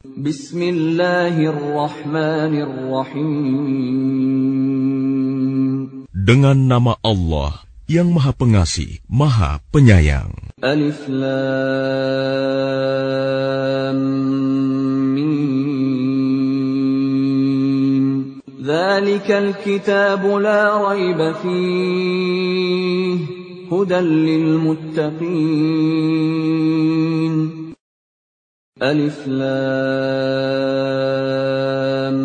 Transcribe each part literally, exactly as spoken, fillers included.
Bismillahirrahmanirrahim. Dengan nama Allah yang Maha Pengasih, Maha Penyayang. Alif Lam Mim. Dzalikal kitabu la raiba fihi hudan lil muttaqin. Alif Lam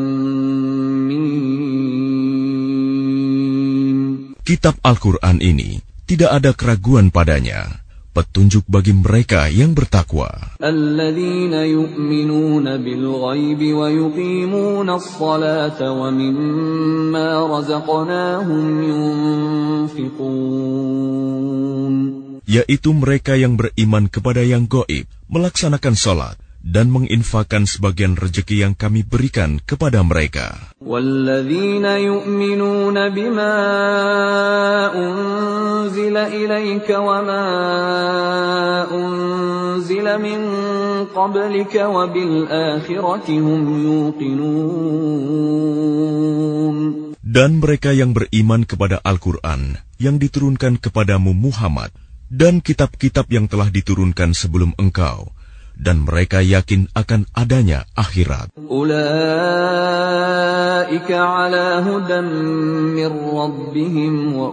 Mim. Kitab Al-Quran ini tidak ada keraguan padanya, petunjuk bagi mereka yang bertakwa. Alladzina yu'minuna bil ghaibi wa yuqimuna as-salata wa mimma razaqnahum yunfiqun. Yaitu mereka yang beriman kepada yang gaib, melaksanakan salat, dan menginfakkan sebagian rezeki yang kami berikan kepada mereka. Walladzina yu'minuna bima unzila ilayka wa ma unzila min qablika wa bil akhirati hum yuqinun. Dan mereka yang beriman kepada Al-Quran yang diturunkan kepadamu Muhammad dan kitab-kitab yang telah diturunkan sebelum engkau, dan mereka yakin akan adanya akhirat. Ulaika ala hudan min rabbihim wa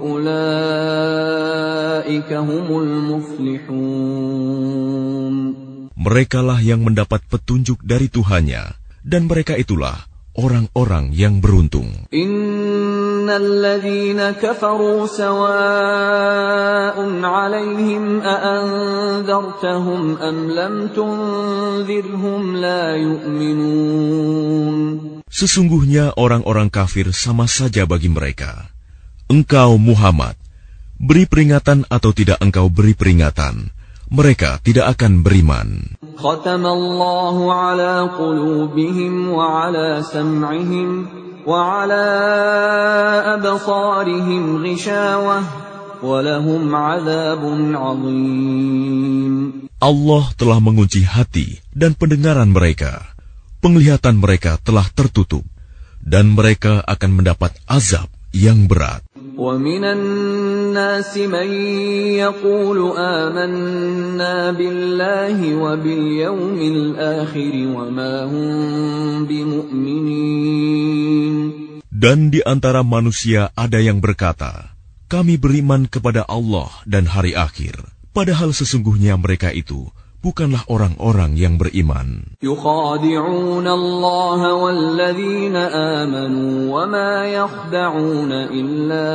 ulaika humul muflihun. Merekalah yang mendapat petunjuk dari Tuhannya, dan mereka itulah orang-orang yang beruntung. Innal ladzina kafaru sawa'un 'alaihim a anzartahum am lam tunzirhum la yu'minun. Sesungguhnya orang-orang kafir sama saja bagi mereka. Engkau Muhammad, beri peringatan atau tidak engkau beri peringatan, mereka tidak akan beriman. Khatamallahu ala qulubihim wa ala sam'ihim wa ala absarihim ghishawah wa lahum 'adzabun 'adzim. Allah telah mengunci hati dan pendengaran mereka. Penglihatan mereka telah tertutup, dan mereka akan mendapat azab yang berat. وَمِنَ النَّاسِ مَن يَقُولُ آمَنَّا بِاللَّهِ وَبِالْيَوْمِ الْآخِرِ وَمَا هُمْ بِمُؤْمِنِينَ. Dan di antara manusia ada yang berkata, kami beriman kepada Allah dan hari akhir, padahal sesungguhnya mereka itu bukanlah orang-orang yang beriman. يُخَادِعُونَ اللَّهَ وَالَّذِينَ آمَنُوا وَمَا يَخْدَعُونَ إِلَّا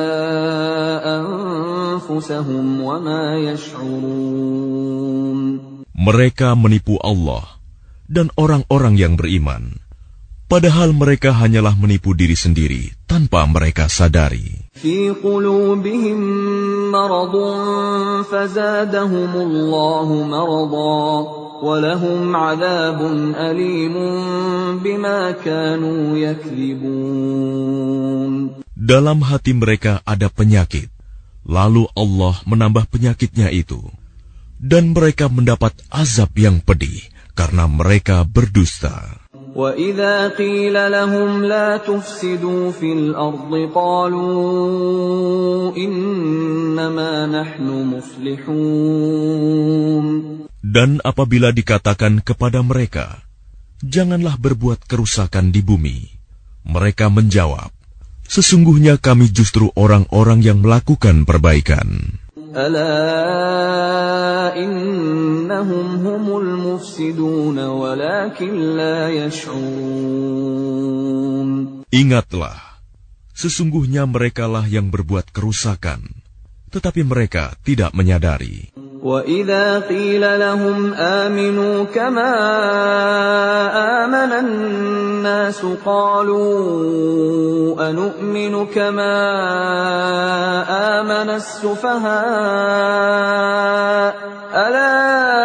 أَنفُسَهُمْ وَمَا يَشْعُرُونَ. Mereka menipu Allah dan orang-orang yang beriman, padahal mereka hanyalah menipu diri sendiri tanpa mereka sadari. في قلوبهم مرض فزادهم الله مرضا ولهم عذاب أليم بما كانوا يكذبون. Dalam hati mereka ada penyakit, lalu Allah menambah penyakitnya itu, dan mereka mendapat azab yang pedih karena mereka berdusta. وَإِذَا قِيلَ لَهُمْ لَا تُفْسِدُوا فِي الْأَرْضِ قَالُوا إِنَّمَا نَحْنُ مُصْلِحُونَ. Dan apabila dikatakan kepada mereka, janganlah berbuat kerusakan di bumi, mereka menjawab, sesungguhnya kami justru orang-orang yang melakukan perbaikan. ألا إنهم هم المفسدون ولكن لا يشعرون. Ingatlah, sesungguhnya merekalah yang berbuat kerusakan, tetapi mereka tidak menyadari. وَإِذَا قِيلَ لَهُمْ آمِنُوا كَمَا آمَنَ النَّاسُ قَالُوا أَنُؤْمِنُ كَمَا آمَنَ السُّفَهَاءُ أَلَا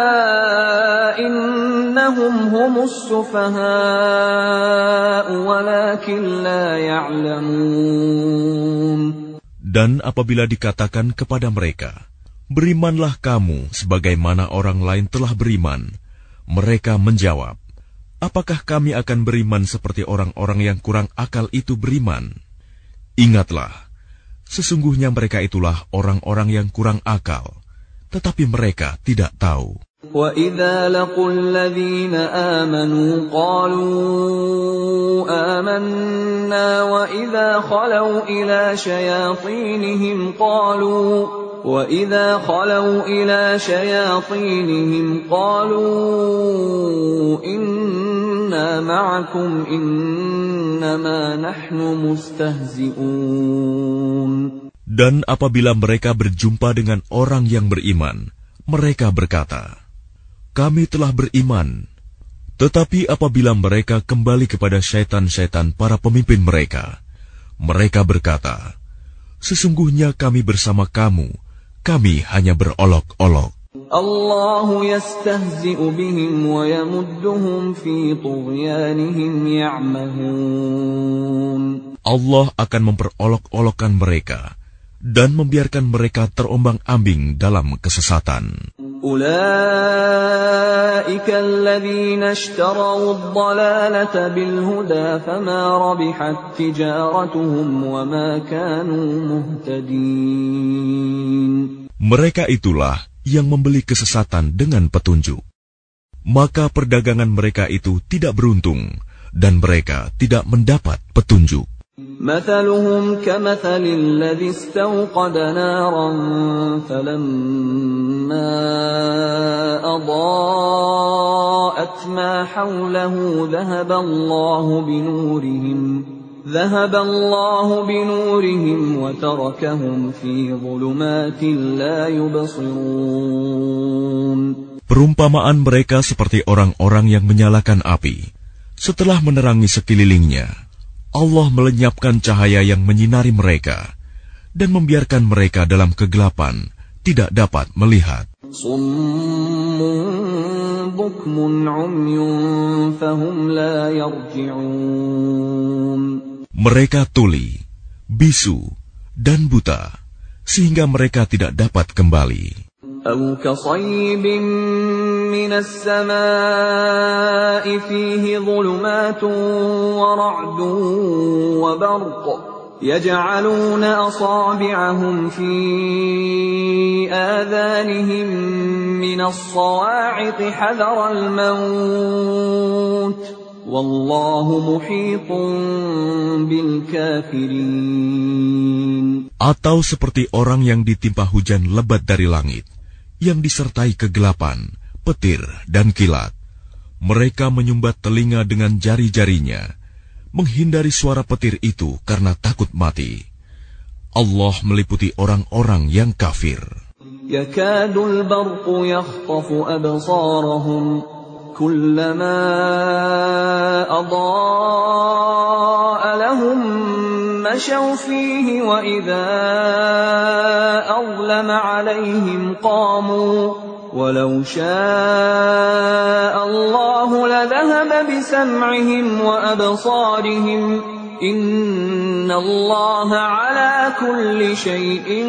إِنَّهُمْ هُمُ السُّفَهَاءُ وَلَكِنْ لَا يَعْلَمُونَ. Dan apabila dikatakan kepada mereka, berimanlah kamu sebagaimana orang lain telah beriman, mereka menjawab, apakah kami akan beriman seperti orang-orang yang kurang akal itu beriman? Ingatlah, sesungguhnya mereka itulah orang-orang yang kurang akal, tetapi mereka tidak tahu. وَإِذَا لَقُوا الَّذِينَ آمَنُوا قَالُوا آمَنَّا وَإِذَا خَلَوْا إِلَى شَيَاطِينِهِمْ قَالُوا وَإِذَا خَلَوْا إِلَى شَيَاطِينِهِمْ قَالُوا إِنَّا مَعَكُمْ إِنَّمَا نَحْنُ مُسْتَهْزِئُونَ. Dan apabila mereka berjumpa dengan orang yang beriman, mereka berkata, kami telah beriman. Tetapi apabila mereka kembali kepada syaitan-syaitan para pemimpin mereka, mereka berkata, sesungguhnya kami bersama kamu, kami hanya berolok-olok. Allahu yastahzi'u bihim wa yamudduhum fi tughyanihim ya'mahun. Allah akan memperolok-olokkan mereka dan membiarkan mereka terombang-ambing dalam kesesatan. Ulaika alladhina ishtaraw ad-dalalata bil huda fama rabihat tijaratuhum wa ma kanu muhtadin. Mereka itulah yang membeli kesesatan dengan petunjuk. Maka perdagangan mereka itu tidak beruntung dan mereka tidak mendapat petunjuk. مثلهم كمثل الذي استوقد نارا فلما أضاءت ما حوله ذهب الله بنورهم ذهب الله بنورهم وتركهم في ظلمات لا يبصرون. Perumpamaan mereka seperti orang-orang yang menyalakan api. Setelah menerangi sekelilingnya, Allah melenyapkan cahaya yang menyinari mereka dan membiarkan mereka dalam kegelapan, tidak dapat melihat. Summun bukmun umyun fahum la yarji'un. Mereka tuli, bisu, dan buta, sehingga mereka tidak dapat kembali. أو كصيب من السماء فيه ظلمات ورعد وبرق يجعلون أصابعهم في آذانهم من الصواعق حذر الموت والله محيط بالكافرين. Atau seperti orang yang ditimpa hujan lebat dari langit, yang disertai kegelapan, petir, dan kilat. Mereka menyumbat telinga dengan jari-jarinya, menghindari suara petir itu karena takut mati. Allah meliputi orang-orang yang kafir. Yakadul barqu yakhtafu absarahum, kullama adaa lahum mashaw fihi wa idza azlama alaihim qamu walau syaa'a Allahu ladhahaba bisam'ihim wa absarihim inna Allaha ala kulli syai'in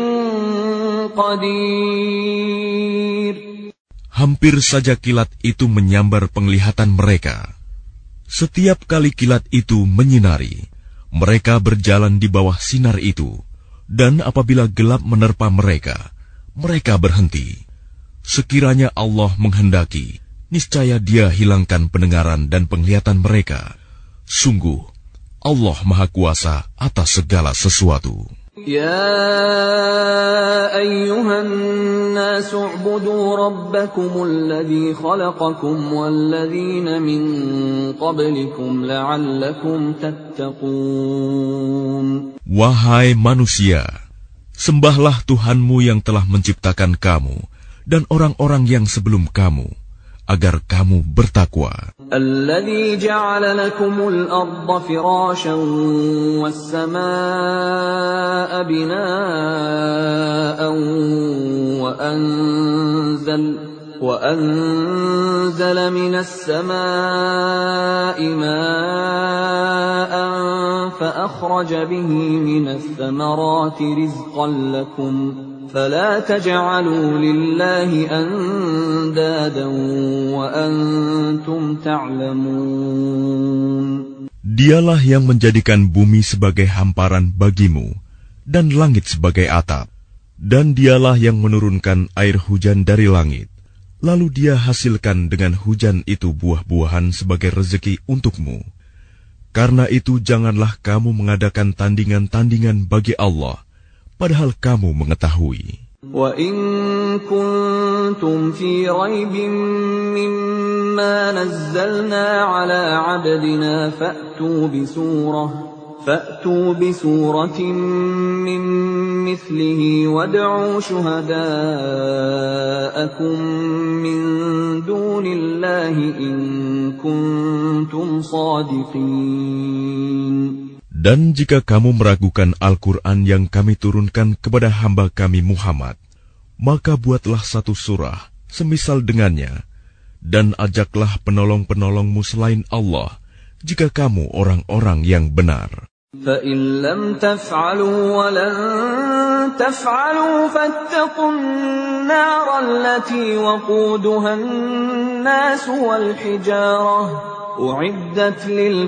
qadir. Hampir saja kilat itu menyambar penglihatan mereka. Setiap kali kilat itu menyinari, mereka berjalan di bawah sinar itu, dan apabila gelap menerpa mereka, mereka berhenti. Sekiranya Allah menghendaki, niscaya Dia hilangkan pendengaran dan penglihatan mereka. Sungguh, Allah Maha Kuasa atas segala sesuatu. Ya ayyuhan nas u'budu rabbakumul ladzi khalaqakum wal ladzina min qablikum la'allakum tattaqun. Wahai manusia, sembahlah Tuhanmu yang telah menciptakan kamu dan orang-orang yang sebelum kamu, agar kamu bertakwa. Alladzi ja'ala lakumul arda firasyan was samaa'a binaa'an wa anzal wa anzala minas samaa'i maa'an fa akhraja bihi minas thamarati rizqan lakum فلا تجعلوا لله أندادا وأنتم تعلمون. Dialah yang menjadikan bumi sebagai hamparan bagimu dan langit sebagai atap, dan dialah yang menurunkan air hujan dari langit, lalu dia hasilkan dengan hujan itu buah-buahan sebagai rezeki untukmu. Karena itu janganlah kamu mengadakan tandingan-tandingan bagi Allah, padahal kamu mengetahui. وَإِن كُنتُمْ فِي رَيْبٍ مِّمَّا نَزَّلْنَا عَلَىٰ عَبْدِنَا فَأْتُوا بِسُورَةٍ فَأْتُوا بِسُورَةٍ مِّن مِّثْلِهِ وَادْعُوا شُهَدَاءَكُم مِّن دُونِ اللَّهِ إِن كُنتُمْ صَادِقِينَ. Dan jika kamu meragukan Al-Quran yang kami turunkan kepada hamba kami Muhammad, maka buatlah satu surah semisal dengannya, dan ajaklah penolong-penolongmu selain Allah, jika kamu orang-orang yang benar. فَإِن لَّمْ تَفْعَلُوا وَلَن تَفْعَلُوا فَاتَّقُوا النَّارَ الَّتِي وَقُودُهَا النَّاسُ وَالْحِجَارَةُ أُعِدَّتْ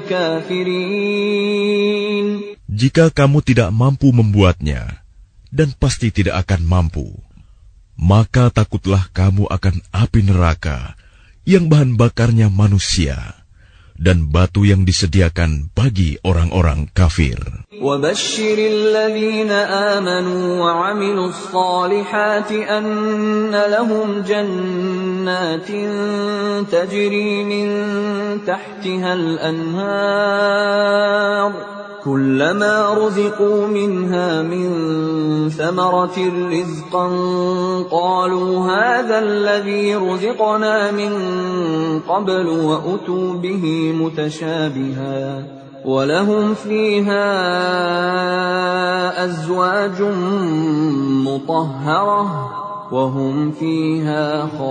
لِلْكَافِرِينَ. Jika kamu tidak mampu membuatnya, dan pasti tidak akan mampu, maka takutlah kamu akan api neraka yang bahan bakarnya manusia dan batu yang disediakan bagi orang-orang kafir. وَبَشِّرِ الَّذِينَ آمَنُوا وَعَمِلُوا الصَّالِحَاتِ أَنَّ لَهُمْ جَنَّاتٍ تَجْرِي مِن تَحْتِهَا الْأَنْهَارُ كُلَّمَا رُزِقُوا مِنْهَا مِن ثَمَرَةٍ رِّزْقًا قَالُوا هَٰذَا الَّذِي رُزِقْنَا مِن قَبْلُ وَأُتُوا بِهِ مُتَشَابِهًا وَلَهُمْ فِيهَا أَزْوَاجٌ مُّطَهَّرَةٌ وَهُمْ فِيهَا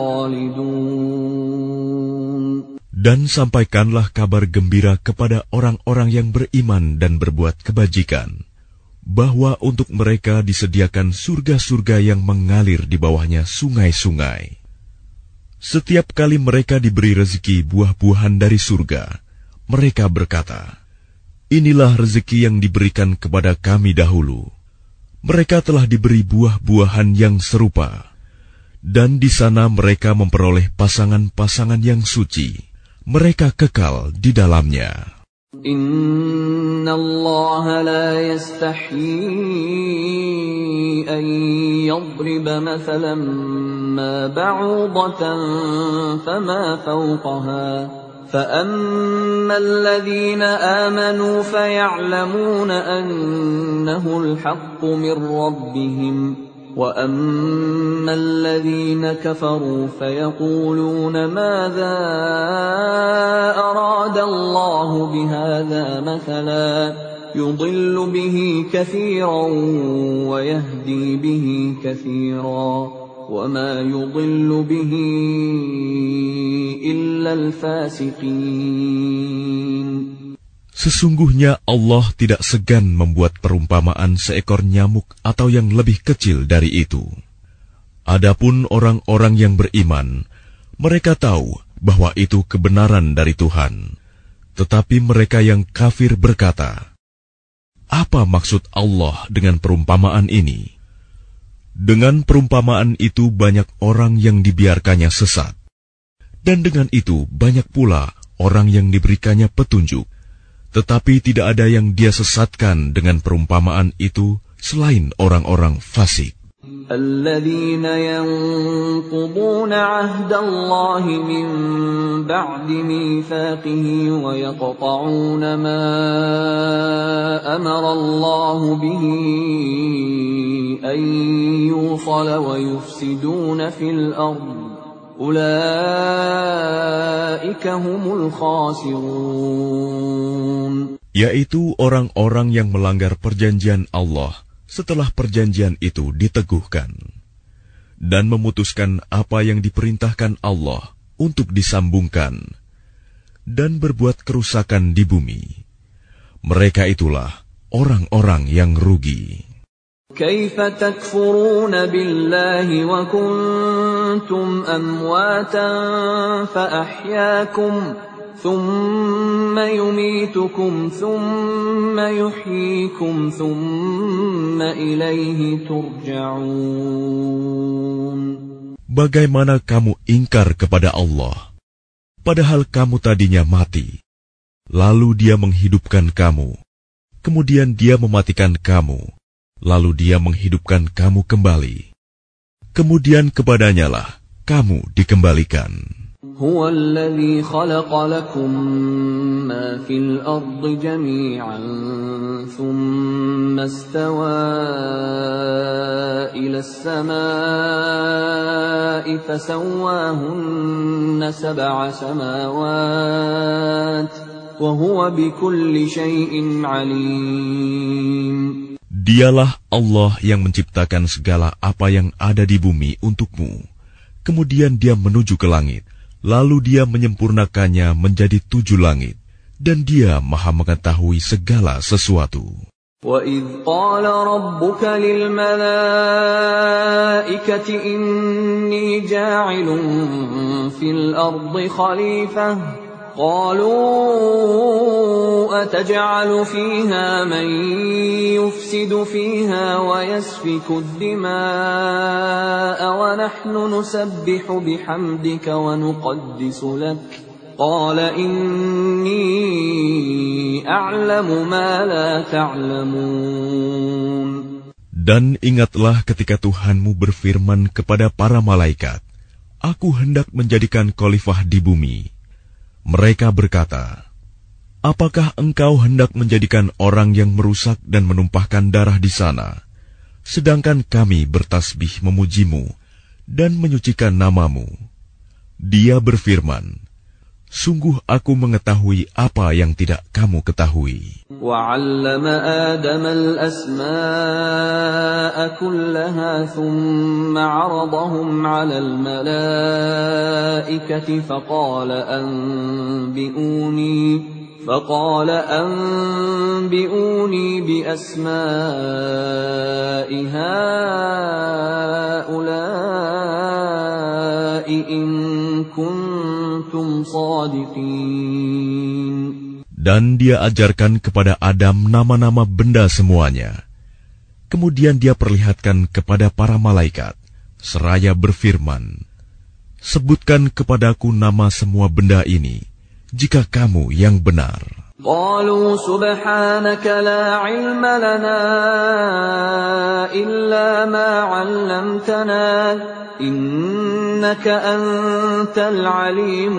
خَالِدُونَ. Dan sampaikanlah kabar gembira kepada orang-orang yang beriman dan berbuat kebajikan, bahwa untuk mereka disediakan surga-surga yang mengalir di bawahnya sungai-sungai. Setiap kali mereka diberi rezeki buah-buahan dari surga, mereka berkata, "Inilah rezeki yang diberikan kepada kami dahulu." Mereka telah diberi buah-buahan yang serupa, dan di sana mereka memperoleh pasangan-pasangan yang suci. Mereka kekal di dalamnya. Inna Allah la yastahyi an yadriba mathalan ma ba'udatan fama fawqaha فأما الذين آمنوا فيعلمون أنه الحق من ربهم وأما الذين كفروا فيقولون ماذا أراد الله بهذا مثلا يضل به كثيرا ويهدي به كثيرا وما يضل به إلا الفاسقين. Sesungguhnya Allah tidak segan membuat perumpamaan seekor nyamuk atau yang lebih kecil dari itu. Adapun orang-orang yang beriman, mereka tahu bahwa itu kebenaran dari Tuhan. Tetapi mereka yang kafir berkata, "Apa maksud Allah dengan perumpamaan ini?" Dengan perumpamaan itu banyak orang yang dibiarkannya sesat. Dan dengan itu banyak pula orang yang diberikannya petunjuk. Tetapi tidak ada yang dia sesatkan dengan perumpamaan itu selain orang-orang fasik. الذين ينقضون عهد الله من بعد ميثاقه ويقطعون ما أمر الله به أن يوصل ويفسدون في الأرض أولئك هم الخاسرون. Yaitu orang-orang yang melanggar perjanjian Allah setelah perjanjian itu diteguhkan, dan memutuskan apa yang diperintahkan Allah untuk disambungkan, dan berbuat kerusakan di bumi. Mereka itulah orang-orang yang rugi. كيف تكفرون بالله وكنتم أمواتا فأحياكم ثم يميتكم ثم يحييكم ثم إليه ترجعون. Bagaimana kamu ingkar kepada Allah, padahal kamu tadinya mati, lalu Dia menghidupkan kamu, kemudian Dia mematikan kamu, lalu Dia menghidupkan kamu kembali, kemudian kepadanyalah kamu dikembalikan. هو الذي خلق لكم ما في الأرض جميعا ثم استوى إلى السماء فسواهن سبع سماوات وهو بكل شيء عليم. Dialah Allah yang menciptakan segala apa yang ada di bumi untukmu. Kemudian Dia menuju ke langit. Lalu Dia menyempurnakannya menjadi tujuh langit, dan Dia Maha mengetahui segala sesuatu. وَإِذْ قَالَ رَبُّكَ لِلْمَلَائِكَةِ إِنِّي جَاعِلٌ فِي الْأَرْضِ خَلِيفَةً قَالُوا أَتَجْعَلُ فِيهَا مَن يُفْسِدُ فِيهَا وَيَسْفِكُ الدِّمَاءَ وَنَحْنُ نُسَبِّحُ بِحَمْدِكَ وَنُقَدِّسُ لَكَ قَالَ إِنِّي أَعْلَمُ مَا لَا تَعْلَمُونَ. Dan ingatlah ketika Tuhanmu berfirman kepada para malaikat, Aku hendak menjadikan khalifah di bumi. Mereka berkata, Apakah engkau hendak menjadikan orang yang merusak dan menumpahkan darah di sana, sedangkan kami bertasbih memujimu dan menyucikan namamu? Dia berfirman, Sungguh aku mengetahui apa yang tidak kamu ketahui. وَعَلَّمَ آدَمَ الْأَسْمَاءَ كُلَّهَا ثُمَّ عَرَضَهُمْ عَلَى الْمَلَائِكَةِ فَقَالَ أَنبِئُونِي فَقَالَ أَنبِئُونِي بِأَسْمَاءِ هَؤُلَاءِ إِن كُنتُمْ صَادِقِينَ. Dan Dia ajarkan kepada Adam nama-nama benda semuanya. Kemudian Dia perlihatkan kepada para malaikat, seraya berfirman, Sebutkan kepadaku nama semua benda ini, jika kamu yang benar. قالوا سبحانك لا علم لنا إلا ما علمتنا إنك أنت العليم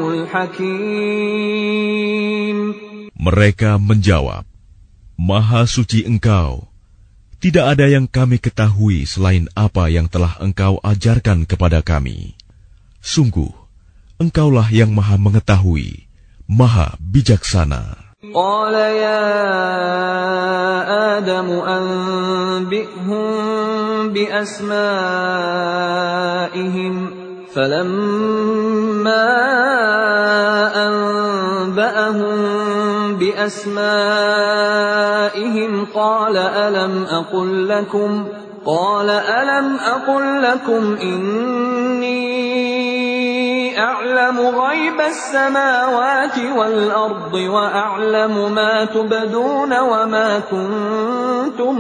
الحكيم. Mereka menjawab, Maha suci Engkau, tidak ada yang kami ketahui selain apa yang telah Engkau ajarkan kepada kami. Sungguh, Engkaulah yang Maha mengetahui, Maha bijaksana. قال يا آدم أنبئهم بأسمائهم فلما أنبأهم بأسمائهم قال ألم أقل لكم قال ألم أقل لكم إني أعلم غيب السماوات والأرض وأعلم ما تبدون وما كنتم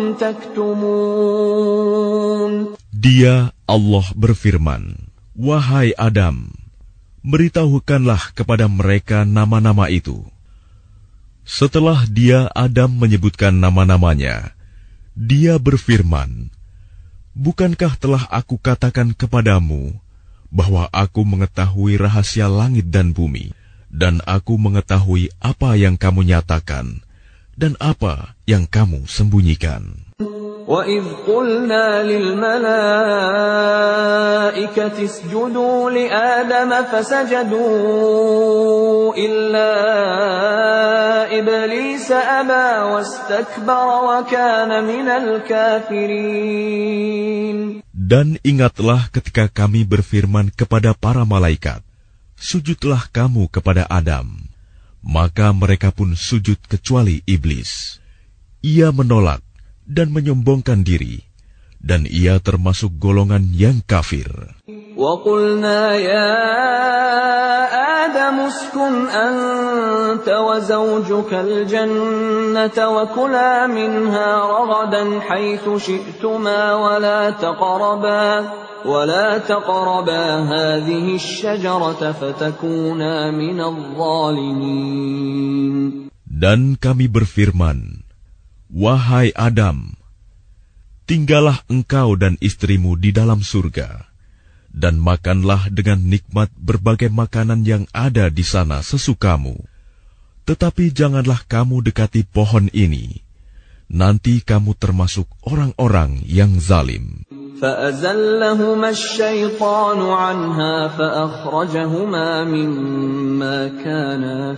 تكتمون. Dia, Allah berfirman, Wahai Adam, beritahukanlah kepada mereka nama-nama itu. Setelah dia, Adam, menyebutkan nama-namanya, dia berfirman, Bukankah telah aku katakan kepadamu bahwa aku mengetahui rahasia langit dan bumi, dan aku mengetahui apa yang kamu nyatakan dan apa yang kamu sembunyikan. وَإِذْ قُلْنَا لِلْمَلَائِكَةِ اسْجُدُوا لِآدَمَ فَسَجَدُوا إِلَّا إِبْلِيسَ أَبَى وَاسْتَكْبَرَ وَكَانَ مِنَ الْكَافِرِينَ. Dan ingatlah ketika kami berfirman kepada para malaikat, Sujudlah kamu kepada Adam. Maka mereka pun sujud kecuali iblis. Ia menolak dan menyombongkan diri, dan ia termasuk golongan yang kafir. وَقُلْنَا يَا آدَمُ اسْكُنْ أَنْتَ وَزَوْجُكَ الْجَنَّةَ وَكُلَا مِنْهَا رَغَدًا حَيْثُ شِئْتُمَا وَلَا تَقْرَبَا وَلَا تَقْرَبَا هَذِهِ الشَّجَرَةَ فَتَكُونَا مِنَ الظَّالِمِينَ. Dan kami berfirman, wahai Adam, tinggallah engkau dan istrimu di dalam surga, dan makanlah dengan nikmat berbagai makanan yang ada di sana sesukamu. Tetapi janganlah kamu dekati pohon ini, nanti kamu termasuk orang-orang yang zalim. فَأَزَلَّهُمَا الشَّيْطَانُ عَنْهَا فَأَخْرَجَهُمَا مِمَّا كَانَا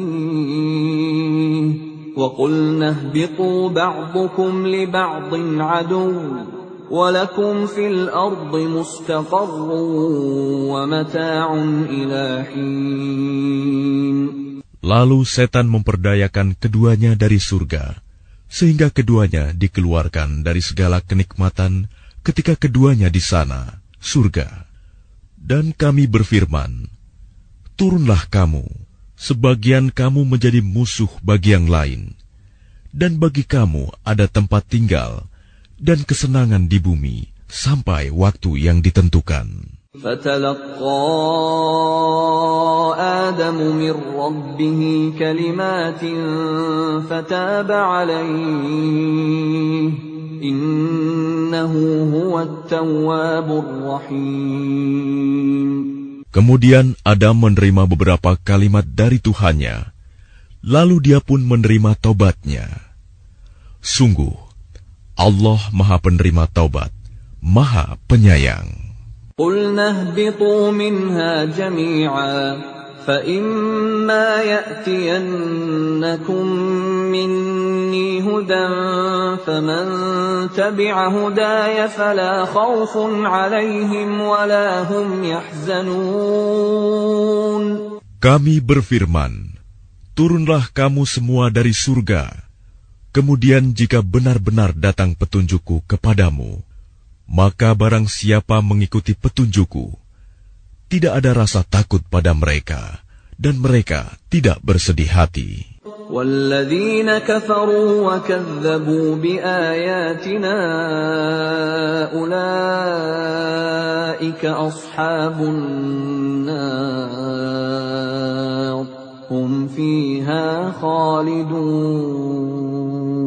فِيهِ وَقُلْنَا اهْبِطُوا بَعْضُكُمْ لِبَعْضٍ عَدُوٌّ وَلَكُمْ فِي الْأَرْضِ مُسْتَقَرٌّ وَمَتَاعٌ إِلَى حِينٍ. Lalu setan memperdayakan keduanya dari surga, sehingga keduanya dikeluarkan dari segala kenikmatan ketika keduanya di sana, surga. Dan kami berfirman, turunlah kamu, sebagian kamu menjadi musuh bagi yang lain, dan bagi kamu ada tempat tinggal dan kesenangan di bumi sampai waktu yang ditentukan. فَتَلَقَّى آدَمُ مِنْ رَبِّهِ كَلِمَاتٍ فَتَابَ عَلَيْهِ إِنَّهُ هُوَ التَّوَّابُ الرَّحِيمُ. Kemudian Adam menerima beberapa kalimat dari Tuhannya, lalu dia pun menerima taubatnya. Sungguh, Allah Maha Penerima Taubat, Maha Penyayang. قُلْنَا اهْبِطُوا مِنْهَا جَمِيعًا فَإِمَّا يَأْتِيَنَّكُمْ مِنِّي هُدًى فَمَنْ تَبِعَ هُدَايَ فَلَا خَوْفٌ عَلَيْهِمْ وَلَا هُمْ يَحْزَنُونَ. Kami berfirman, turunlah kamu semua dari surga. Kemudian jika benar-benar datang petunjukku kepadamu, maka barang siapa mengikuti petunjukku, tidak ada rasa takut pada mereka, dan mereka tidak bersedih hati. وَالَّذِينَ كَفَرُوا وَكَذَّبُوا بِآيَاتِنَا أُولَئِكَ أَصْحَابُ النَّارِ هُمْ فِيهَا خَالِدُونَ.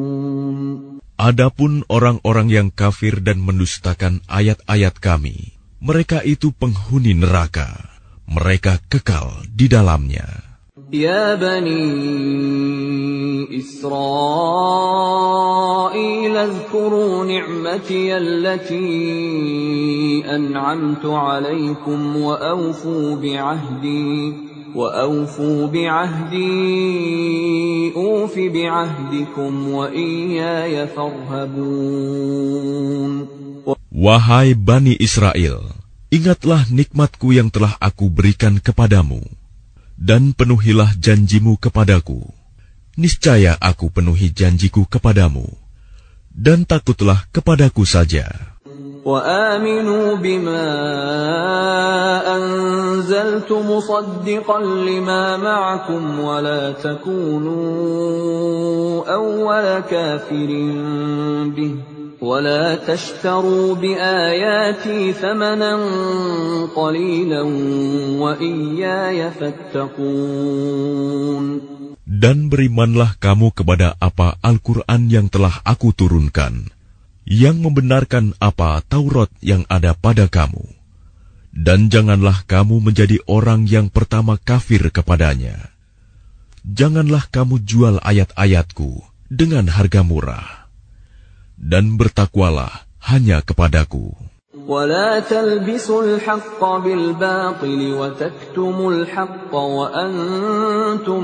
Adapun orang-orang yang kafir dan mendustakan ayat-ayat kami, mereka itu penghuni neraka, mereka kekal di dalamnya. Ya Bani Israil, azkuru ni'mati allati an'amtu alaikum wa awfu bi'ahdi وَأَوْفُوا بِعَهْدِي أُوفِ بِعَهْدِكُمْ وَإِيَّايَ فَارْهَبُونِ. Wahai Bani Israel, ingatlah nikmatku yang telah aku berikan kepadamu, dan penuhilah janjimu kepadaku. Niscaya aku penuhi janjiku kepadamu, dan takutlah kepadaku saja. وَآمِنُوا بِمَا أَنزَلْتُ مُصَدِّقًا لِمَا مَعَكُمْ وَلَا تَكُونُوا أَوَّلَ كَافِرٍ بِهِ وَلَا تَشْتَرُوا بِآيَاتِي ثَمَنًا قَلِيلًا وَإِيَّايَ فَاتَّقُونِ. Dan berimanlah kamu kepada apa Al-Quran yang telah aku turunkan, yang membenarkan apa Taurat yang ada pada kamu. Dan janganlah kamu menjadi orang yang pertama kafir kepadanya. Janganlah kamu jual ayat-ayatku dengan harga murah. Dan bertakwalah hanya kepadaku. وَلَا تَلْبِسُوا الْحَقَّ بِالْبَاطِلِ وَتَكْتُمُوا الْحَقَّ وَأَنْتُمْ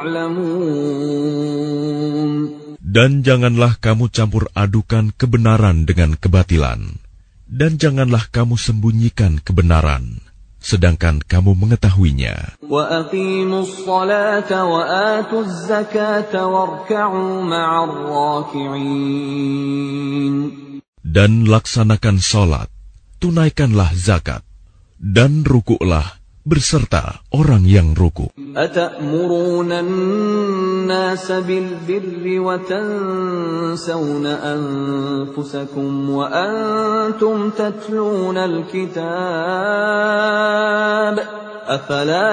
تَعْلَمُونَ. Dan janganlah kamu campur adukan kebenaran dengan kebatilan, dan janganlah kamu sembunyikan kebenaran, sedangkan kamu mengetahuinya. وَأَقِيمُوا الصَّلَاةَ وَآتُوا الزَّكَاةَ وَارْكَعُوا مَعَ الرَّاكِعِينَ. Dan laksanakan sholat, tunaikanlah zakat, dan rukuklah berserta orang yang rukuk. أَتَأْمُرُونَ النَّاسَ بِالْبِرِّ وَتَنْسَوْنَ أَنفُسَكُمْ وَأَنْتُمْ تَتْلُونَ الْكِتَابَ أَفَلَا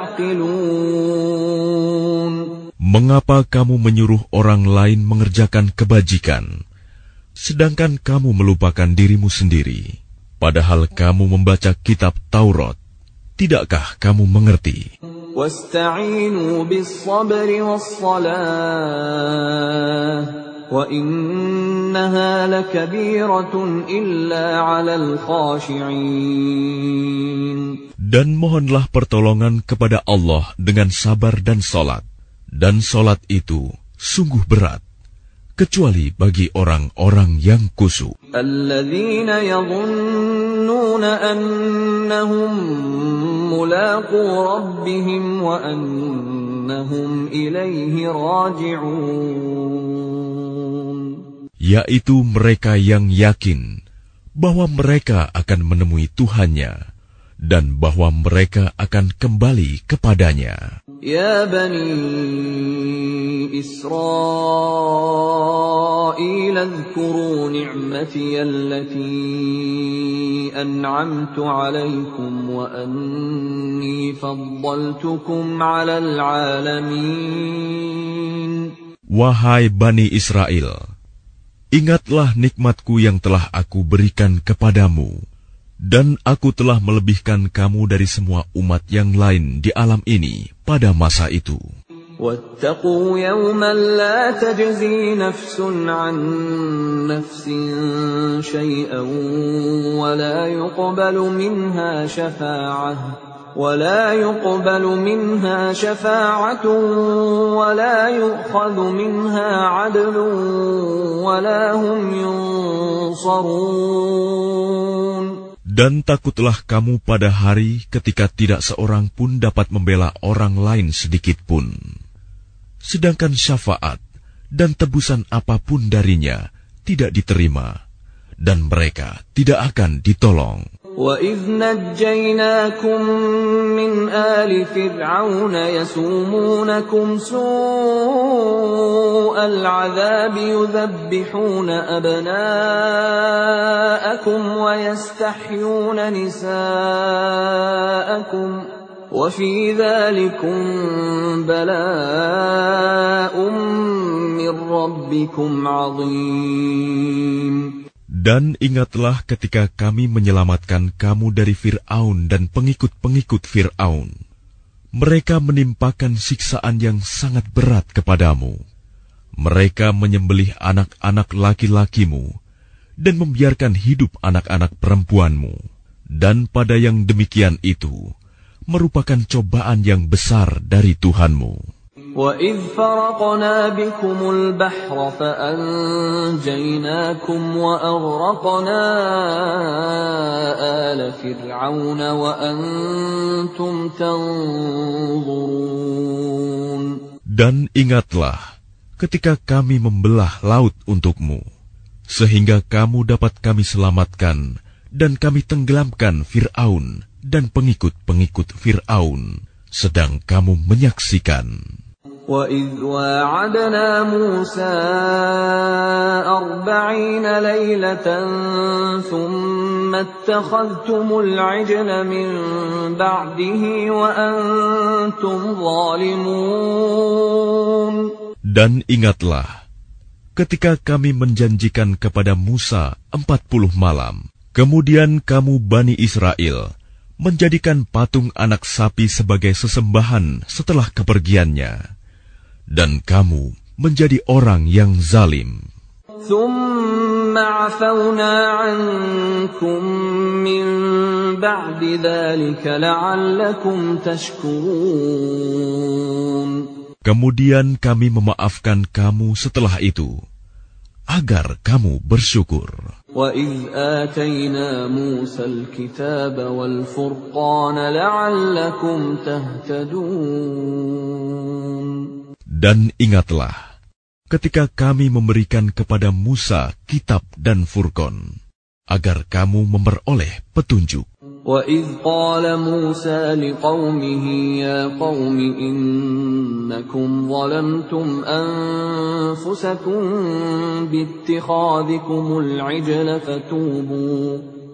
تَعْقِلُونَ. Mengapa kamu menyuruh orang lain mengerjakan kebajikan, sedangkan kamu melupakan dirimu sendiri, padahal kamu membaca kitab Taurat? Tidakkah kamu mengerti? وَاسْتَعِينُوا بِالصَّبْرِ وَالصَّلَاةِ وَإِنَّهَا لَكَبِيرَةٌ إِلَّا عَلَى الْخَاشِعِينَ. Dan mohonlah pertolongan kepada Allah dengan sabar dan salat, dan salat itu sungguh berat, kecuali bagi orang-orang yang khusyuk. الَّذِينَ يَظُنُّونَ أَنَّهُمْ مُلَاقُو رَبِّهِمْ وَأَنَّهُمْ إِلَيْهِ رَاجِعُونَ. Yaitu mereka yang yakin bahwa mereka akan menemui Tuhannya dan bahwa mereka akan kembali kepadanya. Ya Bani Israil, adhkuru ni'mati allati an'amtu alaikum wa anni faddaltukum 'alal 'alamin. Wahai Bani Israel, ingatlah nikmatku yang telah aku berikan kepadamu, dan aku telah melebihkan kamu dari semua umat yang lain di alam ini pada masa itu. وَاتَّقُوا يَوْمًا لَا تَجْزِي نَفْسٌ عَنْ نَفْسٍ شَيْئًا وَلَا يُقْبَلُ مِنْهَا شَفَاعَةٌ وَلَا يُقْبَلُ مِنْهَا شَفَاعَةٌ وَلَا يُؤْخَذُ مِنْهَا عَدْلٌ وَلَا هُمْ يُنصَرُونَ. Dan takutlah kamu pada hari ketika tidak seorang pun dapat membela orang lain sedikit pun, sedangkan syafaat dan tebusan apapun darinya tidak diterima, dan mereka tidak akan ditolong. وَإِذْ نَجَّيْنَاكُمْ مِنْ آلِ فِرْعَوْنَ يَسُومُونَكُمْ سُوءَ الْعَذَابِ يُذَبِّحُونَ أَبْنَاءَكُمْ وَيَسْتَحْيُونَ نِسَاءَكُمْ وَفِي ذَلِكُمْ بَلَاءٌ مِّن رَّبِّكُمْ عَظِيمٌ. Dan ingatlah ketika kami menyelamatkan kamu dari Fir'aun dan pengikut-pengikut Fir'aun. Mereka menimpakan siksaan yang sangat berat kepadamu. Mereka menyembelih anak-anak laki-lakimu dan membiarkan hidup anak-anak perempuanmu. Dan pada yang demikian itu merupakan cobaan yang besar dari Tuhanmu. وَإِذْ فَرَقْنَا بِكُمُ الْبَحْرَ فَأَنْجَيْنَاكُمْ وَأَغْرَقْنَا آلَ فِرْعَوْنَ وَأَنْتُمْ تَنْظُرُونَ. Dan ingatlah ketika kami membelah laut untukmu, sehingga kamu dapat kami selamatkan dan kami tenggelamkan Fir'aun dan pengikut-pengikut Fir'aun, sedang kamu menyaksikan. وَإِذْ وَاعَدْنَا مُوسَىٰ أَرْبَعِينَ لَيْلَةً ثُمَّ اتَّخَذْتُمُ الْعِجْلَ مِن بَعْدِهِ وَأَنْتُمْ ظَالِمُونَ. Dan ingatlah ketika kami menjanjikan kepada Musa empat puluh malam, kemudian kamu Bani Israel menjadikan patung anak sapi sebagai sesembahan setelah kepergiannya, dan kamu menjadi orang yang zalim. ثُمَّ عَفَوْنَا عَنْكُمْ مِنْ بَعْدِ ذَلِكَ لَعَلَّكُمْ تَشْكُرُونَ. Kemudian kami memaafkan kamu setelah itu, agar kamu bersyukur. وَإِذْ آتَيْنَا مُوسَى الْكِتَابَ وَالْفُرْقَانَ لَعَلَّكُمْ تَهْتَدُونَ. Dan ingatlah ketika kami memberikan kepada Musa kitab dan Furqan, agar kamu memperoleh petunjuk. وَإِذْ قَالَ مُوسَى لِقَوْمِهِ يَا قَوْمِ إِنَّكُمْ ظَلَمْتُمْ أَنفُسَكُمْ بِاتِّخَاذِكُمُ الْعِجْلَ فَتُوبُوا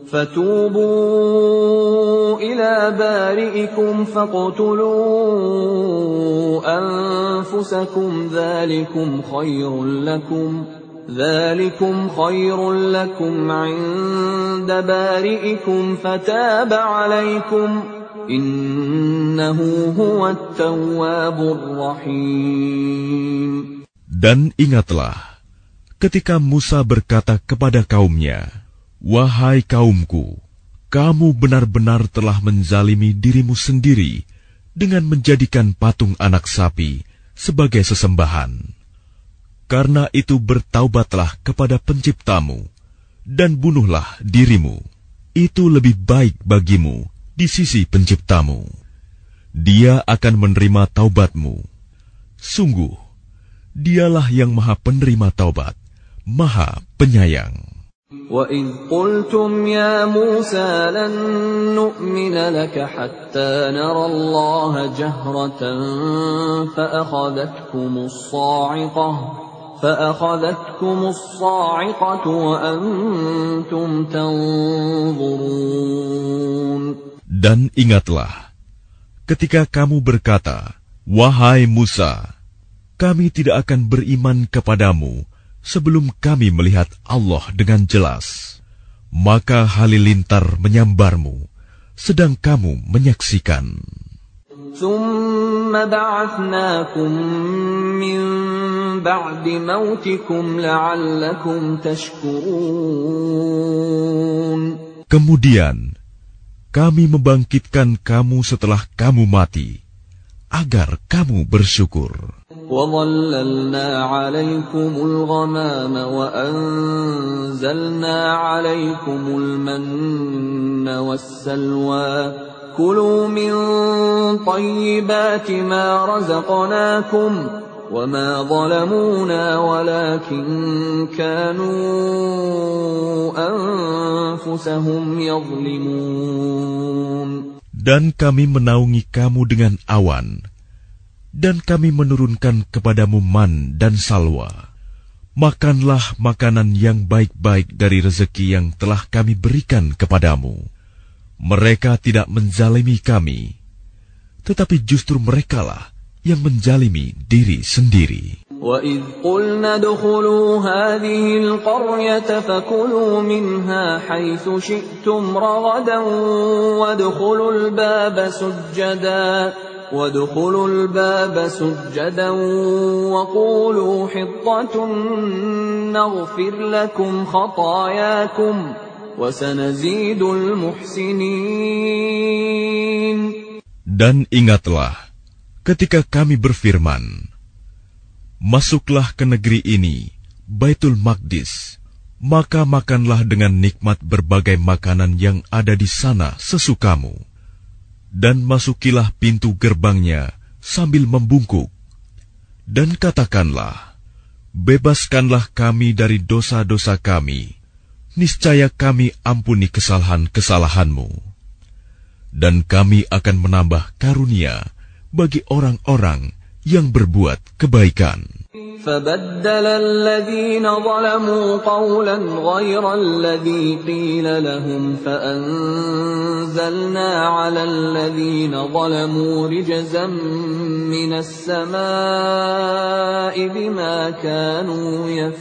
فَتُوبُوا إِلَى بَارِئِكُمْ فَاقْتُلُوا أَنفُسَكُمْ ذَلِكُمْ خَيْرٌ لَكُمْ ذَلِكُمْ خَيْرٌ لَكُمْ عِندَ بَارِئِكُمْ فَتَابَ عَلَيْكُمْ إِنَّهُ هُوَ التَّوَّابُ الرَّحِيمُ. Dan ingatlah ketika Musa berkata kepada kaumnya, "Wahai kaumku, kamu benar-benar telah menzalimi dirimu sendiri dengan menjadikan patung anak sapi sebagai sesembahan. Karena itu bertaubatlah kepada Penciptamu, dan bunuhlah dirimu. Itu lebih baik bagimu di sisi Penciptamu. Dia akan menerima taubatmu. Sungguh, Dialah yang Maha Penerima Taubat, Maha Penyayang." وَإِذْ قُلْتُمْ يَا مُوسَى لَن نُّؤْمِنَ لَكَ حَتَّىٰ نَرَى اللَّهَ جَهْرَةً فَأَخَذَتْكُمُ الصَّاعِقَةُ فَأَخَذَتْكُمُ الصَّاعِقَةُ وَأَنْتُمْ تَنظُرُونَ. Dan ingatlah, ketika kamu berkata, "Wahai Musa, kami tidak akan beriman kepadamu sebelum kami melihat Allah dengan jelas." Maka halilintar menyambarmu, sedang kamu menyaksikan. ثُمَّ بَعَثْنَاكُمْ مِنْ بَعْدِ مَوْتِكُمْ لَعَلَّكُمْ تَشْكُرُونَ. Kemudian kami membangkitkan kamu setelah kamu mati, agar kamu bersyukur. وَظَلَّلْنَا عَلَيْكُمُ الْغَمَامَ وَأَنزَلْنَا عَلَيْكُمُ الْمَنَّ وَالسَّلْوَىٰ كُلُوا مِن طَيِّبَاتِ مَا رَزَقْنَاكُمْ وَمَا ظَلَمُونَا وَلَكِن كَانُوا أَنفُسَهُمْ يَظْلِمُونَ. Dan kami menaungi kamu dengan awan, dan kami menurunkan kepadamu man dan salwa. Makanlah makanan yang baik-baik dari rezeki yang telah kami berikan kepadamu. Mereka tidak menzalimi kami, tetapi justru merekalah yang menzalimi diri sendiri. وَإِذْ قُلْنَا ادْخُلُوا هَٰذِهِ الْقَرْيَةَ فَكُلُوا مِنْهَا حَيْثُ شِئْتُمْ رَغَدًا وَادْخُلُوا الْبَابَ سُجَّدًا وَادْخُلُوا الْبَابَ سُجَّدًا وَقُولُوا حِطَّةٌ نَّغْفِرْ لَكُمْ خَطَايَاكُمْ وَسَنَزِيدُ الْمُحْسِنِينَ. Dan ingatlah ketika kami berfirman, "Masuklah ke negeri ini, Baitul Maqdis, maka makanlah dengan nikmat berbagai makanan yang ada di sana sesukamu. Dan masukilah pintu gerbangnya sambil membungkuk. Dan katakanlah, bebaskanlah kami dari dosa-dosa kami. Niscaya kami ampuni kesalahan-kesalahanmu. Dan kami akan menambah karunia bagi orang-orang yang berbuat kebaikan." فَبَدَّلَ الَّذِينَ ظَلَمُوا قَوْلًا غَيْرَ الَّذِي قِيلَ لَهُمْ فَأَنزَلْنَا عَلَى الَّذِينَ ظَلَمُوا رِجْزًا مِّنَ السَّمَاءِ بِمَا كَانُوا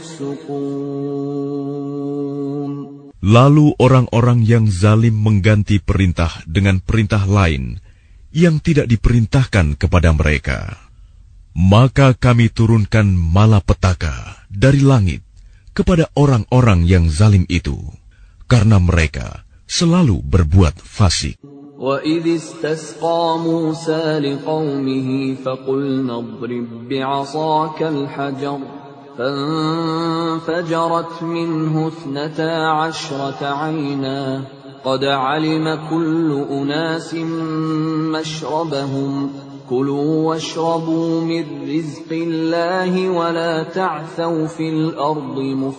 يَفْسُقُونَ. Lalu orang-orang yang zalim mengganti perintah dengan perintah lain yang tidak diperintahkan kepada mereka. Maka kami turunkan malapetaka dari langit kepada orang-orang yang zalim itu, karena mereka selalu berbuat fasik. وَإِذِ اسْتَسْقَىٰ مُوسَىٰ لِقَوْمِهِ فَقُلْنَا اضْرِب بِّعَصَاكَ الْحَجَرَ فَانفَجَرَتْ مِنْهُ اثْنَتَا عَشْرَةَ عَيْنًا قَدْ عَلِمَ كُلُّ أُنَاسٍ مَّشْرَبَهُمْ كلوا واشربوا من رزق الله ولا تعثوا في الأرض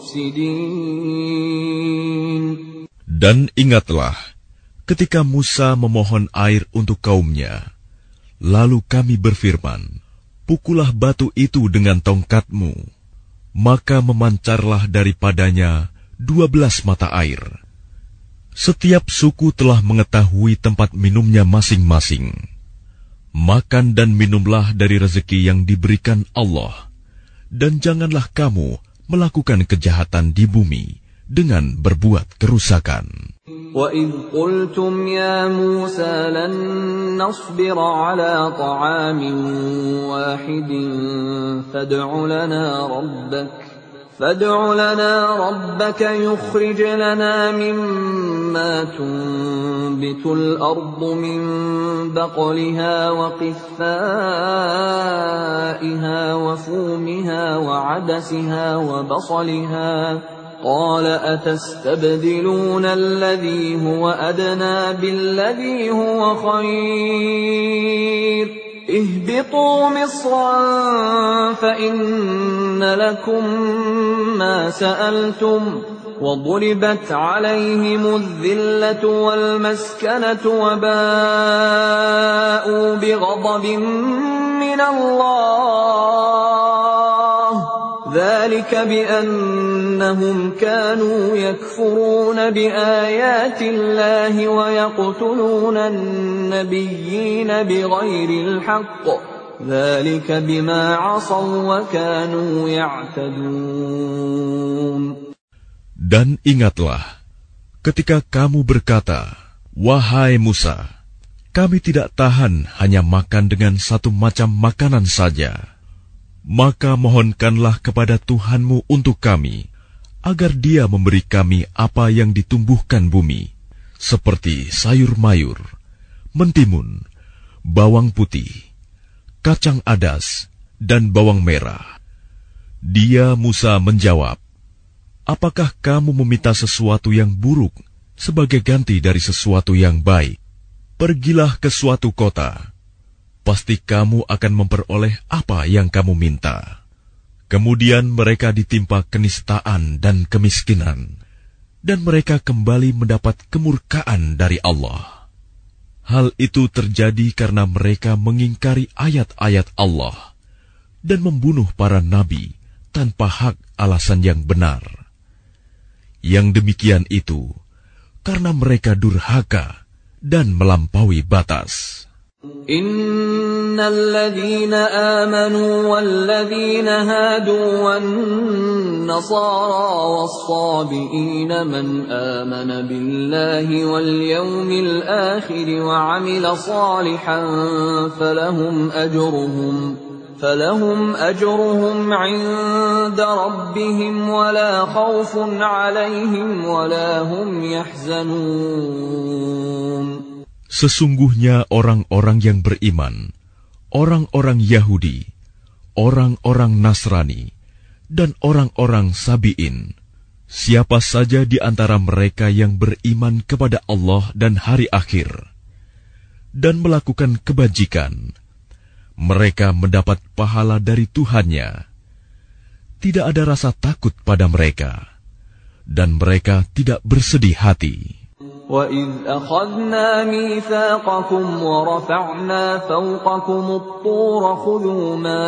مفسدين. Dan ingatlah ketika Musa memohon air untuk kaumnya, lalu kami berfirman, pukullah batu itu dengan tongkatmu, maka memancarlah daripadanya dua belas mata air. Setiap suku telah mengetahui tempat minumnya masing-masing. Makan dan minumlah dari rezeki yang diberikan Allah, dan janganlah kamu melakukan kejahatan di bumi dengan berbuat kerusakan. وَإِذْ قُلْتُمْ يَا مُوسَى لَن نَّصْبِرَ عَلَىٰ طَعَامٍ وَاحِدٍ فَادْعُ لَنَا رَبَّكَ فَادْعُ لَنَا رَبَّكَ يُخْرِجْ لَنَا مِمَّا تُنبِتُ الْأَرْضُ مِن بَقْلِهَا وَقِثَّائِهَا وَفُومِهَا وَعَدَسِهَا وَبَصَلِهَا قَالَ أَتَسْتَبْدِلُونَ الَّذِي هُوَ أَدْنَىٰ بِالَّذِي هُوَ خَيْرٌ اهْبِطُوا مِصْرًا فَإِنَّ لَكُم مَّا سَأَلْتُمْ وَضُرِبَتْ عَلَيْهِمُ الذِّلَّةُ وَالْمَسْكَنَةُ وَبَاءُوا بِغَضَبٍ مِّنَ اللَّهِ ذَلِكَ بِأَنَّهُمْ كَانُوا يَكْفُرُونَ بِآيَاتِ اللَّهِ وَيَقْتُلُونَ النَّبِيِّينَ بِغَيْرِ الْحَقِّ ذَلِكَ بِمَا عَصَوْا وَكَانُوا يَعْتَدُونَ. Dan ingatlah ketika kamu berkata, wahai Musa, kami tidak tahan hanya makan dengan satu macam makanan saja. Maka mohonkanlah kepada Tuhanmu untuk kami, agar Dia memberi kami apa yang ditumbuhkan bumi, seperti sayur mayur, mentimun, bawang putih, kacang adas, dan bawang merah. Dia Musa menjawab, apakah kamu meminta sesuatu yang buruk sebagai ganti dari sesuatu yang baik? Pergilah ke suatu kota. Pasti kamu akan memperoleh apa yang kamu minta. Kemudian mereka ditimpa kenistaan dan kemiskinan, dan mereka kembali mendapat kemurkaan dari Allah. Hal itu terjadi karena mereka mengingkari ayat-ayat Allah dan membunuh para nabi tanpa hak alasan yang benar. Yang demikian itu karena mereka durhaka dan melampaui batas. Innal ladzina amanu wal ladzina hadu wan nasara was sabiina man amana billahi wal yawmil akhir wa 'amila salihan falahum ajruhum falahum ajruhum 'inda rabbihim wala khaufun 'alaihim wala hum yahzanun. Sesungguhnya orang-orang yang beriman, orang-orang Yahudi, orang-orang Nasrani, dan orang-orang Sabi'in, siapa saja di antara mereka yang beriman kepada Allah dan hari akhir, dan melakukan kebajikan, mereka mendapat pahala dari Tuhannya. Tidak ada rasa takut pada mereka, dan mereka tidak bersedih hati. وَإِذْ أَخَذْنَا مِيثَاقَكُمْ وَرَفَعْنَا فَوْقَكُمُ الطُّورَ خُذُوا مَا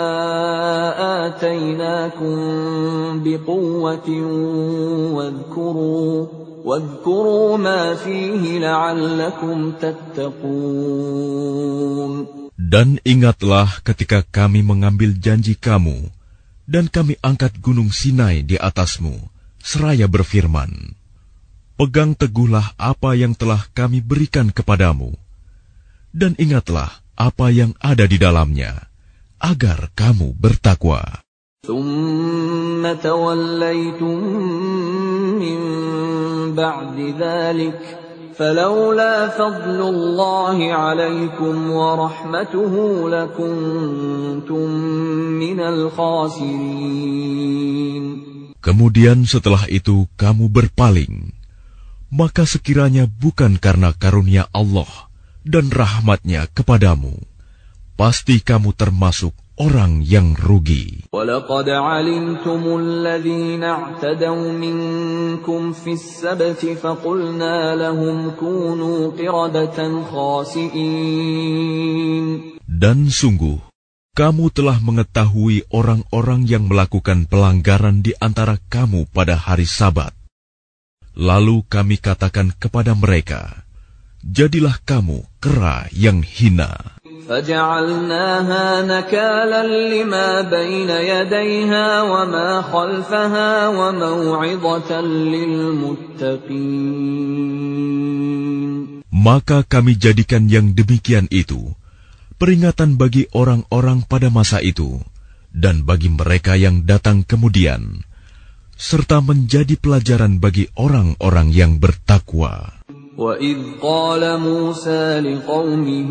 آتَيْنَاكُمْ بِقُوَّةٍ وَاذْكُرُوا وَاذْكُرُوا مَا فِيهِ لَعَلَّكُمْ تَتَّقُونَ. Dan ingatlah ketika kami mengambil janji kamu, dan kami angkat gunung Sinai di atasmu, seraya berfirman, pegang teguhlah apa yang telah kami berikan kepadamu, dan ingatlah apa yang ada di dalamnya, agar kamu bertakwa. ثُمَّ تَوَلَّيْتُم مِّن بَعْدِ ذَلِكَ فَلَوْلَا فَضْلُ اللَّهِ عَلَيْكُمْ وَرَحْمَتُهُ لَكُنتُم مِّنَ الْخَاسِرِينَ. Kemudian setelah itu kamu berpaling, maka sekiranya bukan karena karunia Allah dan rahmat-Nya kepadamu, pasti kamu termasuk orang yang rugi. وَلَقَدْ عَلِمْتُمُ الَّذِينَ اعْتَدَوْا مِنكُمْ فِي السَّبْتِ فَقُلْنَا لَهُمْ كُونُوا قِرَدَةً خَاسِئِينَ. Dan sungguh, kamu telah mengetahui orang-orang yang melakukan pelanggaran di antara kamu pada hari Sabat. Lalu kami katakan kepada mereka, jadilah kamu kera yang hina. فَجَعَلْنَاهَا نَكَالًا لِمَا بَيْنَ يَدَيْهَا وَمَا خَلْفَهَا وَمَوْعِظَةً لِلْمُتَّقِينَ. Maka kami jadikan yang demikian itu peringatan bagi orang-orang pada masa itu dan bagi mereka yang datang kemudian, serta menjadi pelajaran bagi orang-orang yang bertakwa. وَإِذْ قَالَ مُوسَى لِقَوْمِهِ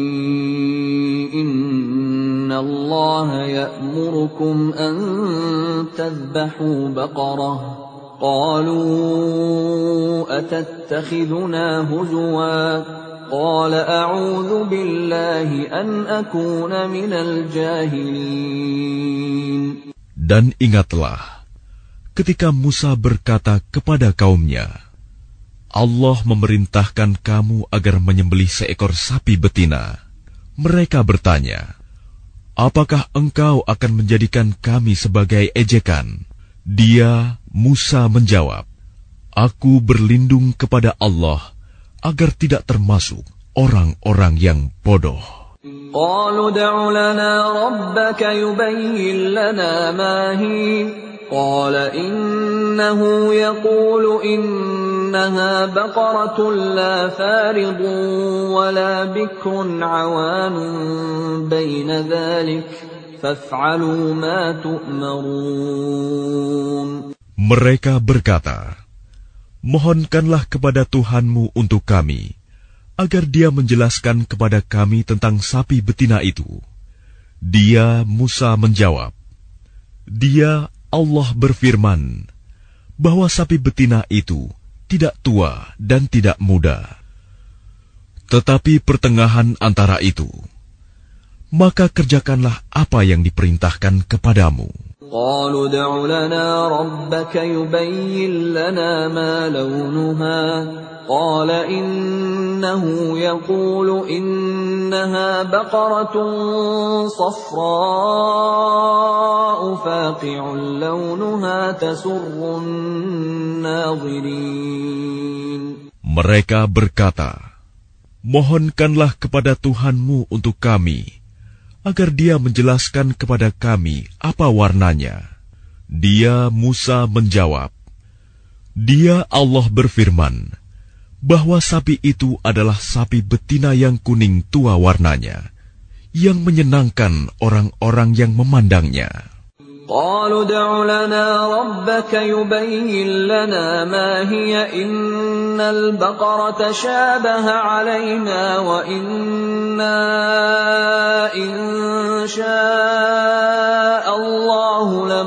إِنَّ اللَّهَ يَأْمُرُكُمْ أَن تَذْبَحُوا بَقَرَةً قَالُوا أَتَتَّخِذُنَا هُزُوًا قَالَ أَعُوذُ بِاللَّهِ أَنْ أَكُونَ مِنَ الْجَاهِلِينَ. Dan ingatlah ketika Musa berkata kepada kaumnya, Allah memerintahkan kamu agar menyembelih seekor sapi betina. Mereka bertanya, apakah engkau akan menjadikan kami sebagai ejekan? Dia, Musa, menjawab, aku berlindung kepada Allah agar tidak termasuk orang-orang yang bodoh. قالوا ادع لنا ربك يبين لنا ما هي قال إنه يقول إنها بقرة لا فارض ولا بكر عوان بين ذلك فافعلوا ما تؤمرون. Mereka berkata, mohonkanlah kepada Tuhanmu untuk kami, agar dia menjelaskan kepada kami tentang sapi betina itu. Dia, Musa, menjawab, dia, Allah berfirman, bahwa sapi betina itu tidak tua dan tidak muda, tetapi pertengahan antara itu. Maka kerjakanlah apa yang diperintahkan kepadamu. قالوا ادع لنا ربك يبين لنا ما لونها قال إنه يقول إنها بقرة صفراء فاقع لونها تسر الناظرين. Mereka berkata, mohonkanlah kepada Tuhanmu untuk kami agar dia menjelaskan kepada kami apa warnanya. Dia, Musa, menjawab, dia, Allah berfirman, bahwa sapi itu adalah sapi betina yang kuning tua warnanya, yang menyenangkan orang-orang yang memandangnya. قالوا ادع لنا ربك يبين لنا ما هي إن البقرة شابه علينا وإنا إن شاء الله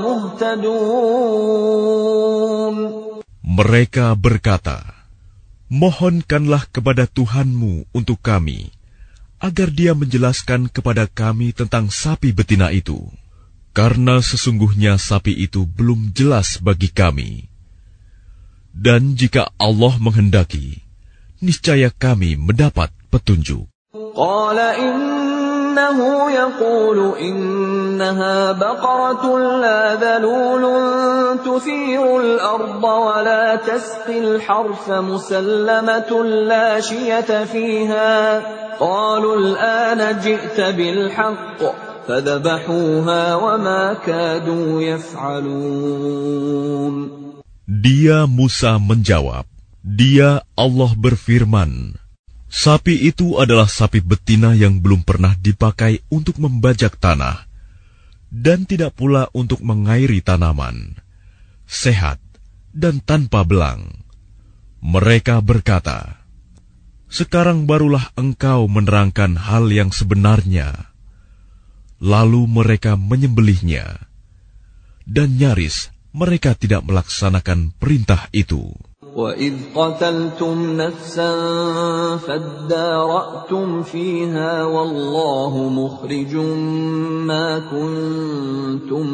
لمهتدون. Mereka berkata, mohonkanlah kepada Tuhanmu untuk kami, agar dia menjelaskan kepada kami tentang sapi betina itu. Karena sesungguhnya sapi itu belum jelas bagi kami. Dan jika Allah menghendaki, niscaya kami mendapat petunjuk. Qala innahu yaqulu innaha baqaratun la dhalulun tuthiru al-ardha wa la tasqi al-hartha musallamatun la shiyata fiha. Qalu al-ana ji'ta bil-haqq. فَذَبَحُوهَا وَمَا كَادُوا يَفْعَلُونَ. Dia, Musa, menjawab, dia, Allah berfirman, sapi itu adalah sapi betina yang belum pernah dipakai untuk membajak tanah dan tidak pula untuk mengairi tanaman, sehat dan tanpa belang. Mereka berkata, sekarang barulah engkau menerangkan hal yang sebenarnya. Lalu mereka menyembelihnya, dan nyaris mereka tidak melaksanakan perintah itu. وَإِذْ قَتَلْتُمْ نَفْسًا فَادَّارَأْتُمْ فِيهَا وَاللَّهُ مُخْرِجٌ مَا كُنْتُمْ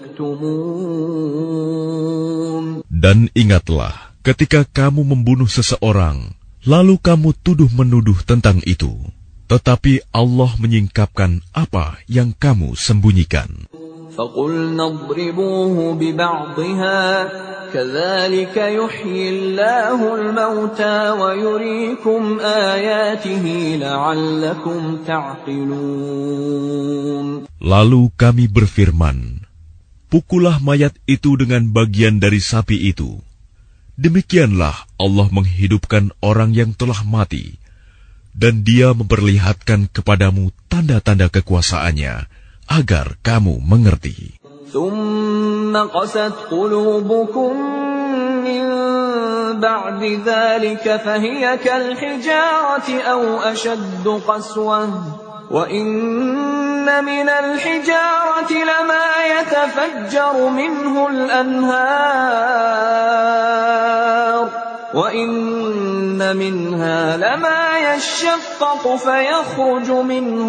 تَكْتُمُونَ. Dan ingatlah ketika kamu membunuh seseorang, lalu kamu tuduh-menuduh tentang itu, tetapi Allah menyingkapkan apa yang kamu sembunyikan. فَقُلْنَا اضْرِبُوهُ بِبَعْضِهَا كَذَلِكَ يُحْيِي اللَّهُ الْمَوْتَى وَيُرِيكُمْ آيَاتِهِ لَعَلَّكُمْ تَعْقِلُونَ. Lalu kami berfirman, pukullah mayat itu dengan bagian dari sapi itu. Demikianlah Allah menghidupkan orang yang telah mati, dan Dia memperlihatkan kepadamu tanda-tanda kekuasaannya, agar kamu mengerti. ثُمَّ قَسَتْ قُلُوبُكُمْ مِنْ بَعْدِ ذَلِكَ فَهِيَ كَالْحِجَارَةِ أَوْ أَشَدُّ قَسْوَةً وَإِنَّ مِنَ الْحِجَارَةِ لَمَا يَتَفَجَّرُ مِنْهُ الْأَنْهَارُ وَإِنَّ مِنْهَا لَمَا يَشَّقَّقُ فَيَخْرُجُ مِنْهُ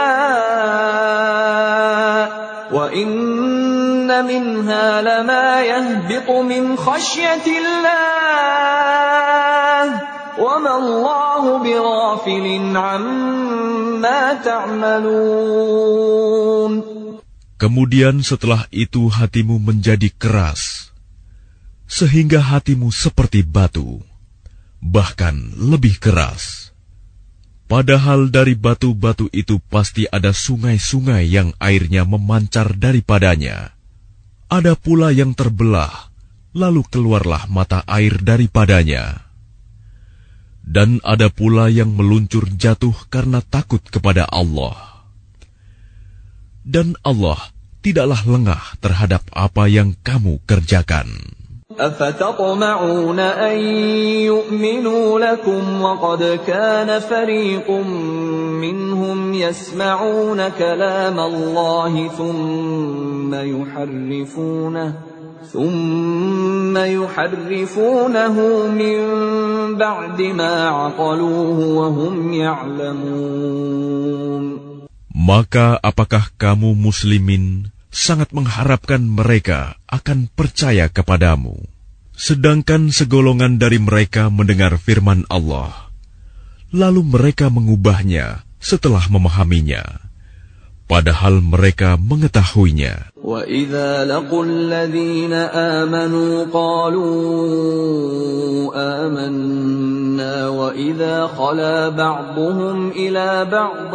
الْمَاءُ وَإِنَّ مِنْهَا لَمَا يَهْبِطُ مِنْ خَشْيَةِ اللَّهِ وَمَا اللَّهُ بِغَافِلٍ عَمَّا تَعْمَلُونَ. Kemudian setelah itu hatimu menjadi keras, sehingga hatimu seperti batu, bahkan lebih keras. Padahal dari batu-batu itu pasti ada sungai-sungai yang airnya memancar daripadanya. Ada pula yang terbelah, lalu keluarlah mata air daripadanya. Dan ada pula yang meluncur jatuh karena takut kepada Allah. Dan Allah tidaklah lengah terhadap apa yang kamu kerjakan. أَفَتَطْمَعُونَ أَن يُؤْمِنُوا لَكُمْ وَقَدْ كَانَ فَرِيقٌ مِّنْهُمْ يَسْمَعُونَ كَلَامَ اللَّهِ ثُمَّ يُحَرِّفُونَهُ ثُمَّ يُحَرِّفُونَهُ مِنْ بَعْدِ مَا عَقَلُوهُ وَهُمْ يَعْلَمُونَ. Maka apakah kamu muslimin sangat mengharapkan mereka akan percaya kepadamu, sedangkan segolongan dari mereka mendengar firman Allah, lalu mereka mengubahnya setelah memahaminya, padahal mereka mengetahuinya. وَإِذَا لَقُوا الَّذِينَ آمَنُوا قَالُوا آمَنَّا وَإِذَا خَلَا بَعْضُهُمْ إِلَى بَعْضٍ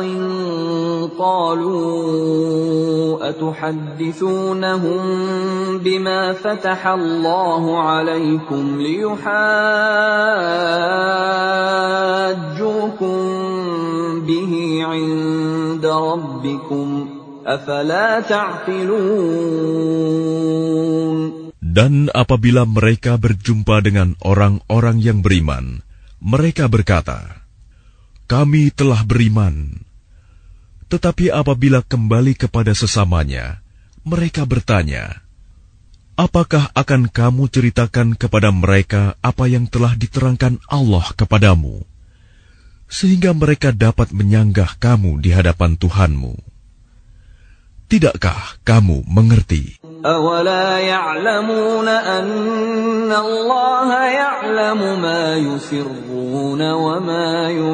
قَالُوا أَتُحَدِّثُونَهُم بِمَا فَتَحَ اللَّهُ عَلَيْكُمْ لِيُحَاجُّوكُم بِهِ عِندَ رَبِّكُمْ أَفَلَا تَعْقِلُونَ. Dan apabila mereka berjumpa dengan orang-orang yang beriman, mereka berkata, kami telah beriman. Tetapi apabila kembali kepada sesamanya, mereka bertanya, apakah akan kamu ceritakan kepada mereka apa yang telah diterangkan Allah kepadamu, sehingga mereka dapat menyanggah kamu di hadapan Tuhanmu? Tidakkah kamu mengerti? أَوَلَا يَعْلَمُونَ أَنَّ اللَّهَ يَعْلَمُ مَا يُسِرُّونَ وَمَا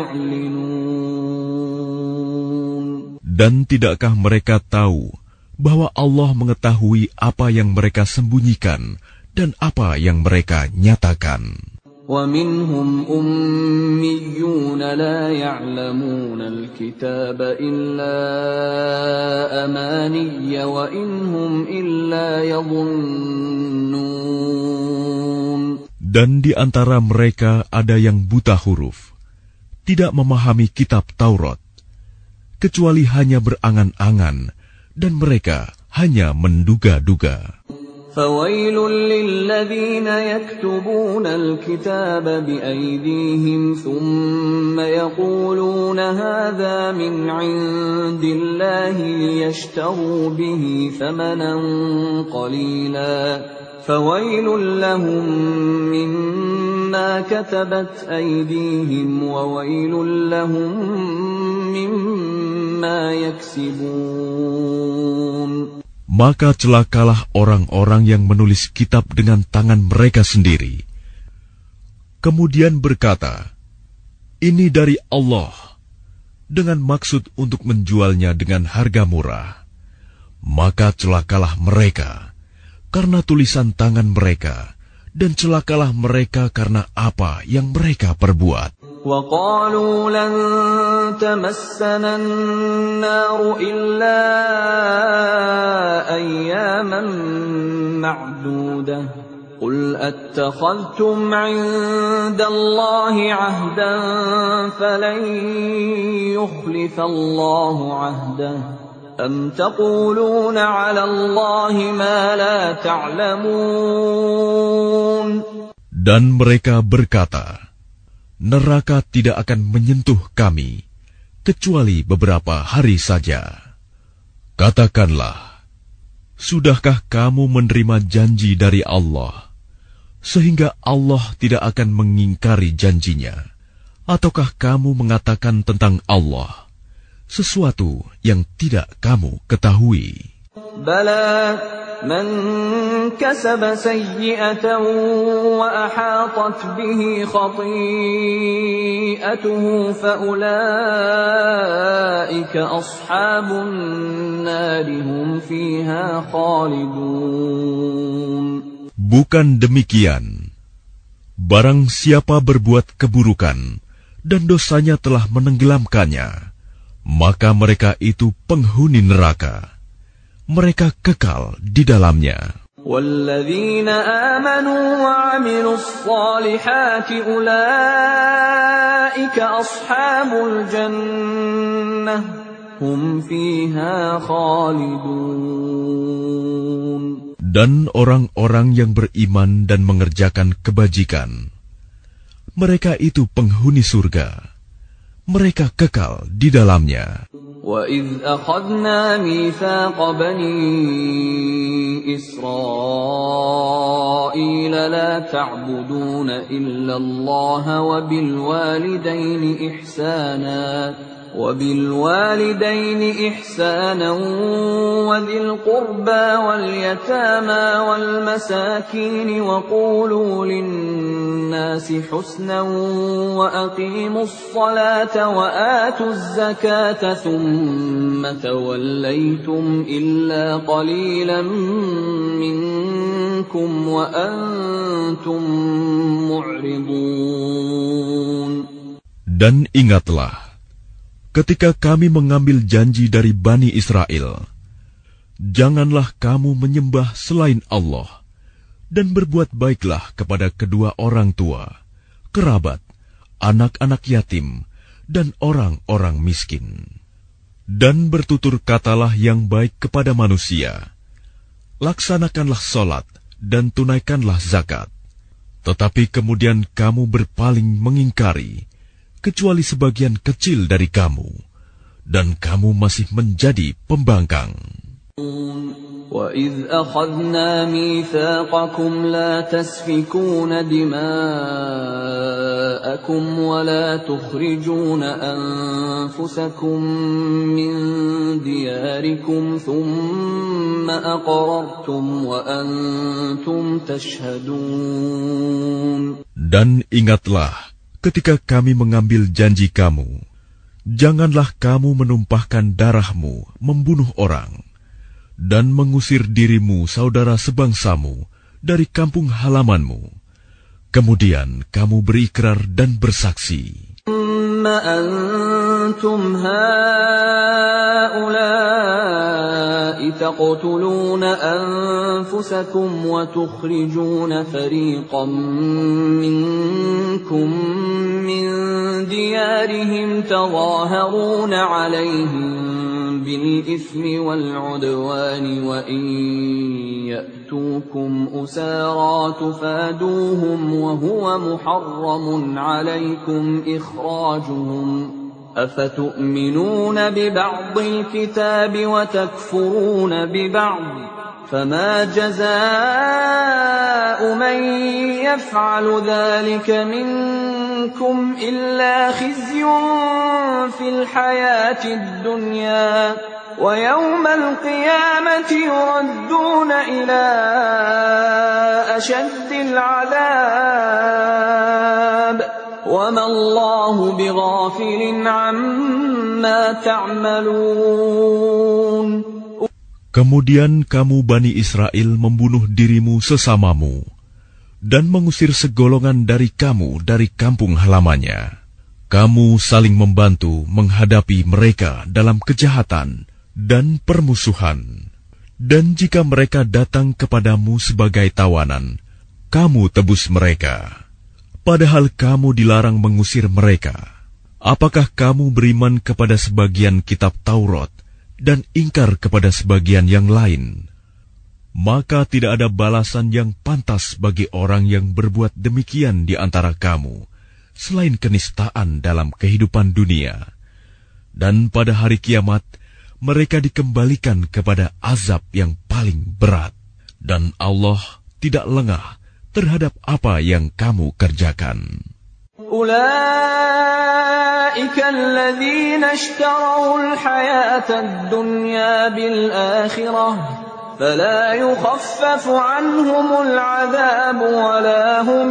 يُعْلِنُونَ. Dan tidakkah mereka tahu bahwa Allah mengetahui apa yang mereka sembunyikan dan apa yang mereka nyatakan? وَمِنْهُمْ أُمِّيُّونَ لَا يَعْلَمُونَ الْكِتَابَ إِلَّا أَمَانِيَّ وَإِنْ هُمْ إِلَّا يَظُنُّونَ. Dan di antara mereka ada yang buta huruf, tidak memahami kitab Taurat, kecuali hanya berangan-angan, dan mereka hanya menduga-duga. فَوَيْلٌ لِّلَّذِينَ يَكْتُبُونَ الْكِتَابَ بِأَيْدِيهِمْ ثُمَّ يَقُولُونَ هَٰذَا مِنْ عِندِ اللَّهِ لِيَشْتَرُوا بِهِ ثَمَنًا قَلِيلًا فَوَيْلٌ لَّهُم مِّمَّا ما كتبت أيديهم وويل لهم مما يكسبون. Maka celakalah orang-orang yang menulis kitab dengan tangan mereka sendiri, kemudian berkata, ini dari Allah, dengan maksud untuk menjualnya dengan harga murah. Maka celakalah mereka karena tulisan tangan mereka, dan celakalah mereka karena apa yang mereka perbuat. وَقَالُوا لَن تَمَسَّنَا النَّارُ إِلَّا أَيَّامًا مَّعْدُودَةً قُلْ أَتَّخَذْتُمْ عِندَ اللَّهِ عَهْدًا فَلَن يُخْلِفَ اللَّهُ عَهْدَهُ أَمْ تَقُولُونَ عَلَى اللَّهِ مَا لَا تَعْلَمُونَ. Dan mereka berkata, neraka tidak akan menyentuh kami kecuali beberapa hari saja. Katakanlah, sudahkah kamu menerima janji dari Allah sehingga Allah tidak akan mengingkari janjinya? Ataukah kamu mengatakan tentang Allah sesuatu yang tidak kamu ketahui? Bala man kasaba sayyi'atan wa ahatat bihi khati'atuhu fa ulaika ashabun nari hum fiha khalidun. Bukan demikian. Barang siapa berbuat keburukan dan dosanya telah menenggelamkannya, maka mereka itu penghuni neraka. Mereka kekal di dalamnya. وَالَّذِينَ آمَنُوا وَعَمِلُوا الصَّالِحَاتِ أُولَئِكَ أَصْحَابُ الْجَنَّةِ هُمْ فِيهَا خَالِدُونَ. Dan orang-orang yang beriman dan mengerjakan kebajikan, mereka itu penghuni surga. Mereka kekal di dalamnya. وَإِذْ أَخَذْنَا مِيثَاقَ بَنِي إِسْرَائِيلَ لَا تَعْبُدُونَ إِلَّا اللَّهَ وَبِالْوَالِدَيْنِ إِحْسَانًا وَبِالْوَالِدَيْنِ إِحْسَانًا وَذِي الْقُرْبَى وَالْيَتَامَى وَالْمَسَاكِينِ وَقُولُوا لِلنَّاسِ حُسْنًا وَأَقِيمُوا الصَّلَاةَ وَآتُوا الزَّكَاةَ ثُمَّ تَوَلَّيْتُمْ إِلَّا قَلِيلًا مِّنكُمْ وَأَنتُمْ مُعْرِضُونَ. Dan ingatlah, ketika kami mengambil janji dari Bani Israel, janganlah kamu menyembah selain Allah, dan berbuat baiklah kepada kedua orang tua, kerabat, anak-anak yatim, dan orang-orang miskin. Dan bertutur katalah yang baik kepada manusia. Laksanakanlah solat dan tunaikanlah zakat. Tetapi kemudian kamu berpaling mengingkari, kecuali sebagian kecil dari kamu, dan kamu masih menjadi pembangkang. وَإِذْ أَخَذْنَا مِيثَاقَكُمْ لَا تَسْفِكُونَ دِمَاءَكُمْ وَلَا تُخْرِجُونَ أَنفُسَكُمْ مِنْ دِيَارِكُمْ ثُمَّ أَقْرَرْتُمْ وَأَنْتُمْ تَشْهَدُونَ. Dan ingatlah, ketika kami mengambil janji kamu, janganlah kamu menumpahkan darahmu, membunuh orang, dan mengusir dirimu saudara sebangsamu dari kampung halamanmu. Kemudian kamu berikrar dan bersaksi. Thumma antum haula'i taqtuluna anfusakum wa tukhrijuna fariqan minkum min diyarihim tadhaharuna 'alayhim بالإثم والعدوان وإن يأتوكم أسارى تفادوهم وهو محرم عليكم إخراجهم أفتؤمنون ببعض الكتاب وتكفرون ببعض فما جزاء من يفعل ذلك منكم إلا خزي في الحياة الدنيا ويوم القيامة يردون إلى أشد العذاب وما الله بغافل عما تعملون. Kemudian kamu Bani Israel membunuh dirimu sesamamu dan mengusir segolongan dari kamu dari kampung halamannya. Kamu saling membantu menghadapi mereka dalam kejahatan dan permusuhan. Dan jika mereka datang kepadamu sebagai tawanan, kamu tebus mereka. Padahal kamu dilarang mengusir mereka. Apakah kamu beriman kepada sebagian kitab Taurat dan ingkar kepada sebagian yang lain? Maka tidak ada balasan yang pantas bagi orang yang berbuat demikian di antara kamu, selain kenistaan dalam kehidupan dunia. Dan pada hari kiamat, mereka dikembalikan kepada azab yang paling berat. Dan Allah tidak lengah terhadap apa yang kamu kerjakan. أولئك الذين اشتروا الحياة الدنيا بالآخرة فلا يخفف عنهم العذاب ولا هم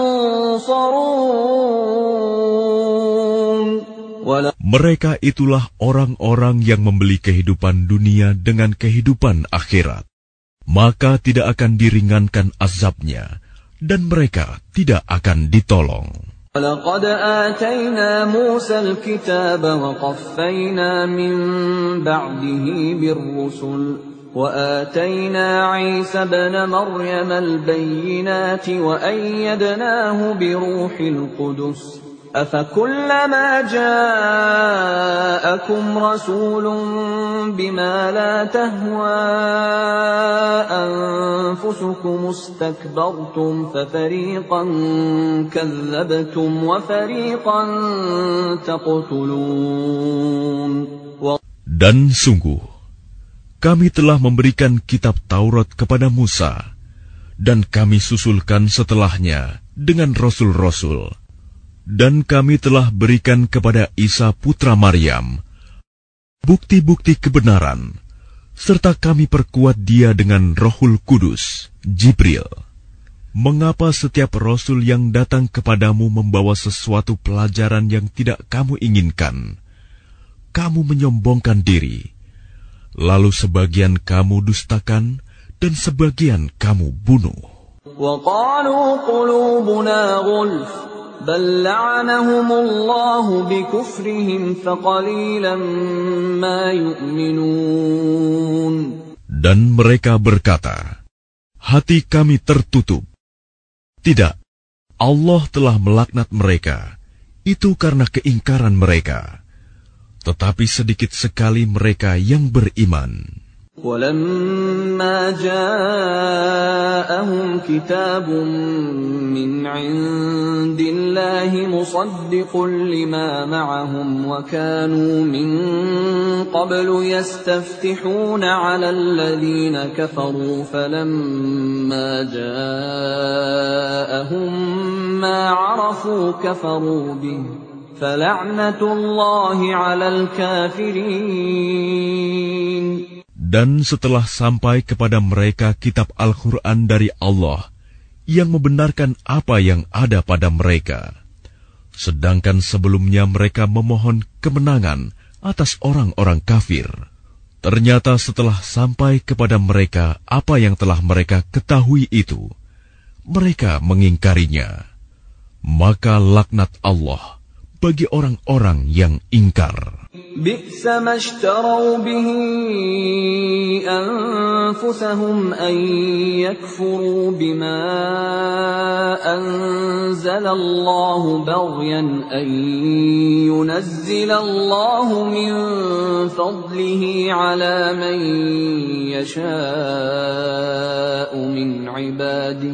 ينصرون. Mereka itulah orang-orang yang membeli kehidupan dunia dengan kehidupan akhirat. Maka tidak akan diringankan azabnya dan mereka tidak akan ditolong. وَلَقَدْ آتَيْنَا مُوسَى الْكِتَابَ وَقَفَّيْنَا مِنْ بَعْدِهِ بِالرُّسُلِ وَآتَيْنَا عِيسَى ابْنَ مَرْيَمَ الْبَيِّنَاتِ وَأَيَّدْنَاهُ بِرُوحِ الْقُدُسِ أَفَكُلَّمَا جَاءَكُمْ رَسُولٌ بِمَا لَا تَهْوَى أَنفُسُكُمُ اسْتَكْبَرْتُمْ فَفَرِيقًا كَذَّبْتُمْ وَفَرِيقًا تَقْتُلُونَ. Dan sungguh, kami telah memberikan kitab Taurat kepada Musa, dan kami susulkan setelahnya dengan rasul-rasul. Dan kami telah berikan kepada Isa putra Maryam bukti-bukti kebenaran, serta kami perkuat dia dengan Rohul Kudus, Jibril. Mengapa setiap rasul yang datang kepadamu membawa sesuatu pelajaran yang tidak kamu inginkan, kamu menyombongkan diri, lalu sebagian kamu dustakan dan sebagian kamu bunuh. وَقَالُوا قُلُوبُنَا غُلْفٌ بل لعنهم الله بكفرهم فقليلا ما يؤمنون. Dan mereka berkata, hati kami tertutup. Tidak, Allah telah melaknat mereka. Itu karena keingkaran mereka. Tetapi sedikit sekali mereka yang beriman. وَلَمَّا جَاءَهُمْ كِتَابٌ مِّنْ عِندِ اللَّهِ مُصَدِّقٌ لِّمَا مَعَهُمْ وَكَانُوا مِن قَبْلُ يَسْتَفْتِحُونَ عَلَى الَّذِينَ كَفَرُوا فَلَمَّا جَاءَهُم مَّا عَرَفُوا كَفَرُوا بِهِ فَلَعْنَةُ اللَّهِ عَلَى الْكَافِرِينَ. Dan setelah sampai kepada mereka kitab Al-Quran dari Allah yang membenarkan apa yang ada pada mereka, sedangkan sebelumnya mereka memohon kemenangan atas orang-orang kafir, ternyata setelah sampai kepada mereka apa yang telah mereka ketahui itu, mereka mengingkarinya. Maka laknat Allah bagi orang-orang yang ingkar. بئس ما اشتروا به أنفسهم أن يكفروا بما أنزل الله بغيا أن ينزل الله من فضله على من يشاء من عباده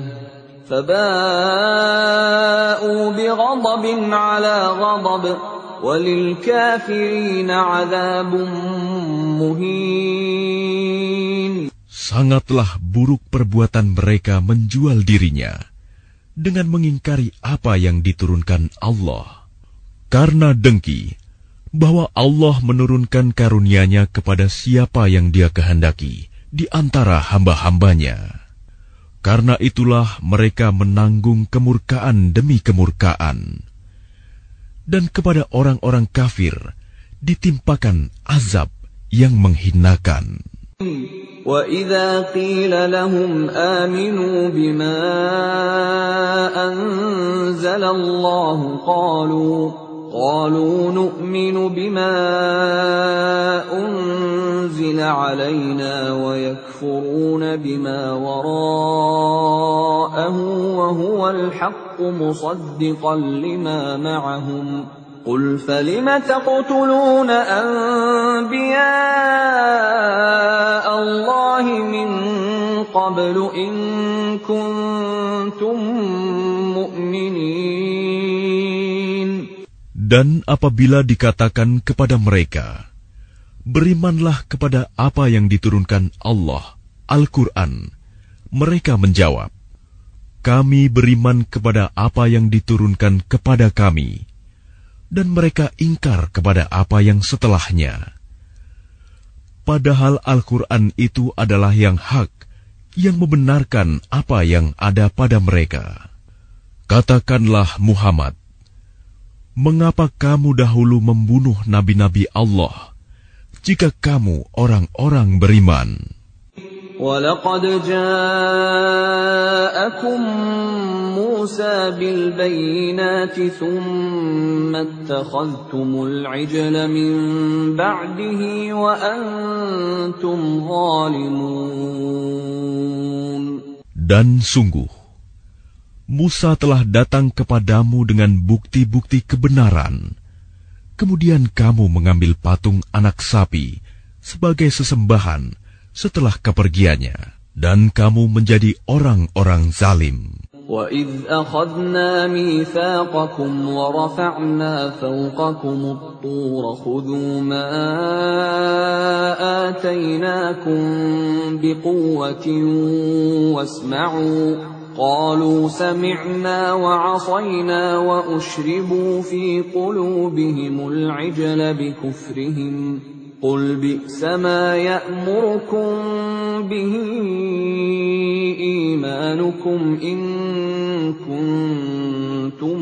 فباءوا بغضب على غضب وَلِلْكَافِرِينَ عَذَابٌ مُهِينٌ. Sangatlah buruk perbuatan mereka menjual dirinya dengan mengingkari apa yang diturunkan Allah, karena dengki bahwa Allah menurunkan karunia-Nya kepada siapa yang Dia kehendaki di antara hamba-hambanya. Karena itulah mereka menanggung kemurkaan demi kemurkaan. Dan kepada orang-orang kafir ditimpakan azab yang menghinakan. وَإِذَا قِيلَ لَهُمْ آمِنُوا بِمَا أَنزَلَ اللَّهُ قَالُوا قَالُوا نُؤْمِنُ بِمَا أُنزِلَ عَلَيْنَا وَيَكْفُرُونَ بِمَا وَرَاءَهُ وَهُوَ الْحَقُّ مُصَدِّقًا لِمَا مَعَهُمْ قُلْ فَلِمَ تَقْتُلُونَ أَنبِيَاءَ اللَّهِ مِن قَبْلُ إِن كُنتُم مُّؤْمِنِينَ. Dan apabila dikatakan kepada mereka, berimanlah kepada apa yang diturunkan Allah, Al-Quran, mereka menjawab, kami beriman kepada apa yang diturunkan kepada kami, dan mereka ingkar kepada apa yang setelahnya. Padahal Al-Quran itu adalah yang hak, yang membenarkan apa yang ada pada mereka. Katakanlah Muhammad, mengapa kamu dahulu membunuh nabi-nabi Allah, jika kamu orang-orang beriman? وَلَقَدْ جَاءَكُم مُّوسَىٰ بِالْبَيِّنَاتِ ثُمَّ اتَّخَذْتُمُ الْعِجْلَ مِن بَعْدِهِ وَأَنتُمْ ظَالِمُونَ. Dan sungguh, Musa telah datang kepadamu dengan bukti-bukti kebenaran. Kemudian kamu mengambil patung anak sapi sebagai sesembahan setelah kepergiannya, dan kamu menjadi orang-orang zalim. وَإِذْ أَخَذْنَا مِيثَاقَكُمْ وَرَفَعْنَا فَوْقَكُمُ الطُّورَ خُذُوا مَا آتَيْنَاكُمْ بِقُوَّةٍ وَاسْمَعُوا قَالُوا سَمِعْنَا وَعَصَيْنَا وَأُشْرِبُوا فِي قُلُوبِهِمُ الْعِجْلَ بِكُفْرِهِمْ قُلْ بِئْسَ مَا يَأْمُرُكُمْ بِهِ إِيمَانُكُمْ إِن كُنتُم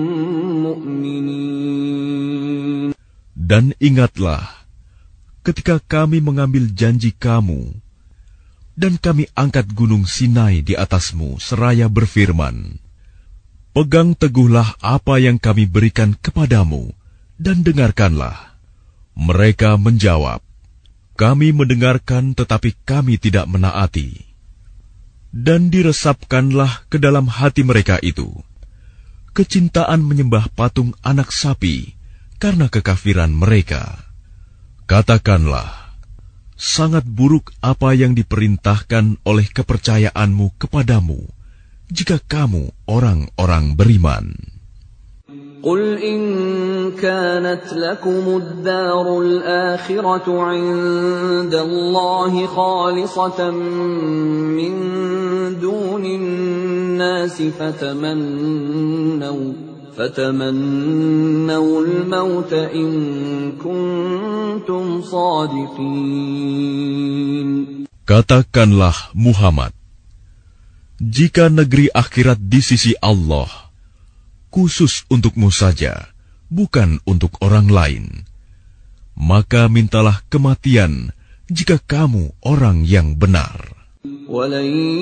مُّؤْمِنِينَ. Dan ingatlah ketika kami mengambil janji kamu dan kami angkat gunung Sinai di atasmu seraya berfirman, pegang teguhlah apa yang kami berikan kepadamu dan dengarkanlah. Mereka menjawab, kami mendengarkan tetapi kami tidak menaati. Dan diresapkanlah ke dalam hati mereka itu kecintaan menyembah patung anak sapi karena kekafiran mereka. Katakanlah, sangat buruk apa yang diperintahkan oleh kepercayaanmu kepadamu jika kamu orang-orang beriman. قُلْ إِن كَانَتْ لَكُمُ الدَّارُ الْآخِرَةُ عِندَ اللَّهِ خَالِصَةً مِّن دُونِ النَّاسِ فَتَمَنَّوْا فَتَمَنَّوُا الْمَوْتَ إِن كُنتُمْ صَادِقِينَ. Katakanlah Muhammad, jika negeri akhirat di sisi Allah khusus untukmu saja, bukan untuk orang lain, maka mintalah kematian jika kamu orang yang benar. وَلَن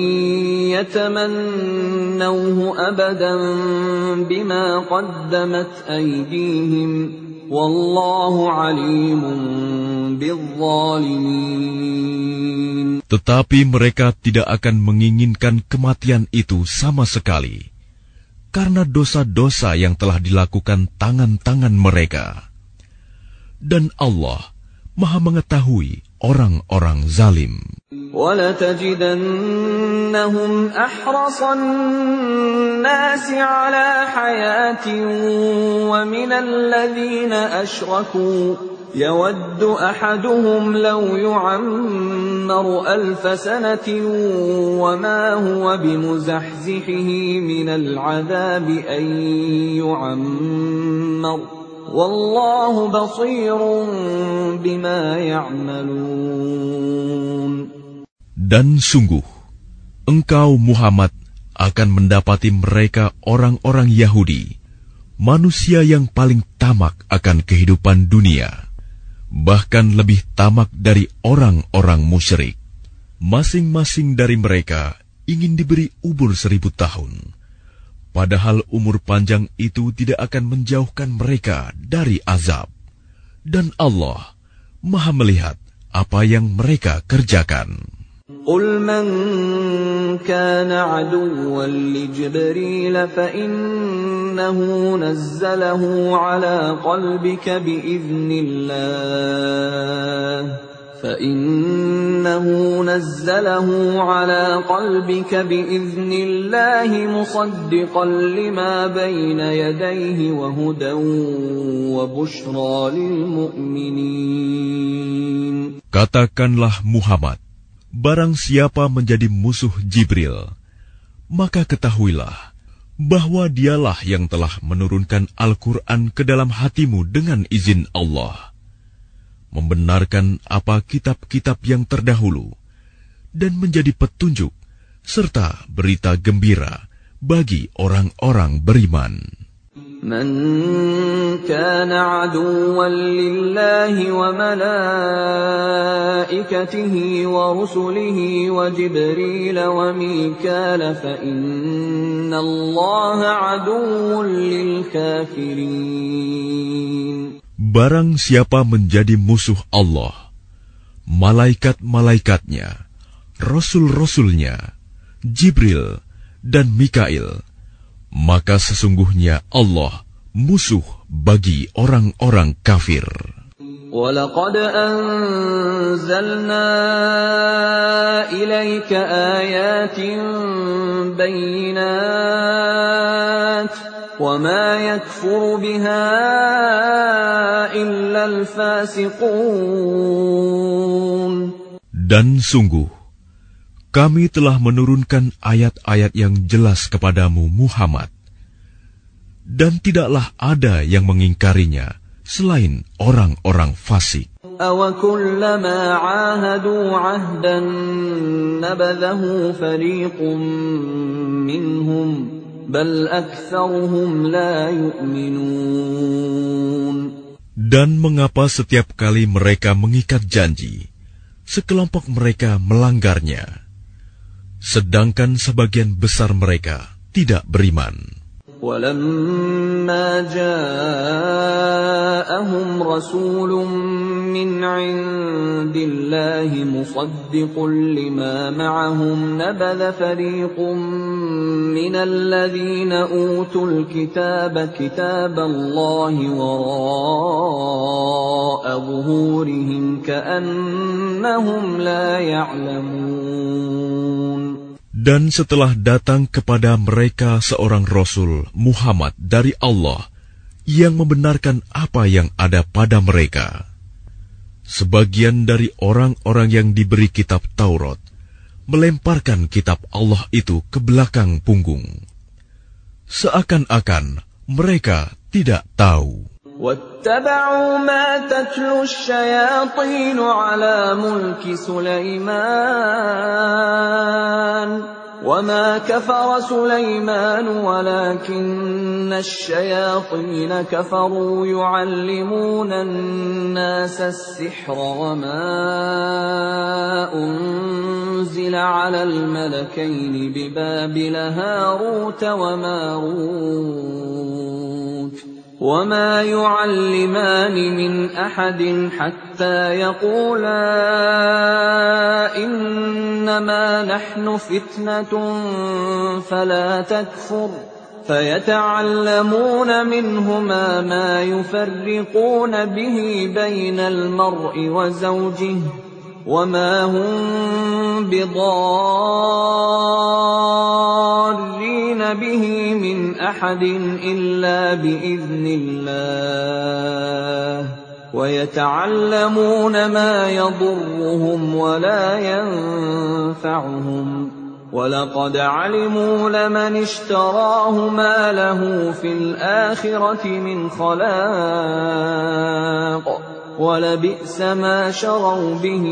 يَتَمَنَّوْهُ أَبَدًا بِمَا قَدَّمَتْ أَيْدِيهِمْ وَاللَّهُ عَلِيمٌ بِالظَّالِمِينَ. Tetapi mereka tidak akan menginginkan kematian itu sama sekali, karena dosa-dosa yang telah dilakukan tangan-tangan mereka. Dan Allah Maha mengetahui orang-orang zalim. وَلَتَجِدَنَّهُمْ أَحْرَصَ النَّاسِ عَلَى حَيَاةٍ وَمِنَ الَّذِينَ أَشْرَكُوا يود أحدهم لو يعمر ألف سنة وما هو بمزحزحه من العذاب أن يعمر والله بصير بما يعملون. Dan sungguh, engkau Muhammad akan mendapati mereka orang-orang Yahudi, manusia yang paling tamak akan kehidupan dunia, bahkan lebih tamak dari orang-orang musyrik. Masing-masing dari mereka ingin diberi umur seribu tahun, padahal umur panjang itu tidak akan menjauhkan mereka dari azab. Dan Allah Maha melihat apa yang mereka kerjakan. قل من كان عدوا لجبريل فإنه نزله على قلبك بإذن الله فإنه نزله على قلبك بإذن الله مصدقا لما بين يديه وهدى وبشرى للمؤمنين. Katakanlah Muhammad, barang siapa menjadi musuh Jibril, maka ketahuilah bahwa dialah yang telah menurunkan Al-Quran ke dalam hatimu dengan izin Allah, membenarkan apa kitab-kitab yang terdahulu, dan menjadi petunjuk serta berita gembira bagi orang-orang beriman. من كان عدوا لله وملائكته ورسله وجبريل وميكال فإن الله عدو للكافرين. Barang siapa menjadi musuh Allah, malaikat-malaikatnya, rasul-rasulnya, Jibril dan Mikail, maka sesungguhnya Allah musuh bagi orang-orang kafir. وَلَقَدْ أَنزَلْنَا إِلَيْكَ آيَاتٍ بَيِّنَاتٍ وَمَا يَكْفُرُ بِهَا إِلَّا الْفَاسِقُونَ. Dan sungguh, kami telah menurunkan ayat-ayat yang jelas kepadamu Muhammad, dan tidaklah ada yang mengingkarinya selain orang-orang fasik. أَوَكُلَّمَا عَاهَدُوا عَهْدًا نَبَذَهُ فَرِيقٌ مِّنْهُمْ بَلْ أَكْثَرُهُمْ لَا يُؤْمِنُونَ. Dan mengapa setiap kali mereka mengikat janji, sekelompok mereka melanggarnya, sedangkan sebagian besar mereka tidak beriman. وَلَمَّا جَاءَهُمْ رَسُولٌ مِّنْ عِندِ اللَّهِ مُصَدِّقٌ لِّمَا مَعَهُمْ نَبَذَ فَرِيقٌ مِّنَ الَّذِينَ أُوتُوا الْكِتَابَ كِتَابَ اللَّهِ وَرَاءَ ظُهُورِهِمْ كَأَنَّهُمْ لَا يَعْلَمُونَ. Dan setelah datang kepada mereka seorang Rasul Muhammad dari Allah yang membenarkan apa yang ada pada mereka, sebagian dari orang-orang yang diberi kitab Taurat melemparkan kitab Allah itu ke belakang punggung, seakan-akan mereka tidak tahu. وَاتَّبَعُوا مَا تَتْلُو الشَّيَاطِينُ عَلَى مُلْكِ سُلَيْمَانَ وَمَا كَفَرَ سُلَيْمَانُ وَلَكِنَّ الشَّيَاطِينَ كَفَرُوا يُعَلِّمُونَ النَّاسَ السِّحْرَ وَمَا أُنزِلَ عَلَى الْمَلَكَيْنِ بِبَابِلَ هَارُوتَ وَمَارُوتَ وَمَا يُعَلِّمَانِ مِنْ أَحَدٍ حَتَّى يَقُولَا إِنَّمَا نَحْنُ فِتْنَةٌ فَلَا تَكْفُرْ فَيَتَعَلَّمُونَ مِنْهُمَا مَا يُفَرِّقُونَ بِهِ بَيْنَ الْمَرْءِ وَزَوْجِهِ وَمَا هُمْ بِضَارِّينَ بِهِ مِنْ أَحَدٍ إِلَّا بِإِذْنِ اللَّهِ وَيَتَعَلَّمُونَ مَا يَضُرُّهُمْ وَلَا يَنفَعُهُمْ وَلَقَدْ عَلِمُوا لَمَنِ اشْتَرَاهُ مَا لَهُ فِي الْآخِرَةِ مِنْ خَلَاقٍ وَلَبِئْسَ مَا شَرَوْا بِهِ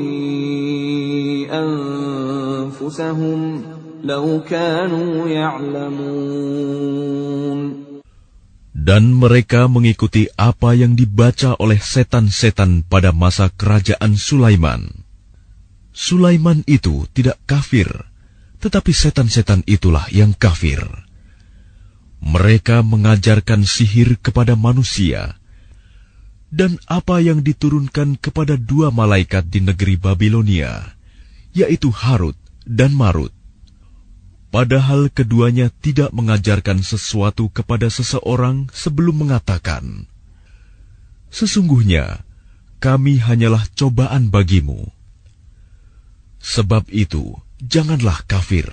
أَنفُسَهُمْ لَوْ كَانُوا يَعْلَمُونَ. Dan mereka mengikuti apa yang dibaca oleh setan-setan pada masa kerajaan Sulaiman. Sulaiman itu tidak kafir, tetapi setan-setan itulah yang kafir. Mereka mengajarkan sihir kepada manusia, dan apa yang diturunkan kepada dua malaikat di negeri Babilonia, yaitu Harut dan Marut. Padahal keduanya tidak mengajarkan sesuatu kepada seseorang sebelum mengatakan, "Sesungguhnya kami hanyalah cobaan bagimu." Sebab itu, janganlah kafir.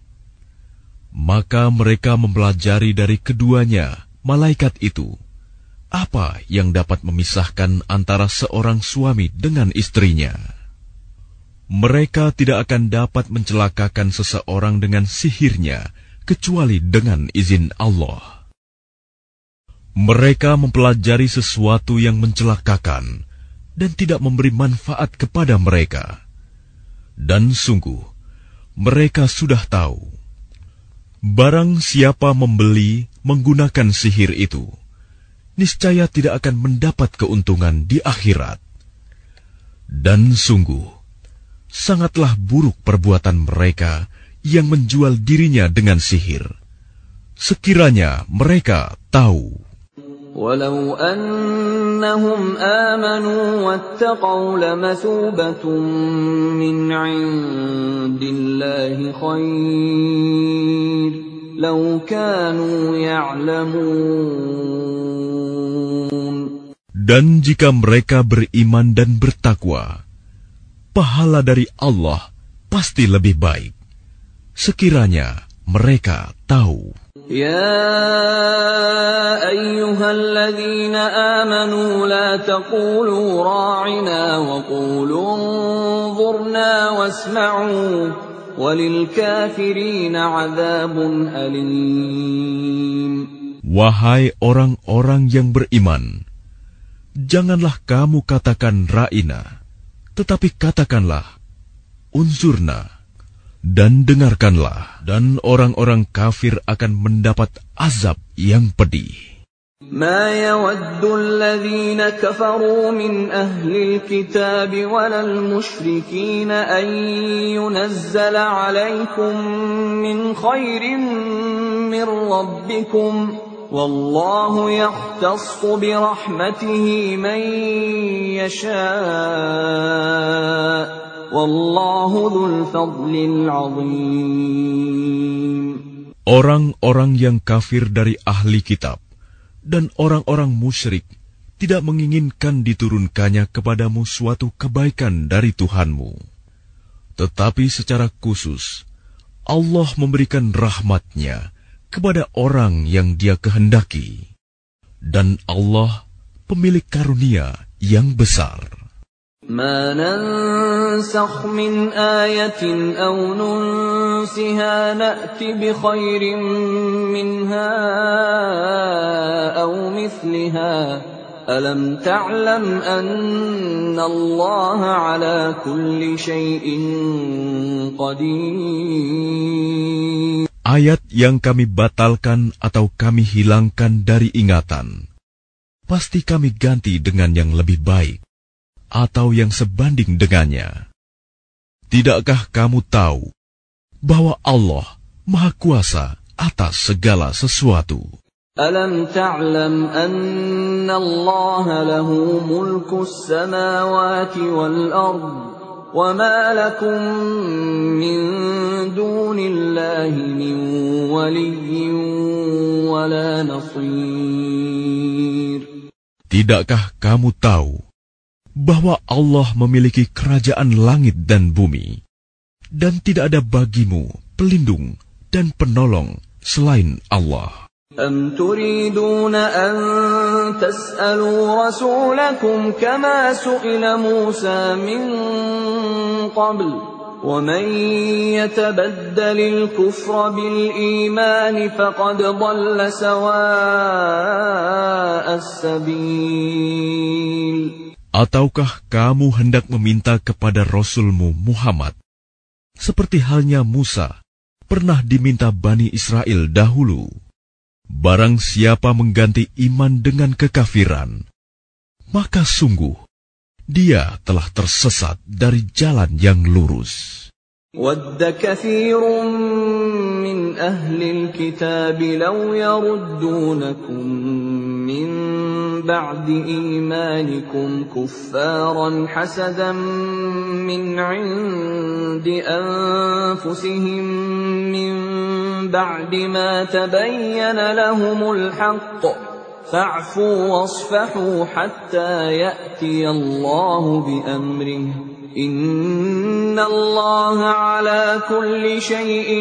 Maka mereka mempelajari dari keduanya, malaikat itu, apa yang dapat memisahkan antara seorang suami dengan istrinya. Mereka tidak akan dapat mencelakakan seseorang dengan sihirnya, kecuali dengan izin Allah. Mereka mempelajari sesuatu yang mencelakakan, dan tidak memberi manfaat kepada mereka. Dan sungguh, mereka sudah tahu, barang siapa membeli menggunakan sihir itu, niscaya tidak akan mendapat keuntungan di akhirat. Dan sungguh, sangatlah buruk perbuatan mereka yang menjual dirinya dengan sihir. Sekiranya mereka tahu. Walau annahum amanu wattaqaw lamathubatun min 'indillahi khair law kanu ya'lamun. Dan jika mereka beriman dan bertakwa, pahala dari Allah pasti lebih baik, sekiranya mereka tahu. Ya ayyuhalladzina amanu la taqulu ra'ina wa qulu unzurna wasma'u walil kafirina 'adzabun alim. Wahai orang-orang yang beriman, janganlah kamu katakan ra'ina, tetapi katakanlah, unzurna, dan dengarkanlah, dan orang-orang kafir akan mendapat azab yang pedih. Ma yawaddu alladhina kafaru min ahli alkitabi walal musyrikin an yunazzala alaykum min khairin min rabbikum wallahu yakhtassu birahmatihi man yasha' wallahu dzul fadlil 'adzim. Orang-orang yang kafir dari ahli kitab dan orang-orang musyrik tidak menginginkan diturunkannya kepadamu suatu kebaikan dari Tuhanmu. Tetapi secara khusus, Allah memberikan rahmat-Nya kepada orang yang Dia kehendaki. Dan Allah pemilik karunia yang besar. Ma nansakh min ayatin aw nunsiha na'ti bi khairin minha aw mithliha alam ta'lam anna Allah ala kulli shay'in qadir. Ayat yang kami batalkan atau kami hilangkan dari ingatan, pasti kami ganti dengan yang lebih baik atau yang sebanding dengannya. Tidakkah kamu tahu bahwa Allah Maha Kuasa atas segala sesuatu? Alam ta'lam anna Allah lahu mulkus samawati wal ard wa ma lakum min dunillahi min waliyyin wa la nasir. Tidakkah kamu tahu bahwa Allah memiliki kerajaan langit dan bumi, dan tidak ada bagimu pelindung dan penolong selain Allah? أَمْ تُرِيدُونَ أَن تَسْأَلُوا رَسُولَكُمْ كَمَا سُئِلَ مُوسَى مِن قَبْلُ وَمَن يَتَبَدَّلِ الْكُفْرَ بِالْإِيمَانِ فَقَدْ ضَلَّ سَوَاءَ السَّبِيلِ. Ataukah kamu hendak meminta kepada Rasulmu Muhammad, seperti halnya Musa pernah diminta Bani Israel dahulu? Barang siapa mengganti iman dengan kekafiran, maka sungguh dia telah tersesat dari jalan yang lurus. وَدَّ كَثِيرٌ مِّنْ أَهْلِ الْكِتَابِ لَوْ يَرُدُّونَكُم مِّن بَعْدِ إِيمَانِكُمْ كُفَّارًا حَسَدًا مِّنْ عِندِ أَنفُسِهِم مِّن بَعْدِ مَا تَبَيَّنَ لَهُمُ الْحَقُّ فَاعْفُوا وَاصْفَحُوا حَتَّى يَأْتِيَ اللَّهُ بِأَمْرِهِ إِنَّ اللَّهَ عَلَى كُلِّ شَيْءٍ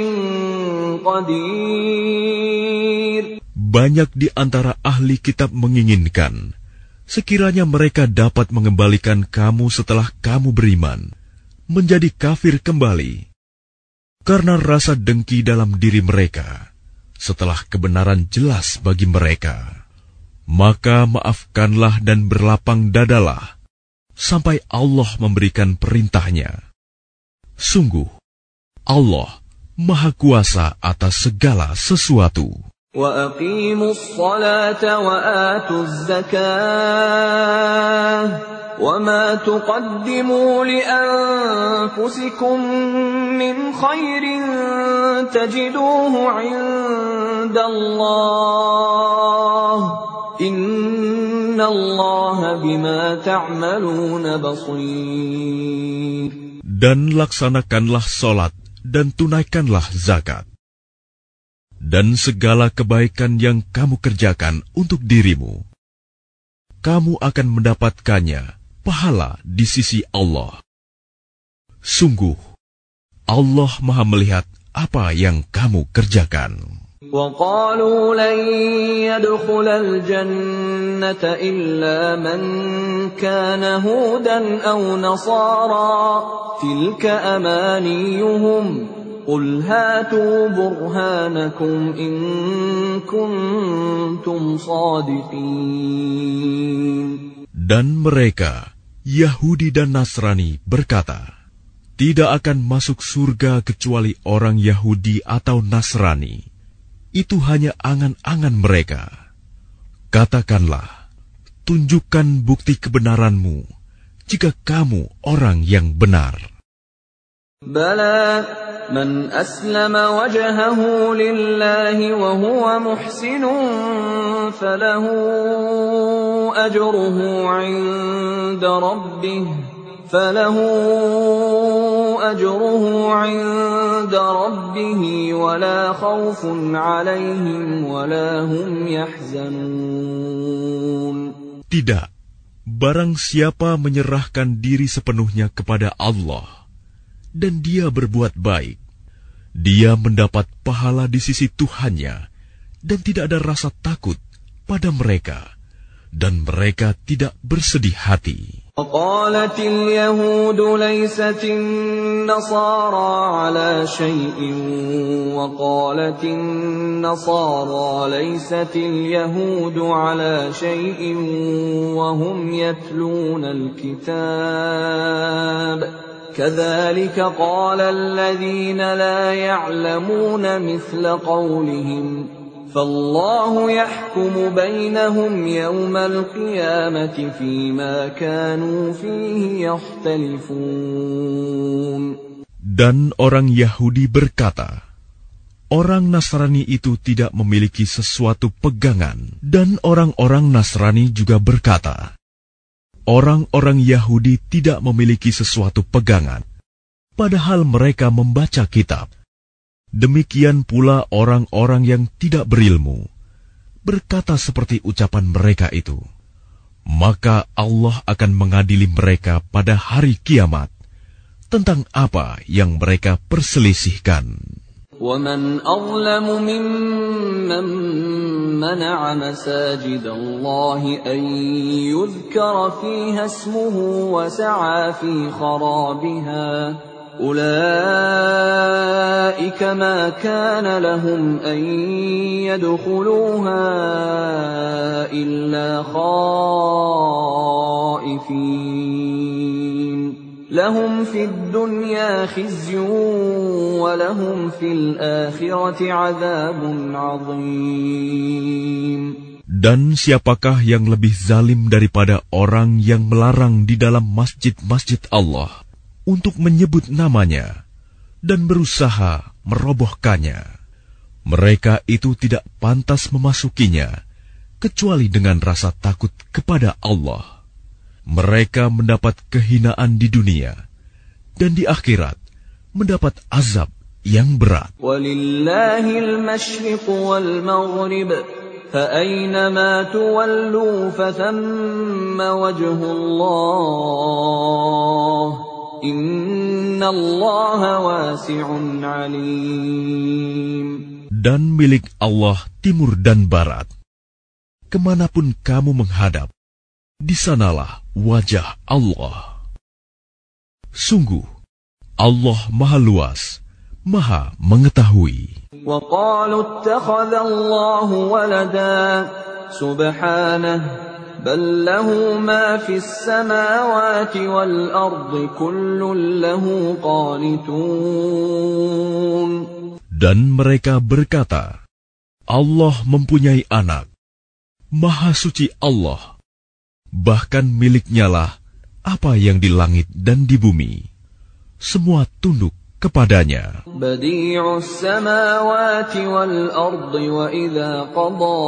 قَدِيرٌ. Banyak di antara ahli kitab menginginkan sekiranya mereka dapat mengembalikan kamu setelah kamu beriman menjadi kafir kembali, karena rasa dengki dalam diri mereka setelah kebenaran jelas bagi mereka. Maka maafkanlah dan berlapang dadalah sampai Allah memberikan perintahnya. Sungguh, Allah Maha Kuasa atas segala sesuatu. وَأَقِيمُوا الصَّلَاةَ وَآتُوا الزَّكَاةَ وَمَا تُقَدِّمُوا لِأَنفُسِكُم مِّنْ خَيْرٍ تَجِدُوهُ عِندَ اللَّهِ إِنَّ اللَّهَ بِمَا تَعْمَلُونَ بَصِيرٌ. Dan laksanakanlah solat dan tunaikanlah zakat. Dan segala kebaikan yang kamu kerjakan untuk dirimu, kamu akan mendapatkannya pahala di sisi Allah. Sungguh, Allah Maha melihat apa yang kamu kerjakan. وَقَالُوا لَن يَدْخُلَ الْجَنَّةَ إِلَّا مَن كَانَ هُودًا أَوْ نَصَارَىٰ تِلْكَ أَمَانِيُّهُمْ قُلْ هَاتُوا بُرْهَانَكُمْ إِن كُنتُمْ صَادِقِينَ. Dan mereka, Yahudi dan Nasrani, berkata, tidak akan masuk surga kecuali orang Yahudi atau Nasrani. Itu hanya angan-angan mereka. Katakanlah, tunjukkan bukti kebenaranmu jika kamu orang yang benar. Bala man aslama wajhahu lillahi wa huwa muhsinun falahu ajruhu 'inda rabbih falahu ajruhu 'inda rabbih wa la khaufun 'alayhim wa la hum yahzanun. Tidak, barang siapa menyerahkan diri sepenuhnya kepada Allah dan dia berbuat baik, dia mendapat pahala di sisi Tuhannya dan tidak ada rasa takut pada mereka, dan mereka tidak bersedih hati. وقالت اليهود ليست النصارى على شيء وقالت النصارى ليست اليهود على شيء وهم يتلون الكتاب كذلك قال الذين لا يعلمون مثل قولهم فالله يحكم بينهم يوم القيامة فيما كانوا فيه يختلفون. Dan orang Yahudi berkata, orang Nasrani itu tidak memiliki sesuatu pegangan. Dan orang-orang Nasrani juga berkata, orang-orang Yahudi tidak memiliki sesuatu pegangan, padahal mereka membaca kitab. Demikian pula orang-orang yang tidak berilmu berkata seperti ucapan mereka itu. Maka Allah akan mengadili mereka pada hari kiamat tentang apa yang mereka perselisihkan. وَمَنْ أَظْلَمُ مِمَّنْ مَنَعَ مَسَاجِدَ اللَّهِ أَنْ يُذْكَرَ فِيهَا اسْمُهُ وَسَعَى فِي خَرَابِهَا أُولَئِكَ مَا كَانَ لَهُمْ أَنْ يَدْخُلُوهَا إِلَّا خَائِفِينَ لَهُمْ فِي الدُّنْيَا خِزْيٌ وَلَهُمْ فِي الْآخِرَةِ عَذَابٌ عَظِيمٌ. Dan siapakah yang lebih zalim daripada orang yang melarang di dalam masjid-masjid Allah untuk menyebut namanya dan berusaha merobohkannya? Mereka itu tidak pantas memasukinya kecuali dengan rasa takut kepada Allah. Mereka mendapat kehinaan di dunia dan di akhirat mendapat azab yang berat. Walillahil masyriq wal maghrib fa aynama tuwallu fathamma wajhullah innallaha wasi'un alim. Dan milik Allah timur dan barat. Kemanapun kamu menghadap, di sanalah wajah Allah. Sungguh, Allah Maha Luas, Maha Mengetahui. وَقَالُوا اتَّخَذَ اللَّهُ وَلَدًا سُبْحَانَهُ بَل لَّهُ مَا فِي السَّمَاوَاتِ وَالْأَرْضِ كُلٌّ لَّهُ قَانِتُونَ. Dan mereka berkata, Allah mempunyai anak. Maha suci Allah. Bahkan miliknya lah apa yang di langit dan di bumi. Semua tunduk kepadanya. Badi'us samawati wal ardi wa idza qada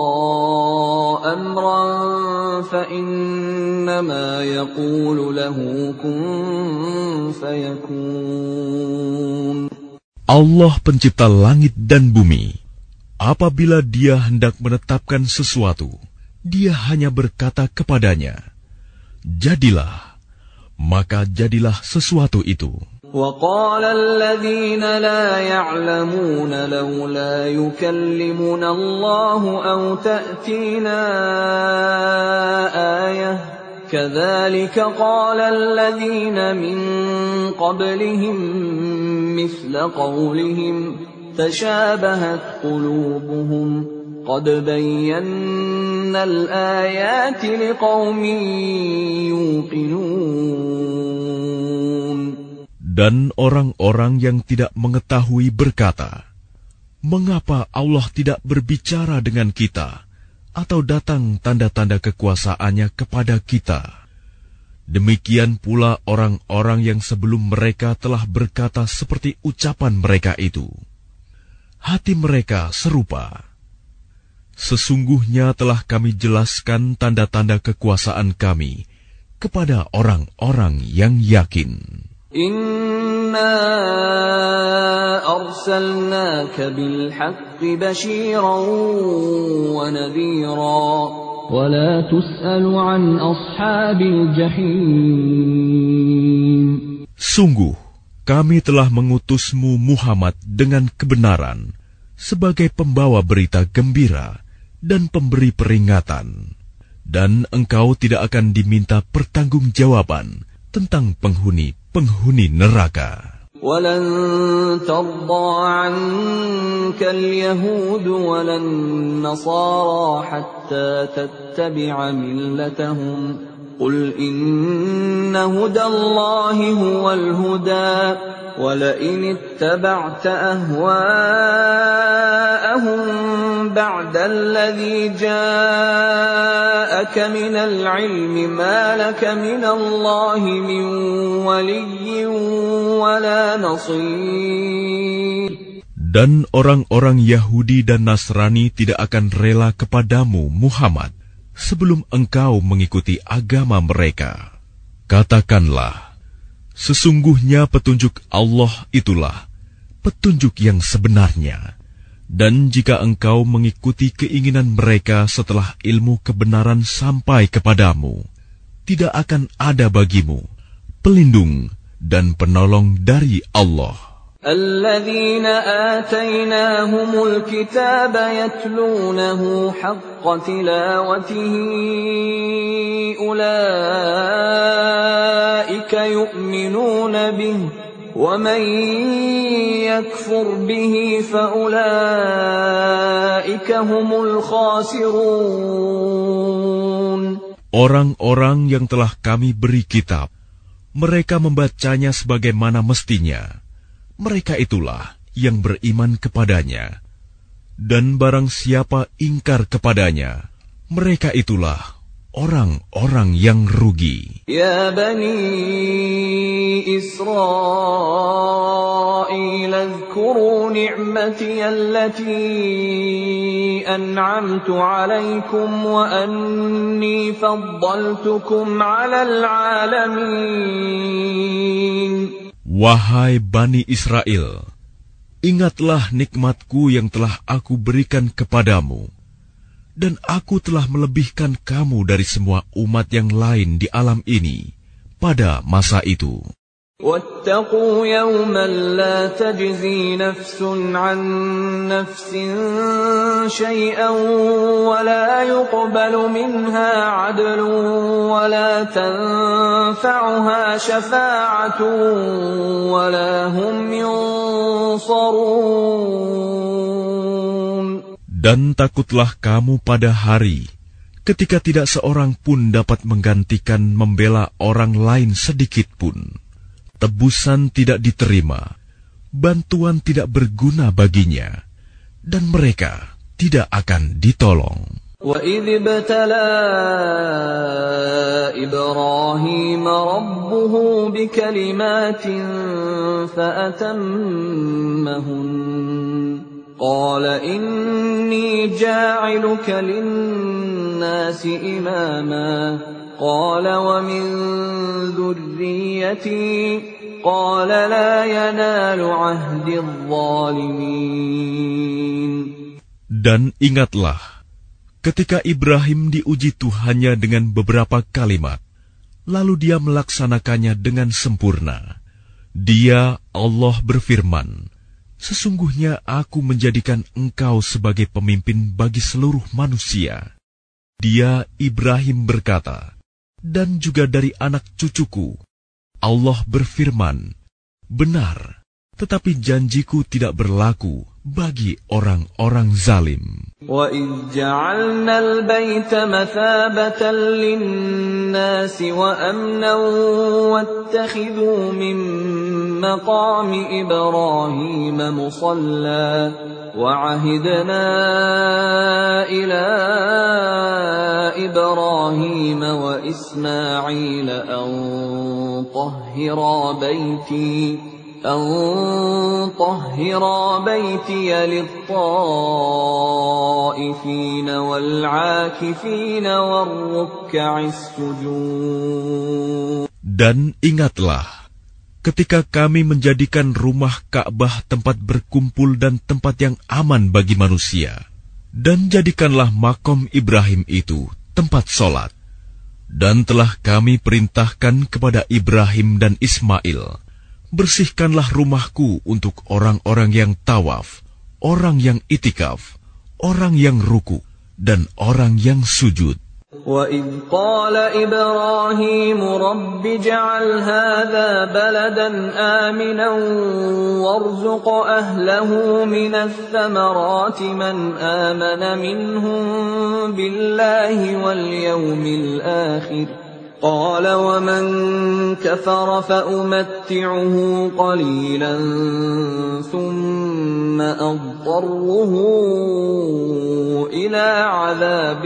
amran fa innama yaqulu lahu kun fayakun. Allah pencipta langit dan bumi. Apabila Dia hendak menetapkan sesuatu, Dia hanya berkata kepadanya, jadilah, maka jadilah sesuatu itu. وَقَالَ الَّذِينَ لَا يَعْلَمُونَ لَوْلَا يُكَلِّمُنَا اللَّهُ أَوْ تَأْتِينَا آيَةٌ كَذَلِكَ قَالَ الَّذِينَ مِنْ قَبْلِهِمْ مِثْلَ قَوْلِهِمْ تَشَابَهَتْ قُلُوبُهُمْ قَدْ بَيَّنَّا الْآيَاتِ لِقَوْمٍ يُوقِنُونَ. Dan orang-orang yang tidak mengetahui berkata, mengapa Allah tidak berbicara dengan kita atau datang tanda-tanda kekuasaannya kepada kita? Demikian pula orang-orang yang sebelum mereka telah berkata seperti ucapan mereka itu. Hati mereka serupa. Sesungguhnya telah kami jelaskan tanda-tanda kekuasaan kami kepada orang-orang yang yakin. Inna arsalnaka bil haqqi bashiran wa nadhira wa la tus'alu an ashabil jahim. Sungguh, kami telah mengutusmu Muhammad dengan kebenaran sebagai pembawa berita gembira dan pemberi peringatan, dan engkau tidak akan diminta pertanggungjawaban tentang penghuni-penghuni neraka. وَلَن تَرْضَىٰ عَنكَ الْيَهُودُ وَلَا النَّصَارَىٰ حَتَّىٰ تَتَّبِعَ مِلَّتَهُمْ قُلْ إِنَّ هُدَى اللَّهِ هُوَ الْهُدَىٰ وَلَئِنِ اتَّبَعْتَ أَهْوَاءَهُم بَعْدَ الَّذِي جَاءَكَ مِنَ الْعِلْمِ مَا لَكَ مِنَ اللَّهِ مِن وَلِيٍّ وَلَا نَصِيرٍ. Dan orang-orang Yahudi dan Nasrani tidak akan rela kepadamu, Muhammad, sebelum engkau mengikuti agama mereka. Katakanlah, sesungguhnya petunjuk Allah itulah petunjuk yang sebenarnya. Dan jika engkau mengikuti keinginan mereka setelah ilmu kebenaran sampai kepadamu, tidak akan ada bagimu pelindung dan penolong dari Allah. الذين آتيناهم الكتاب يتلونه حق تلاوته أولئك يؤمنون به ومن يكفر به فأولئك هم الخاسرون. Orang-orang yang telah kami beri kitab, mereka membacanya sebagaimana mestinya. Mereka itulah yang beriman kepadanya. Dan barang siapa ingkar kepadanya, mereka itulah orang-orang yang rugi. Ya Bani Israel, اذكروا نعمتي التي أنعمت عليكم وأني فضلتكم على العالمين. Wahai Bani Israel, ingatlah nikmatku yang telah aku berikan kepadamu, dan aku telah melebihkan kamu dari semua umat yang lain di alam ini pada masa itu. واتقوا يوما لا تجزي نفس عن نفس شيئا ولا يقبل منها عدل ولا تنفعها شفاعة ولا هم ينصرون. Dan takutlah kamu pada hari ketika tidak seorang pun dapat menggantikan membela orang lain sedikit pun. Tebusan tidak diterima, bantuan tidak berguna baginya, dan mereka tidak akan ditolong. وَإِذِ ابْتَلَى إِبْرَاهِيمَ رَبُّهُ بِكَلِمَاتٍ فَأَتَمَّهُنَّ قَالَ إِنِّي جَاعِلُكَ لِلنَّاسِ إِمَامًا قال ومن ذريتي قال لا ينال عهد الظالمين. Dan ingatlah ketika Ibrahim diuji Tuhannya dengan beberapa kalimat, lalu dia melaksanakannya dengan sempurna. Dia, Allah berfirman, sesungguhnya aku menjadikan engkau sebagai pemimpin bagi seluruh manusia. Dia, Ibrahim berkata, dan juga dari anak cucuku. Allah berfirman, benar, tetapi janjiku tidak berlaku bagi orang-orang zalim. وَإِذْ جَعَلْنَا الْبَيْتَ مَثَابَةً لِلنَّاسِ وَأَمْنًا وَاتَّخِذُوا مِن مَّقَامِ إِبْرَاهِيمَ مُصَلًّى وَعَهِدْنَا إِلَى إِبْرَاهِيمَ وَإِسْمَاعِيلَ أَن طَهِّرَا بَيْتِي أَن طَهِّرَا بَيْتِيَ لِلطَّائِفِينَ وَالْعَاكِفِينَ وَالرُّكَّعِ السُّجُودِ. Dan ingatlah ketika kami menjadikan rumah Ka'bah tempat berkumpul dan tempat yang aman bagi manusia, dan jadikanlah makom Ibrahim itu tempat solat. Dan telah kami perintahkan kepada Ibrahim dan Ismail, bersihkanlah rumahku untuk orang-orang yang tawaf, orang yang itikaf, orang yang ruku, dan orang yang sujud. وَإِذْ قَالَ إِبْرَاهِيمُ رَبِّ اجْعَلْ هَذَا بَلَدًا آمِنًا وَارْزُقْ أَهْلَهُ مِنَ الثَّمَرَاتِ مَنْ آمَنَ مِنْهُمْ بِاللَّهِ وَالْيَوْمِ الْآخِرِ قَالَ وَمَنْ كَفَرَ فَأُمَتِّعُهُ قَلِيلًا ثُمَّ أَضْطَرُّهُ إِلَى عَذَابِ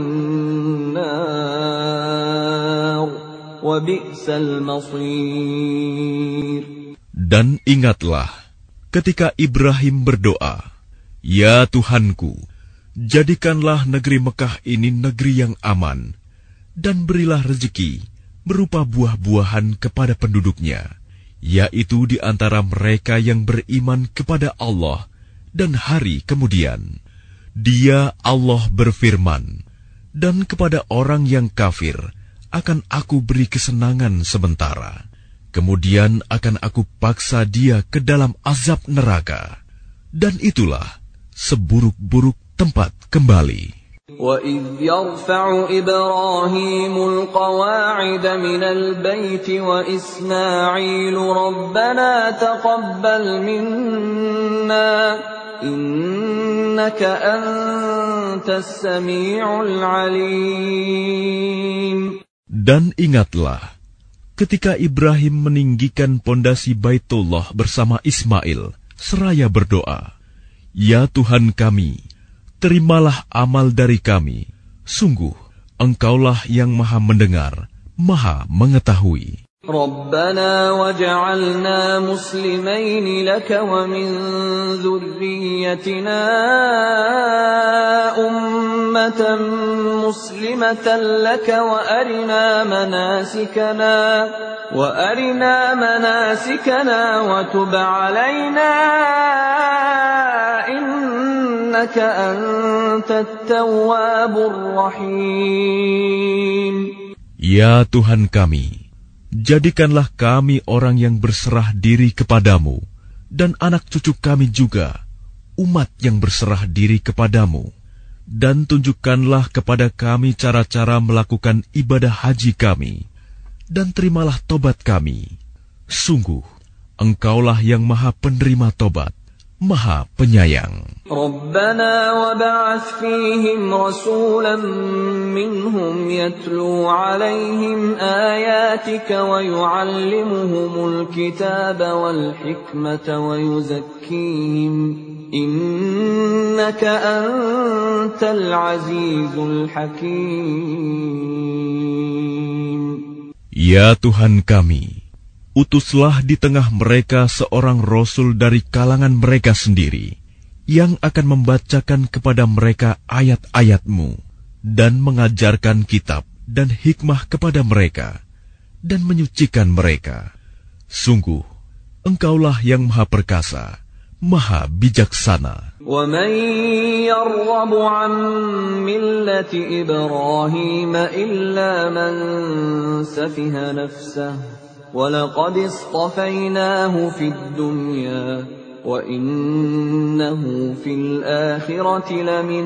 النَّارِ وَبِئْسَ الْمَصِيرُ. Dan ingatlah ketika Ibrahim berdoa, Ya Tuhanku, jadikanlah negeri Mekah ini negeri yang aman, dan berilah rezeki berupa buah-buahan kepada penduduknya, yaitu di antara mereka yang beriman kepada Allah dan hari kemudian. Dia, Allah berfirman, dan kepada orang yang kafir akan aku beri kesenangan sementara, Kemudian akan aku paksa dia ke dalam azab neraka, dan itulah seburuk-buruk tempat kembali. وَإِذْ يَرْفَعُ إِبْرَاهِيمُ الْقَوَاعِدَ مِنَ الْبَيْتِ وَإِسْمَاعِيلُ رَبَّنَا تَقَبَّلْ مِنَّا إِنَّكَ أَنْتَ السَّمِيعُ الْعَلِيمُ. Dan ingatlah, ketika Ibrahim meninggikan pondasi Baitullah bersama Ismail, seraya berdoa, "Ya Tuhan kami, terimalah amal dari kami. Sungguh, Engkaulah yang Maha Mendengar, Maha Mengetahui." Rabbana waj'alna muslimaini laka wa min dhurriyyatina ummatan muslimatan laka wa arina manasikana wa arina manasikana wa tub 'alaina innaka antat tawwabur rahim. Ya Tuhan kami, jadikanlah kami orang yang berserah diri kepadamu, dan anak cucu kami juga, umat yang berserah diri kepadamu. Dan tunjukkanlah kepada kami cara-cara melakukan ibadah haji kami, dan terimalah tobat kami. Sungguh, Engkaulah yang Maha Penerima Tobat, Maha Penyayang. Rabbana wab'ath fihim rasulan minhum yatlu 'alaihim ayatika wa yu'allimuhumul kitaba wal hikmata wa yuzakkihim innaka antal azizul hakim. Ya Tuhan kami, utuslah di tengah mereka seorang rasul dari kalangan mereka sendiri, yang akan membacakan kepada mereka ayat-ayat-Mu, dan mengajarkan kitab dan hikmah kepada mereka, dan menyucikan mereka. Sungguh, Engkaulah yang Maha Perkasa, Maha Bijaksana. وَمَنْ يَرْغَبُ عَنْ مِلَّةِ إِبْرَاهِيمَ إِلَّا مَنْ سَفِهَ نَفْسَهُ وَلَقَدِ اصْطَفَيْنَاهُ فِي الدُّنْيَا وَإِنَّهُ فِي الْآخِرَةِ لَمِنَ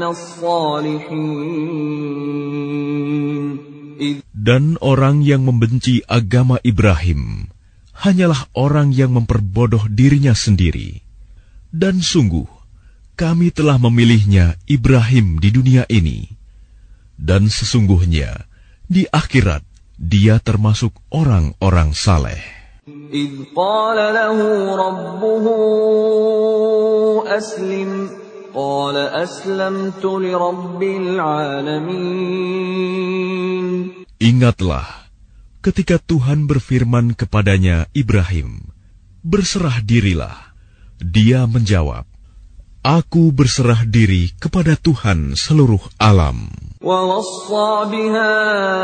الصَّالِحِينَ. Dan orang yang membenci agama Ibrahim hanyalah orang yang memperbodoh dirinya sendiri. Dan sungguh, kami telah memilihnya Ibrahim di dunia ini. Dan sesungguhnya, di akhirat, dia termasuk orang-orang saleh. إِذْ قَالَ لَهُ رَبُّهُ أَسْلِمْ قَالَ أَسْلَمْتُ لِرَبِّ الْعَالَمِينَ. Ingatlah, ketika Tuhan berfirman kepadanya, Ibrahim, berserah dirilah. Dia menjawab, Aku berserah diri kepada Tuhan seluruh alam. وَوَصَّى بِهَا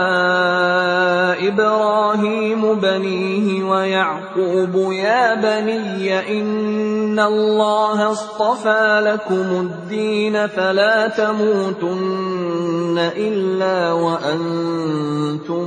إِبْرَاهِيمُ بَنِيهِ وَيَعْقُوبُ يَا بَنِيَّ إِنَّ اللَّهَ اصْطَفَى لَكُمُ الدِّينَ فَلَا تَمُوتُنَّ إِلَّا وَأَنْتُمْ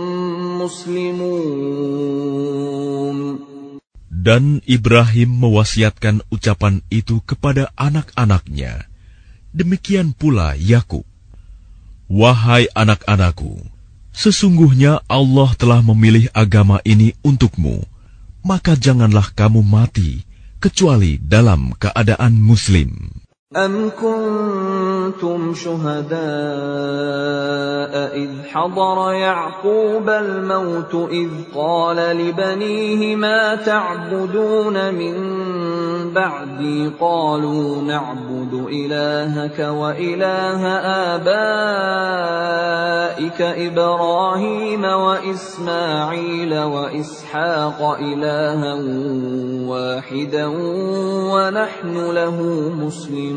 مُسْلِمُونَ. Dan Ibrahim mewasiatkan ucapan itu kepada anak-anaknya. Demikian pula Yakub. Wahai anak-anakku, sesungguhnya Allah telah memilih agama ini untukmu, maka janganlah kamu mati kecuali dalam keadaan Muslim. أَمْ كُنْتُمْ شُهَدَاءَ إِذْ حَضَرَ يَعْقُوبَ الْمَوْتُ إِذْ قَالَ لِبَنِيهِ مَا تَعْبُدُونَ مِنْ بَعْدِي قَالُوا نَعْبُدُ إِلَهَكَ وَإِلَهَ آبَائِكَ إِبْرَاهِيمَ وَإِسْمَاعِيلَ وَإِسْحَاقَ إِلَهًا وَاحِدًا وَنَحْنُ لَهُ مُسْلِمُونَ.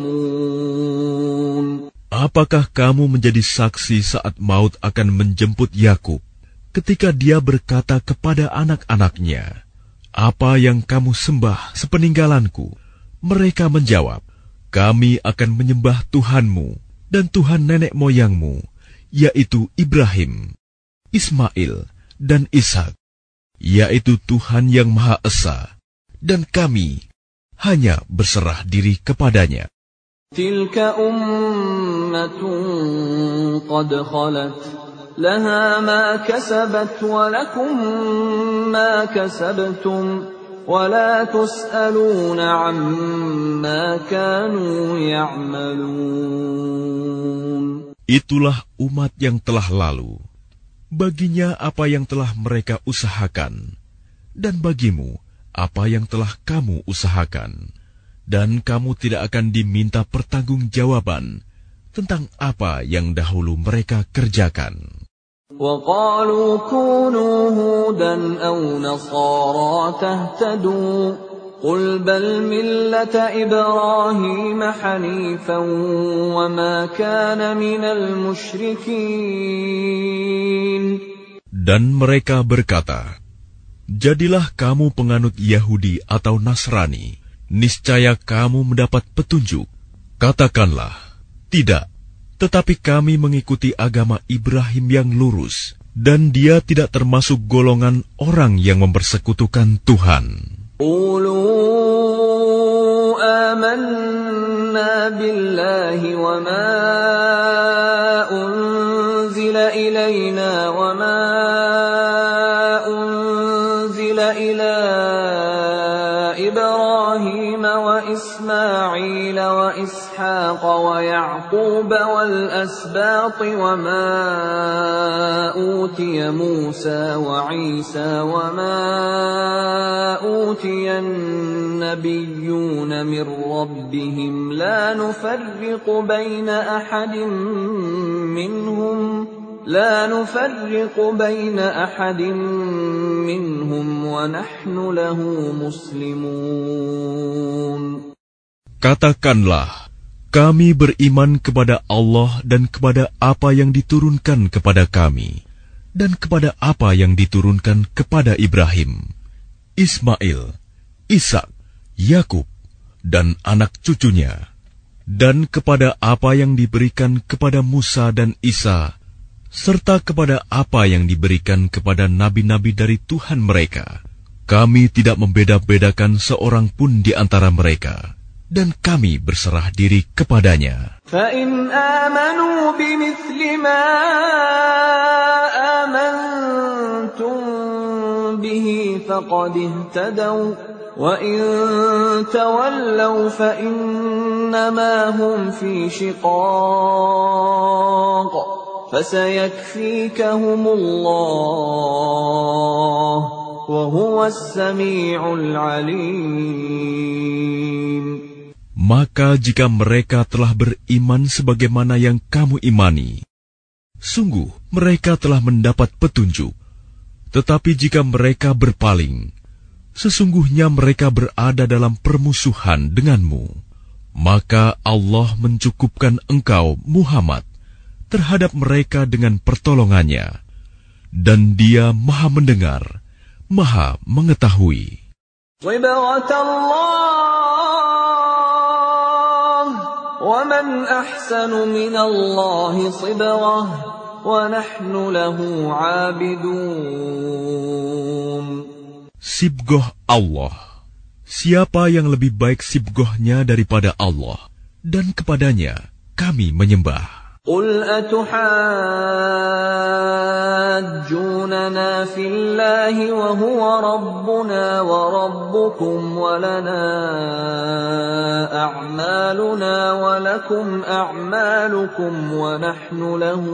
Apakah kamu menjadi saksi saat maut akan menjemput Yakub, ketika dia berkata kepada anak-anaknya, Apa yang kamu sembah sepeninggalanku? Mereka menjawab, Kami akan menyembah Tuhanmu dan Tuhan nenek moyangmu, yaitu Ibrahim, Ismail, dan Ishak. yaitu Tuhan yang Maha Esa, dan kami hanya berserah diri kepadanya. Tilka ummatun qad khalat, laha ma kasabat wa lakum ma kasabtum, wa la tus'aluna amma kanu ya'malun. Itulah umat yang telah lalu. Baginya apa yang telah mereka usahakan, dan bagimu apa yang telah kamu usahakan, dan kamu tidak akan diminta pertanggungjawaban tentang apa yang dahulu mereka kerjakan. وَقَالُوا كُونُوا هُودًا أَوْ نَصَارَىٰ تَهْتَدُوا قُلْ بَلْ مِلَّةَ إِبْرَاهِيمَ حَنِيفًا وَمَا كَانَ مِنَ الْمُشْرِكِينَ. Dan mereka berkata, jadilah kamu penganut Yahudi atau Nasrani, niscaya kamu mendapat petunjuk. Katakanlah, tidak, tetapi kami mengikuti agama Ibrahim yang lurus, dan dia tidak termasuk golongan orang yang mempersekutukan Tuhan. Qulu amanna billahi wa ma unzila ilayna wa ma unzila ila Ibrahim wa Ismail wa Ishaq wa Ya'qub wal asbat wa ma utiya Musa wa Isa wa ma utiya an-nabiyyuna min rabbihim la nufarriqu baina ahadin minhum لا نفرق بين أحد منهم ونحن له مسلمون. Katakanlah, kami beriman kepada Allah dan kepada apa yang diturunkan kepada kami, dan kepada apa yang diturunkan kepada Ibrahim, Ismail, Ishak, Yakub, dan anak cucunya, dan kepada apa yang diberikan kepada Musa dan Isa, serta kepada apa yang diberikan kepada nabi-nabi dari Tuhan mereka. Kami tidak membeda-bedakan seorang pun di antara mereka, dan kami berserah diri kepadanya. فَإِنْ آمَنُوا بِمِثْلِ مَا آمَنْتُمْ بِهِ فَقَدِ اهْتَدَوْا وَإِنْ تَوَلَّوْا فَإِنَّمَا هُمْ فِي شِقَاقٍ فَسَيَكْفِيكَهُمُ اللَّهُ وَهُوَ السَّمِيعُ الْعَلِيمُ. Maka jika mereka telah beriman sebagaimana yang kamu imani, sungguh mereka telah mendapat petunjuk. Tetapi jika mereka berpaling, sesungguhnya mereka berada dalam permusuhan denganmu. Maka Allah mencukupkan engkau, Muhammad, terhadap mereka dengan pertolongannya, dan Dia Maha Mendengar, Maha Mengetahui. وَمَنْ أَحْسَنُ مِنَ اللَّهِ صِبْغَةً وَنَحْنُ لَهُ عَابِدُونَ. Sibgoh Allah. Siapa yang lebih baik sibgohnya daripada Allah, dan kepadanya kami menyembah. قُلْ أَتُحَاجُّونَنَا فِي اللَّهِ وَهُوَ رَبُّنَا وَرَبُّكُمْ وَلَنَا أَعْمَالُنَا وَلَكُمْ أَعْمَالُكُمْ وَنَحْنُ لَهُ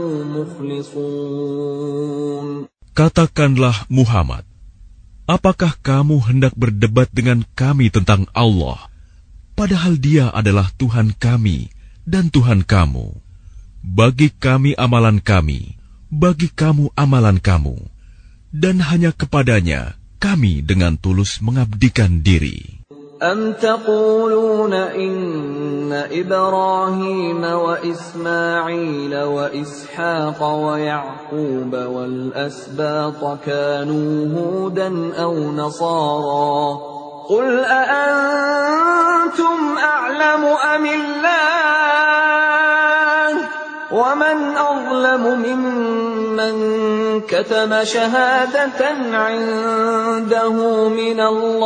مُخْلِصُونَ. Katakanlah Muhammad, apakah kamu hendak berdebat dengan kami tentang Allah, padahal Dia adalah Tuhan kami dan Tuhan kamu? Bagi kami amalan kami, bagi kamu amalan kamu, dan hanya kepadanya kami dengan tulus mengabdikan diri. أَمْ تَقُولُونَ إِنَّ إِبْرَاهِيمَ وَإِسْمَاعِيلَ وَإِسْحَاقَ وَيَعْقُوبَ وَالْأَسْبَاطَ كَانُوا هُودًا أَوْ نَصَارَىٰ قُلْ أَأَنْتُمْ أَعْلَمُ أَمِ اللَّهُ وَمَنْ أَظْلَمُ مِمَّنْ كَتَمَ شَهَادَةً عِنْدَهُ مِنَ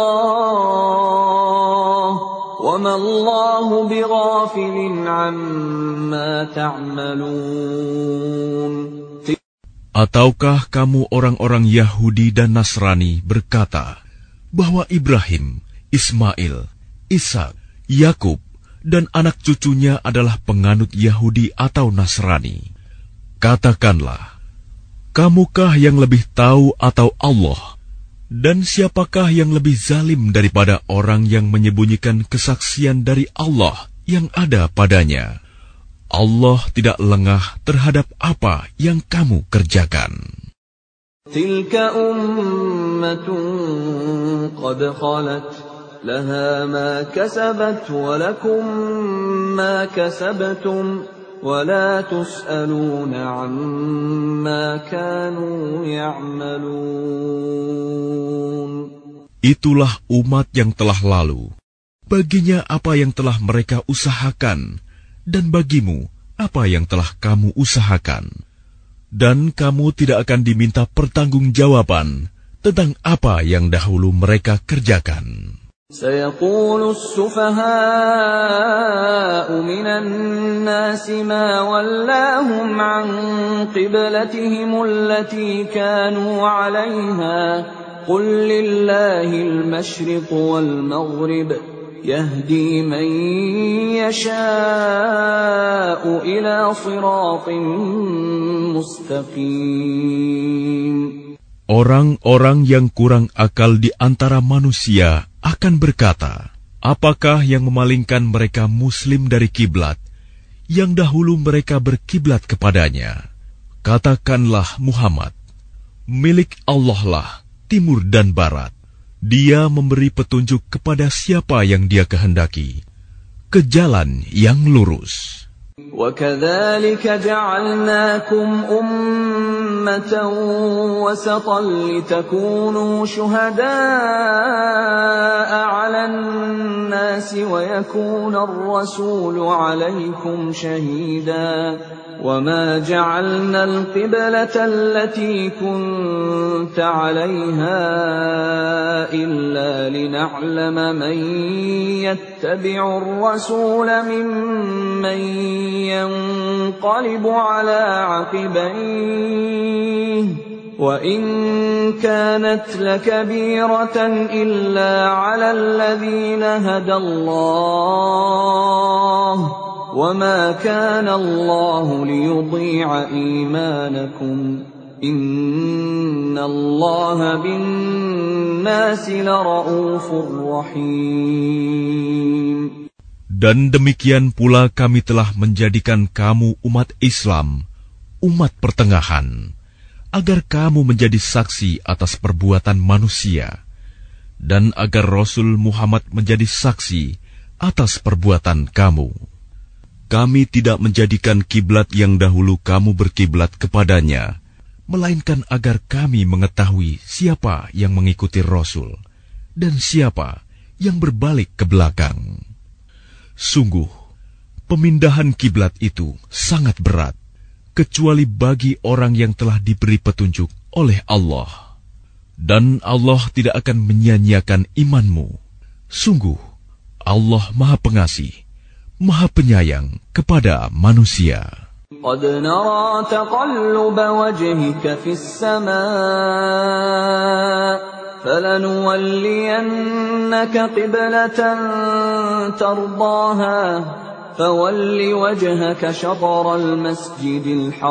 اللَّهِ وَمَا اللَّهُ بِغَافِلٍ عَمَّا تَعْمَلُونَ. Ataukah kamu orang-orang Yahudi dan Nasrani berkata bahwa Ibrahim, Ismail, Ishak, Yakub, dan anak cucunya adalah penganut Yahudi atau Nasrani? Katakanlah, kamukah yang lebih tahu atau Allah? Dan siapakah yang lebih zalim daripada orang yang menyembunyikan kesaksian dari Allah yang ada padanya? Allah tidak lengah terhadap apa yang kamu kerjakan. Tilka ummatun qad khalat laha ma kasabat wa lakum ma kasabtum wa la tus'aluna amma kanu ya'malun. Itulah umat yang telah lalu. Baginya apa yang telah mereka usahakan, dan bagimu apa yang telah kamu usahakan. Dan kamu tidak akan diminta pertanggungjawaban tentang apa yang dahulu mereka kerjakan. سيقول السفهاء من الناس ما ولاهم عن قبلتهم التي كانوا عليها قل لله المشرق والمغرب يهدي من يشاء إلى صراط مستقيم. Orang-orang yang kurang akal di antara manusia akan berkata, apakah yang memalingkan mereka muslim dari kiblat yang dahulu mereka berkiblat kepadanya? Katakanlah Muhammad, milik Allah lah timur dan barat. Dia memberi petunjuk kepada siapa yang Dia kehendaki ke jalan yang lurus. وَكَذَلِكَ جَعَلْنَاكُمْ أُمَّةً وَسَطًا لِتَكُونُوا شُهَدَاءَ عَلَى النَّاسِ وَيَكُونَ الرَّسُولُ عَلَيْكُمْ شَهِيدًا وَمَا جَعَلْنَا الْقِبْلَةَ الَّتِي كُنْتَ عَلَيْهَا إِلَّا لِنَعْلَمَ مَنْ يَتَّبِعُ الرَّسُولَ مِمَّنْ ينقلب على عقبيه وإن كانت لكبيرة إلا على الذين هدى الله وما كان الله ليضيع إيمانكم إن الله بالناس لرءوف رحيم. Dan demikian pula kami telah menjadikan kamu umat Islam, umat pertengahan, agar kamu menjadi saksi atas perbuatan manusia, dan agar Rasul Muhammad menjadi saksi atas perbuatan kamu. Kami tidak menjadikan kiblat yang dahulu kamu berkiblat kepadanya, melainkan agar kami mengetahui siapa yang mengikuti Rasul, dan siapa yang berbalik ke belakang. Sungguh, pemindahan kiblat itu sangat berat, kecuali bagi orang yang telah diberi petunjuk oleh Allah. Dan Allah tidak akan menyia-nyiakan imanmu. Sungguh, Allah Maha Pengasih, Maha Penyayang kepada manusia. قد نرى تقلب وجهك في السماء فلنولينك قبلة ترضاها فول وجهك شطر المسجد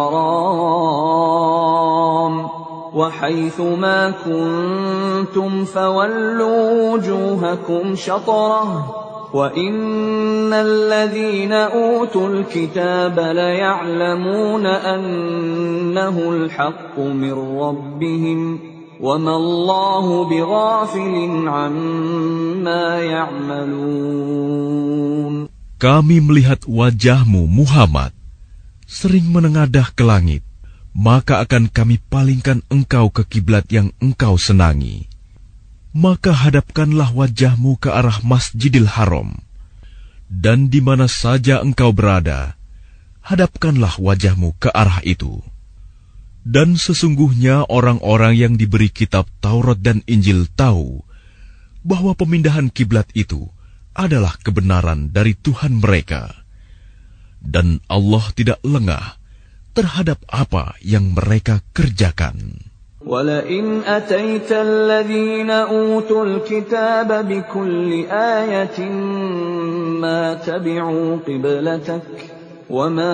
الحرام وحيث ما كنتم فولوا وجوهكم شطره وَإِنَّ الَّذِينَ أُوتُوا الْكِتَابَ لَيَعْلَمُونَ أَنَّهُ الْحَقُّ مِنْ رَبِّهِمْ وَمَا اللَّهُ بِغَافِلٍ عَمَّا يَعْمَلُونَ. Kami melihat wajahmu Muhammad sering menengadah ke langit, maka akan kami palingkan engkau ke kiblat yang engkau senangi. Maka hadapkanlah wajahmu ke arah Masjidil Haram, dan di mana saja engkau berada, hadapkanlah wajahmu ke arah itu. Dan sesungguhnya orang-orang yang diberi kitab Taurat dan Injil tahu bahwa pemindahan kiblat itu adalah kebenaran dari Tuhan mereka. Dan Allah tidak lengah terhadap apa yang mereka kerjakan. وَلَئِنْ أَتَيْتَ الَّذِينَ أُوتُوا الْكِتَابَ بِكُلِّ آيَةٍ مَا تَبِعُوا قِبْلَتَكَ وَمَا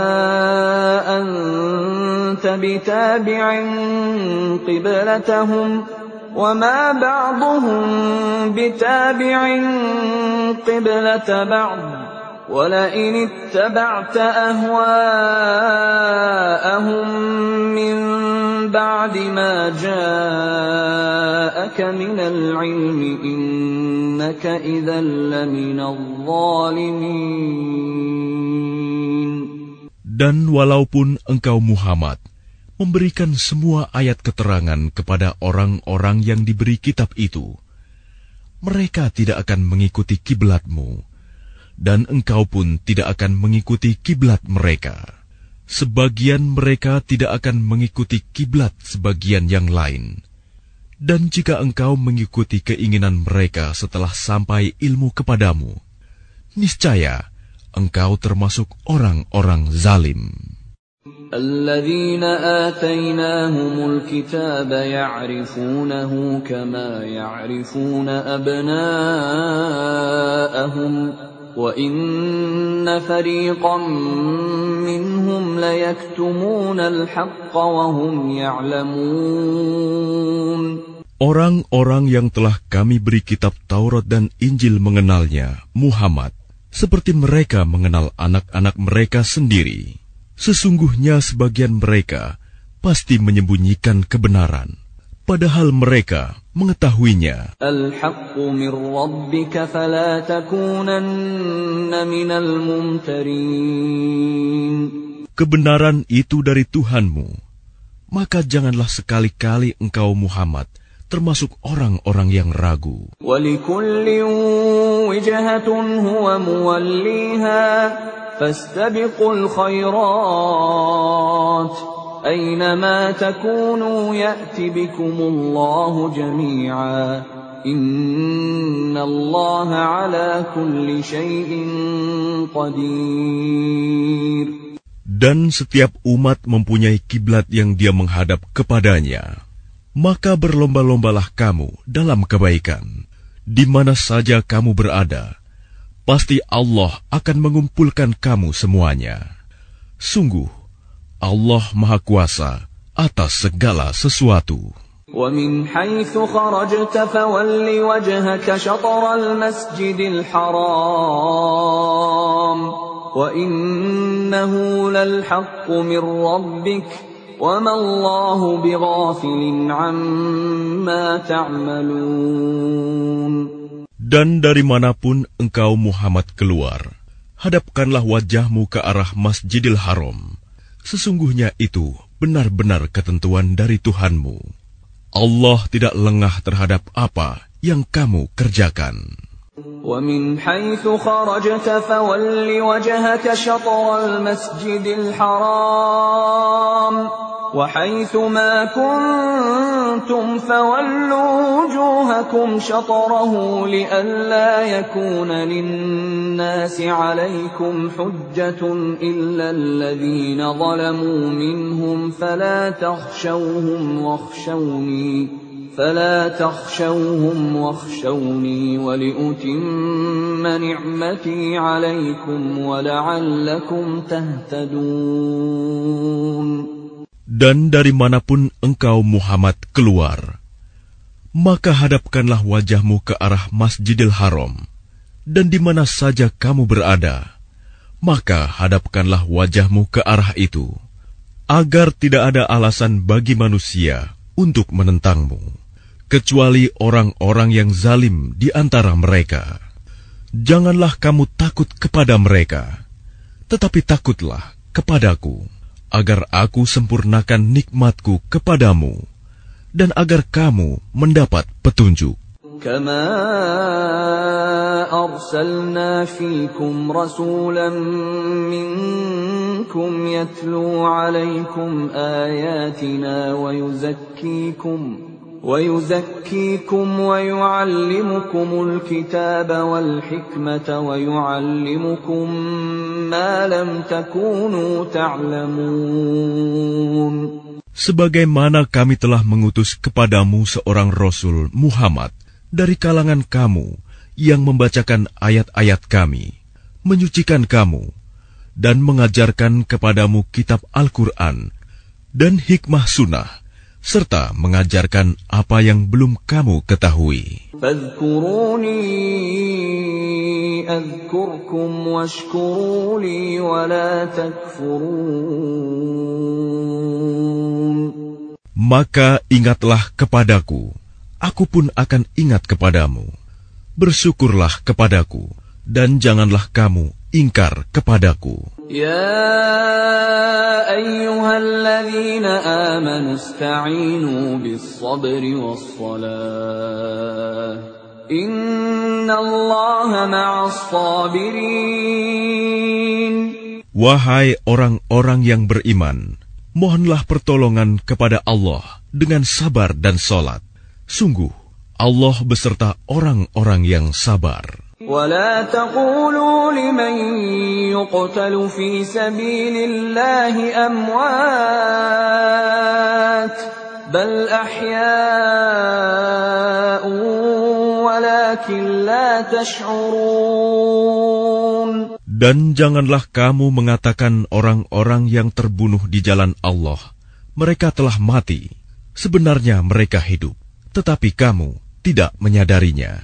أَنْتَ بِتَابِعٍ قِبْلَتَهُمْ وَمَا بَعْضُهُمْ بِتَابِعٍ قِبْلَةَ بَعْضٍ وَلَئِنِ اتَّبَعْتَ أَهْوَاءَهُمْ مِنْ بَعْدِ مَا جَاءَكَ مِنَ الْعِلْمِ إِنَّكَ إِذًا لَّمِنَ الظَّالِمِينَ. Dan walaupun engkau Muhammad memberikan semua ayat keterangan kepada orang-orang yang diberi kitab itu, mereka tidak akan mengikuti kiblatmu, dan engkau pun tidak akan mengikuti kiblat mereka. Sebagian mereka tidak akan mengikuti kiblat sebagian yang lain. Dan jika engkau mengikuti keinginan mereka setelah sampai ilmu kepadamu, niscaya engkau termasuk orang-orang zalim. الذين آتيناهم الكتاب يعرفونه كما يعرفون أبناءهم وَإِنَّ فَرِيقًا مِّنْهُمْ لَيَكْتُمُونَ الْحَقَّ وَهُمْ يَعْلَمُونَ. Orang-orang yang telah kami beri kitab Taurat dan Injil mengenalnya, Muhammad, seperti mereka mengenal anak-anak mereka sendiri. Sesungguhnya sebagian mereka pasti menyembunyikan kebenaran, padahal mereka mengetahuinya. Al-haqqu min rabbika fala takunanna minal mumtarin. Kebenaran itu dari Tuhanmu, maka janganlah sekali-kali engkau Muhammad termasuk orang-orang yang ragu. Walikullin wijhatun huwa muwalliha fastabiqul khairat. أينما تكونوا يأت بكم الله جميعا إن الله على كل شيء قدير. Dan setiap umat mempunyai kiblat yang dia menghadap kepadanya. Maka berlomba-lombalah kamu dalam kebaikan. Di mana saja kamu berada, pasti Allah akan mengumpulkan kamu semuanya. Sungguh, Allah Maha Kuasa atas segala sesuatu. وَمِنْ حَيْثُ خَرَجْتَ فَوَلِّ وَجْهَكَ شَطْرَ الْمَسْجِدِ الْحَرَامِ وَإِنَّهُ لَلْحَقُّ مِنْ رَبِّكَ وَمَا اللَّهُ بِغَافِلٍ عَمَّا تَعْمَلُونَ. Dan dari manapun engkau Muhammad keluar, hadapkanlah wajahmu ke arah Masjidil Haram. Sesungguhnya itu benar-benar ketentuan dari Tuhanmu. Allah tidak lengah terhadap apa yang kamu kerjakan. وَمِنْ حَيْثُ خَرَجْتَ فَوَلِّ وَجْهَكَ شَطْرَ الْمَسْجِدِ الْحَرَامِ وَحَيْثُ مَا كُنْتُمْ فَوَلُّوا وُجُوهَكُمْ شَطْرَهُ لِئَلَّا يَكُونَ لِلنَّاسِ عَلَيْكُمْ حُجَّةٌ إِلَّا الَّذِينَ ظَلَمُوا مِنْهُمْ فَلَا تَخْشَوْهُمْ وَاخْشَوْنِي فَلَا تَخْشَوْهُمْ وَاخْشَوْنِي وَلِأُتِمَّ نِعْمَتِي عَلَيْكُمْ وَلَعَلَّكُمْ تَهْتَدُونَ. Dan dari manapun engkau Muhammad keluar, maka hadapkanlah wajahmu ke arah Masjidil Haram, dan di mana saja kamu berada, maka hadapkanlah wajahmu ke arah itu, agar tidak ada alasan bagi manusia untuk menentangmu, kecuali orang-orang yang zalim di antara mereka. Janganlah kamu takut kepada mereka, tetapi takutlah kepadaku, agar aku sempurnakan nikmatku kepadamu, dan agar kamu mendapat petunjuk. Kama arsalna fiikum rasulan minkum منكم يتلو عليكم آياتنا ويزكيكم ويزكيكم ويعلمكم الكتاب والحكمة ويعلمكم ما لم تكونوا تعلمون. Sebagaimana kami telah mengutus kepadamu seorang Rasul Muhammad dari kalangan kamu yang membacakan ayat-ayat kami, menyucikan kamu, dan mengajarkan kepadamu kitab Al-Quran dan hikmah sunnah, serta mengajarkan apa yang belum kamu ketahui. Fadhkuruni adhkurkum washkuru li wa la takfurun. Maka ingatlah kepadaku, aku pun akan ingat kepadamu. Bersyukurlah kepadaku, dan janganlah kamu ingkar kepadaku. Ya ayyuhalladzina amanu ista'inu bis-sabri was-salah. Innallaha ma'as-sabirin. Wahai orang-orang yang beriman, mohonlah pertolongan kepada Allah dengan sabar dan salat. Sungguh, Allah beserta orang-orang yang sabar. ولا تقولوا لمن يقتل في سبيل الله أموات بل أحياء ولكن لا تشعرون. Dan janganlah kamu mengatakan orang-orang yang terbunuh di jalan Allah, mereka telah mati. Sebenarnya mereka hidup, tetapi kamu tidak menyadarinya.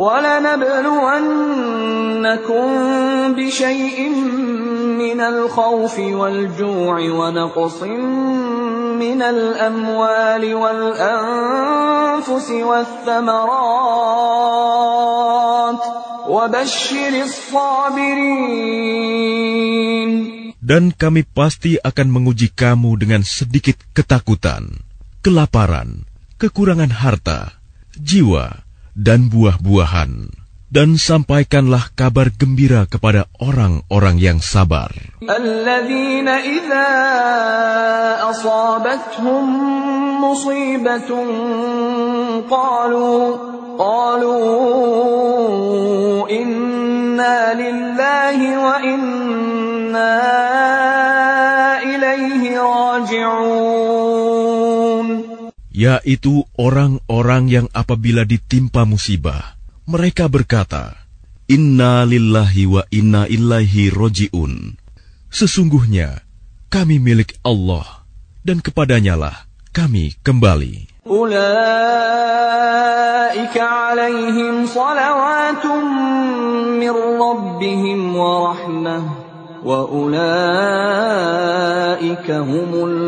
وَلَنَبْلُوَنَّكُمْ بِشَيْءٍ مِّنَ الْخَوْفِ وَالْجُوعِ وَنَقْصٍ مِّنَ الْأَمْوَالِ وَالْأَنفُسِ وَالثَّمَرَاتِ وَبَشِّرِ الصَّابِرِينَ. Dan kami pasti akan menguji kamu dengan sedikit ketakutan, kelaparan, kekurangan harta, jiwa, dan buah-buahan, dan sampaikanlah kabar gembira kepada orang-orang yang sabar. Alladzina idza asabathum musibatun qalu qalu inna lillahi wa inna ilaihi raji'un. Yaitu orang-orang yang apabila ditimpa musibah, mereka berkata, Inna lillahi wa inna ilaihi roji'un. Sesungguhnya, kami milik Allah, dan kepadanyalah kami kembali. Ulaika alaihim salawatun min rabbihim wa rahmah, wa ulaika humul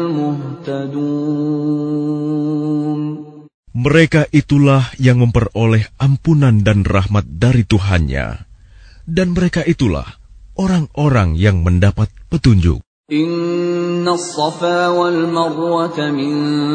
muhtadun. Mereka itulah yang memperoleh ampunan dan rahmat dari Tuhannya, dan mereka itulah orang-orang yang mendapat petunjuk. Inna as-safa wal marwata min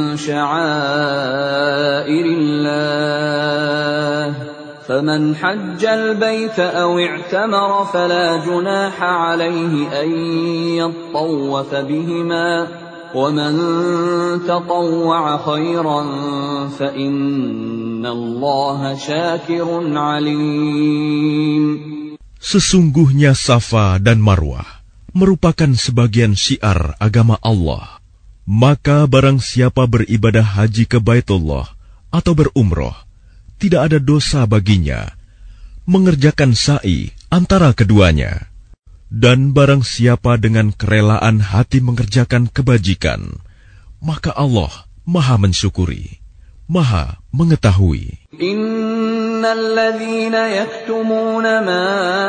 sya'airillah, faman hajjal baita aw i'tamara fala junaha alayhi an yattawwafa bihima. وَمَنْ تَطَوَّعَ خَيْرًا فَإِنَّ اللَّهَ شَاكِرٌ عَلِيمٌ. Sesungguhnya Safa dan Marwah merupakan sebagian syiar agama Allah. Maka barang siapa beribadah haji ke Baitullah atau berumroh, tidak ada dosa baginya mengerjakan sa'i antara keduanya. Dan barang siapa dengan kerelaan hati mengerjakan kebajikan, maka Allah Maha mensyukuri, Maha mengetahui. Innalladzina yaktumuna ma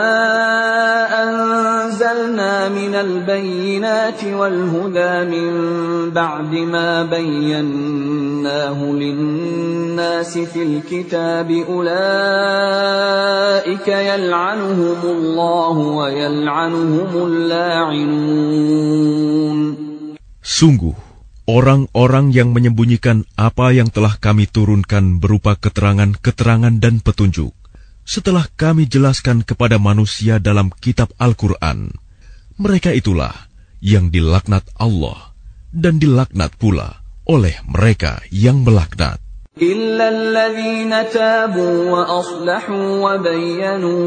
anzalna minal bayyinati wal huda min ba'di ma bayyanahu lin-nasi fil kitabi ulaika yal'anuhumullahu wa yal'anuhumul la'inun. Sungguh, orang-orang yang menyembunyikan apa yang telah kami turunkan berupa keterangan-keterangan dan petunjuk, setelah kami jelaskan kepada manusia dalam kitab Al-Quran, mereka itulah yang dilaknat Allah dan dilaknat pula oleh mereka yang melaknat. إلا الذين تابوا وأصلحوا وبينوا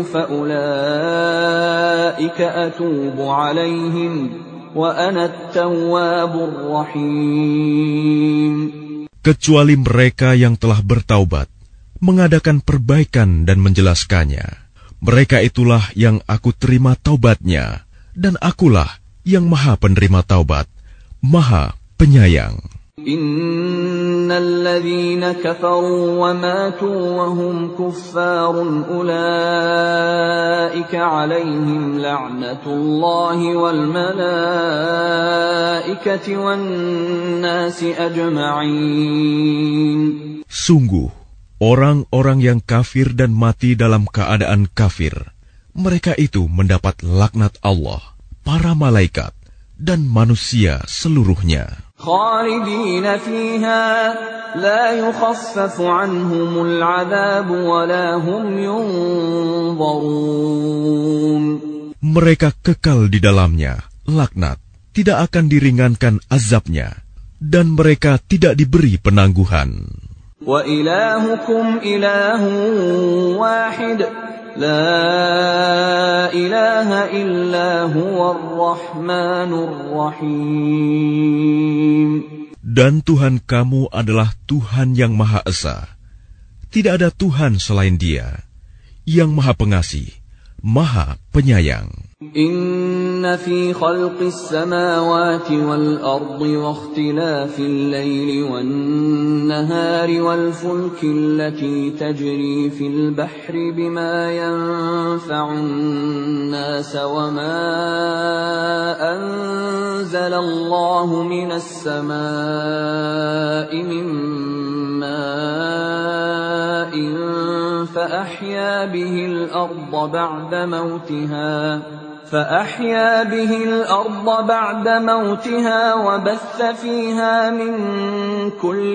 فأولئك أتوب عليهم وأنا التواب الرحيم. Kecuali mereka yang telah bertaubat, mengadakan perbaikan dan menjelaskannya, mereka itulah yang aku terima taubatnya, dan akulah yang maha penerima taubat, maha penyayang. Innal ladzina kafaru wa matu wa hum kuffarun ulaika 'alaihim la'natullahi wal malaikati wan nasi ajma'in. Sungguh, orang-orang yang kafir dan mati dalam keadaan kafir, mereka itu mendapat laknat Allah, para malaikat, dan manusia seluruhnya. Khalidina fiha la yukhaffafu anhumul 'adzabu wa la hum yunzarun. Mereka kekal di dalamnya, laknat, tidak akan diringankan azabnya, dan mereka tidak diberi penangguhan. Wa ilahukum ilahun wahid, la ilaha illa huwar rahmanur rahim. Dan Tuhan kamu adalah Tuhan yang Maha Esa. Tidak ada Tuhan selain Dia, yang Maha Pengasih, Maha Penyayang. Inna fi khalqis samawati wal ardi wa ikhtilafil laili wan nahari wal fulki allati tajri fil bahri bima yanfa'un nas wa ma anzala Allahu minas samaa'i min ma'in fa ahya bihil arda ba'da mautiha فأحيا به الأرض بعد موتها وبث فيها من كل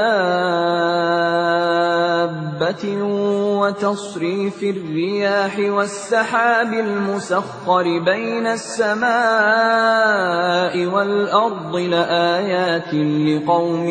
دابة وتصريف الرياح والسحاب المسخر بين السماء والأرض لآيات لقوم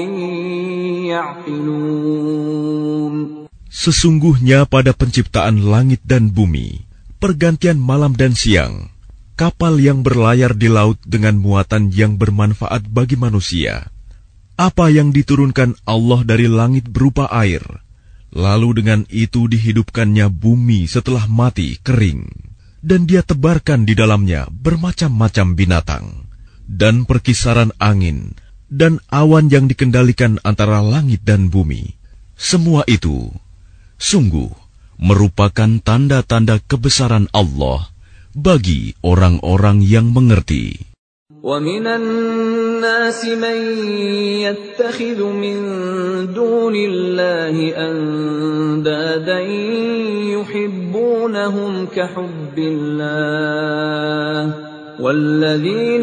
يعقلون. Sesungguhnya pada penciptaan langit dan bumi, pergantian malam dan siang, kapal yang berlayar di laut dengan muatan yang bermanfaat bagi manusia, apa yang diturunkan Allah dari langit berupa air, lalu dengan itu dihidupkannya bumi setelah mati kering, dan Dia tebarkan di dalamnya bermacam-macam binatang, dan perkisaran angin, dan awan yang dikendalikan antara langit dan bumi. Semua itu, sungguh, merupakan tanda-tanda kebesaran Allah bagi orang-orang yang mengerti. وَمِنَ النَّاسِ مَن يَتَّخِذُ مِن دُونِ اللَّهِ أَندَادًا يُحِبُّونَهُمْ كَحُبِّ اللَّهِ وَالَّذِينَ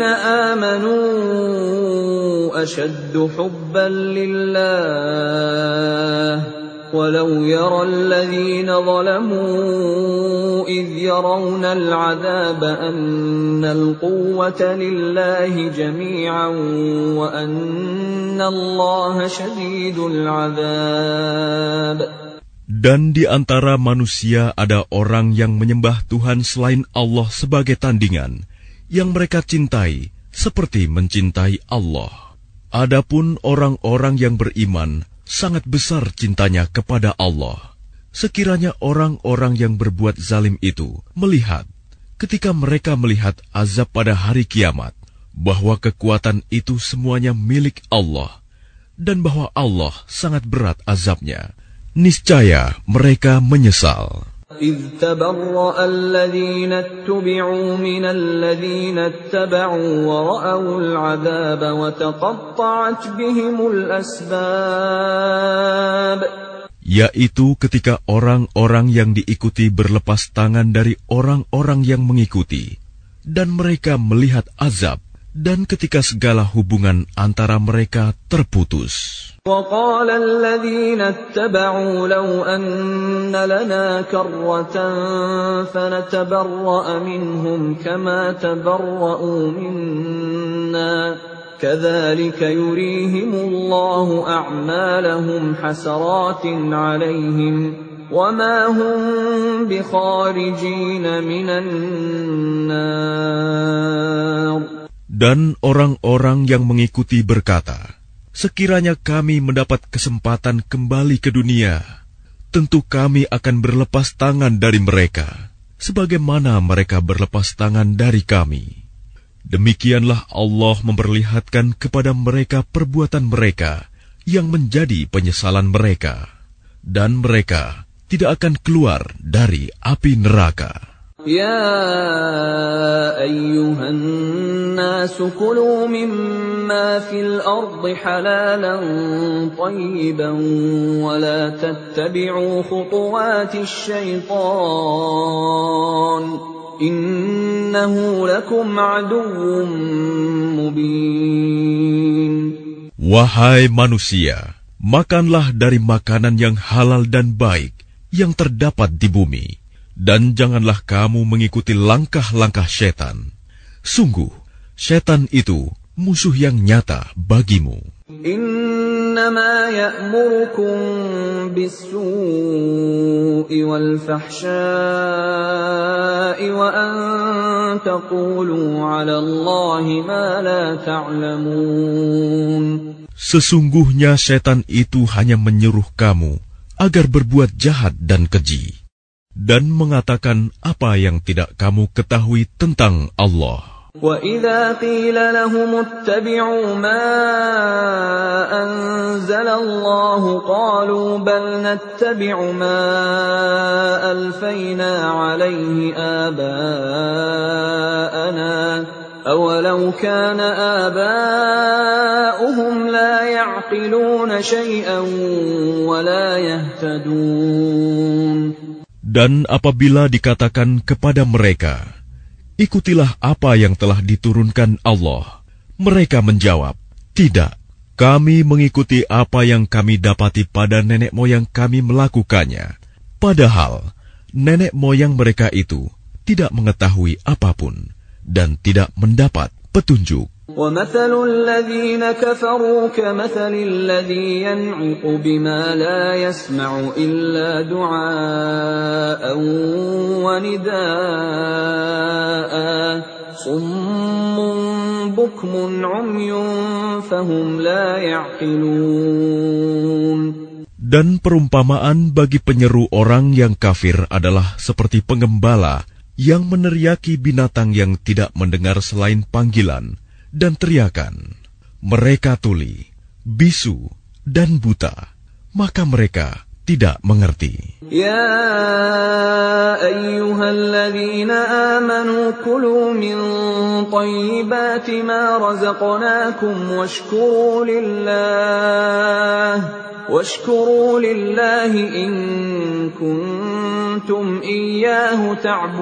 آمَنُوا أَشَدُّ حُبًّا لِلَّهِ وَلَوْ يَرَى الَّذِينَ ظَلَمُوا إِذْ يَرَوْنَ الْعَذَابَ أَنَّ الْقُوَّةَ لِلَّهِ جَمِيعًا وَأَنَّ اللَّهَ شَدِيدُ الْعَذَابِ. Dan di antara manusia ada orang yang menyembah Tuhan selain Allah sebagai tandingan, yang mereka cintai seperti mencintai Allah. Adapun orang-orang yang beriman sangat besar cintanya kepada Allah. Sekiranya orang-orang yang berbuat zalim itu melihat, ketika mereka melihat azab pada hari kiamat, bahwa kekuatan itu semuanya milik Allah, dan bahwa Allah sangat berat azabnya, niscaya mereka menyesal. إِذْ تَبَرَّأَ الَّذِينَ اتُّبِعُوا مِنَ الَّذِينَ اتَّبَعُوا وَرَأَوُا الْعَذَابَ وَتَقَطَّعَتْ بِهِمُ الْأَسْبَابُ. Yaitu ketika orang-orang yang diikuti berlepas tangan dari orang-orang yang mengikuti, dan mereka melihat azab, Dan ketika segala hubungan antara mereka terputus, وقال الذين اتبعوا لو أن لنا كرة فنتبرأ منهم كما تبرأوا منا كذلك يريهم الله أعمالهم حسرات عليهم وما هم بخارجين من النار. Dan orang-orang yang mengikuti berkata, sekiranya kami mendapat kesempatan kembali ke dunia, tentu kami akan berlepas tangan dari mereka, sebagaimana mereka berlepas tangan dari kami. Demikianlah Allah memperlihatkan kepada mereka perbuatan mereka yang menjadi penyesalan mereka, dan mereka tidak akan keluar dari api neraka. يا أيها الناس كلوا مما في الأرض حلالا طيبا ولا تتبعوا خطوات الشيطان إنه لكم عدو مبين. Wahai manusia, makanlah dari makanan yang halal dan baik yang terdapat di bumi, dan janganlah kamu mengikuti langkah-langkah setan. Sungguh, setan itu musuh yang nyata bagimu. Innama ya'murukum bis-su'i wal-fahsya'i wa an taqulu 'ala Allahi ma la ta'lamun. Sesungguhnya setan itu hanya menyuruh kamu agar berbuat jahat dan keji, dan mengatakan apa yang tidak kamu ketahui tentang Allah. وَإِذَا قِيلَ لَهُمُ اتَّبِعُوا مَا أَنزَلَ اللَّهُ قَالُوا بَلْ نَتَّبِعُ مَا أَلْفَيْنَا عَلَيْهِ آبَاءَنَا أَوَلَوْ كَانَ آبَاؤُهُمْ لَا يَعْقِلُونَ شَيْئًا وَلَا يَهْتَدُونَ. Dan apabila dikatakan kepada mereka, ikutilah apa yang telah diturunkan Allah, mereka menjawab, tidak, kami mengikuti apa yang kami dapati pada nenek moyang kami melakukannya. Padahal, nenek moyang mereka itu tidak mengetahui apapun dan tidak mendapat petunjuk. وَمَثَلُ الَّذِينَ كَفَرُوا كَمَثَلِ الَّذِي يَنْعِقُ بِمَا لَا يَسْمَعُ إِلَّا دُعَاءً وَنِدَاءً صُمٌّ بُكْمٌ عُمْيٌ فَهُمْ لَا يَعْقِلُونَ. Dan perumpamaan bagi penyeru orang yang kafir adalah seperti pengembala yang meneriaki binatang yang tidak mendengar selain panggilan dan teriakan. Mereka tuli, bisu, dan buta, maka mereka tidak mengerti. Ya ayyuhalladzina amanu kulu min thayyibati ma razaqnakum washkuru lillah washkuru lillahi in kuntum iyyahu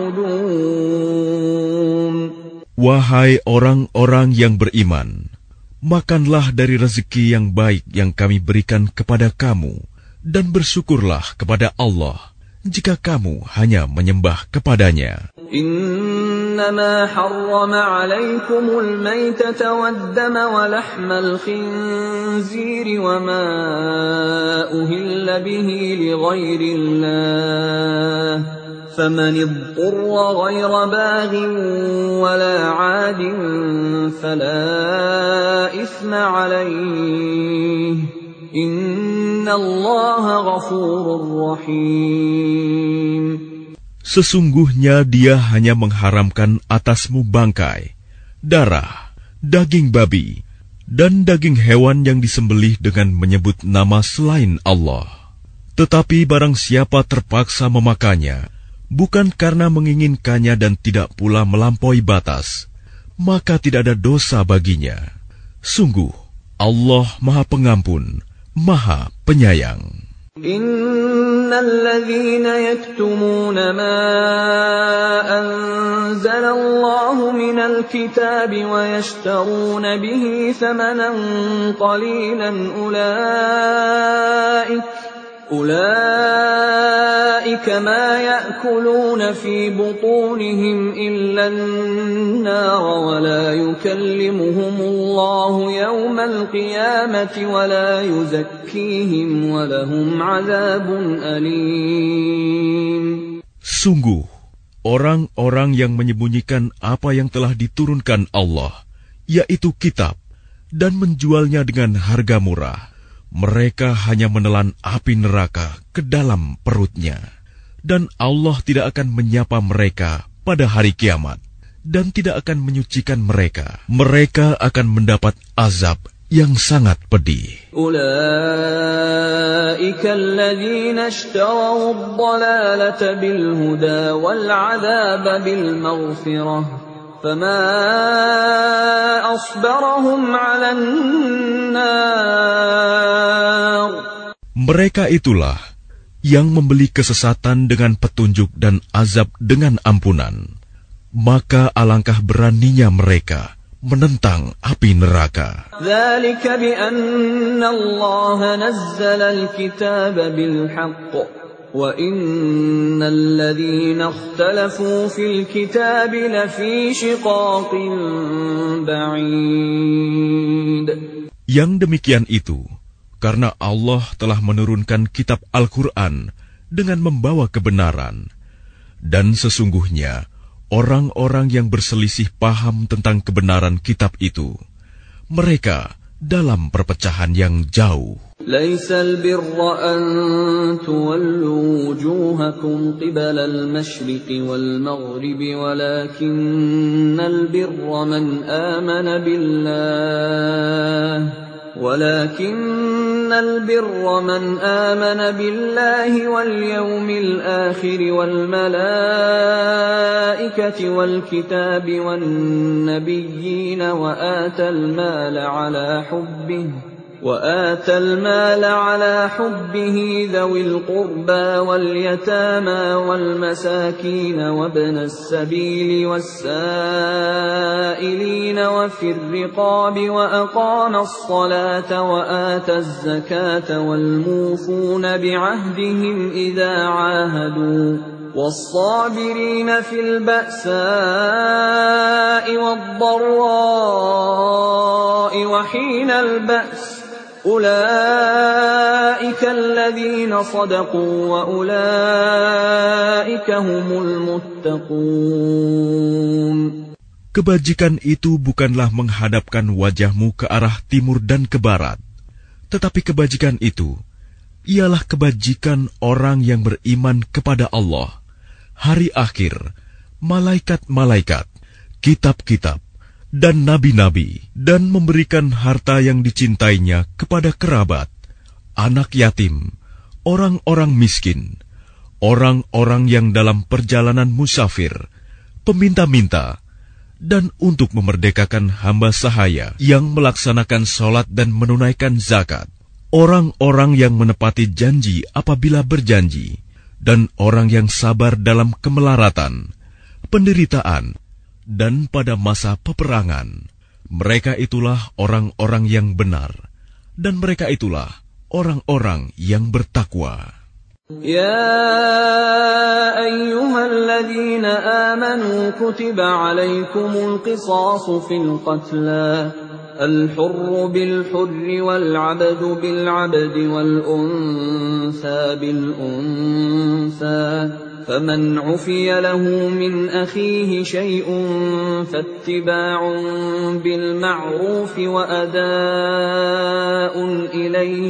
ta'budun. Wahai orang-orang yang beriman, makanlah dari rezeki yang baik yang kami berikan kepada kamu, dan bersyukurlah kepada Allah jika kamu hanya menyembah kepadanya. Innama harrama alaikumul maytata waddama wa lahmal khinziri wa ma uhilla bihi li ghairillah. فَمَنِ اضْطُرَّ غَيْرَ بَاغٍ وَلَا عَادٍ فَلَا إِثْمَ عَلَيْهِ إِنَّ اللَّهَ غَفُورٌ رَّحِيمٌ. Sesungguhnya Dia hanya mengharamkan atasmu bangkai, darah, daging babi, dan daging hewan yang disembelih dengan menyebut nama selain Allah. Tetapi barang siapa terpaksa memakannya, bukan karena menginginkannya dan tidak pula melampaui batas, maka tidak ada dosa baginya. Sungguh, Allah Maha Pengampun, Maha Penyayang. Innal ladzina yaktumuna ma anzalallahu minal kitabi wa yashtaruna bihi thamanan qalilan ulaika أولئك ما يأكلون في بطونهم إلا النار ولا يكلمهم الله يوم القيامة ولا يزكيهم ولهم عذاب أليم. Sungguh, orang-orang yang menyembunyikan apa yang telah diturunkan Allah, yaitu kitab, dan menjualnya dengan harga murah, mereka hanya menelan api neraka ke dalam perutnya, dan Allah tidak akan menyapa mereka pada hari kiamat, dan tidak akan menyucikan mereka. Mereka akan mendapat azab yang sangat pedih. Ulaika alladzina ishtaraw ad-dalalata bil huda wal 'adzaba bil maghfirah. Fama asbarahum 'alan nar. Mereka itulah yang membeli kesesatan dengan petunjuk dan azab dengan ampunan. Maka alangkah beraninya mereka menentang api neraka. Dzalika bi anna Allah nazzala al-kitaba bil haqq. وَإِنَّ الَّذِينَ اخْتَلَفُوا فِي الْكِتَابِ لَفِي شِقَاقٍ بَعِيدٍ. Yang demikian itu, karena Allah telah menurunkan kitab Al-Quran dengan membawa kebenaran. Dan sesungguhnya, orang-orang yang berselisih paham tentang kebenaran kitab itu, mereka dalam perpecahan yang jauh. ليس البر أن تولوا وجوهكم قبل المشرق والمغرب ولكن البر من آمن بالله ولكن البر من آمن بالله واليوم الآخر والملائكة والكتاب والنبيين وآتى المال على حبه وآتى المال على حبه ذوي القربى واليتامى والمساكين وابن السبيل والسائلين وفي الرقاب وأقام الصلاة وآتى الزكاة والموفون بعهدهم إذا عاهدوا والصابرين في البأساء والضراء وحين البأس أولئك الذين صدقوا وأولئك هم المتقون. Kebajikan itu bukanlah menghadapkan wajahmu ke arah timur dan ke barat, tetapi kebajikan itu ialah kebajikan orang yang beriman kepada Allah, hari akhir, malaikat-malaikat, kitab-kitab, dan nabi-nabi, dan memberikan harta yang dicintainya kepada kerabat, anak yatim, orang-orang miskin, orang-orang yang dalam perjalanan musafir, peminta-minta, dan untuk memerdekakan hamba sahaya yang melaksanakan sholat dan menunaikan zakat, orang-orang yang menepati janji apabila berjanji, dan orang yang sabar dalam kemelaratan, penderitaan, dan pada masa peperangan. Mereka itulah orang-orang yang benar, dan mereka itulah orang-orang yang bertakwa. Ya ayyuhalladzina amanu kutiba alaykumul qisasu fil qatla al-hurru bil-hurri wal-'abdu bil-'abdi wal-untha bil-untha فمن عفي له من أخيه شيء فاتباع بالمعروف وأداء إليه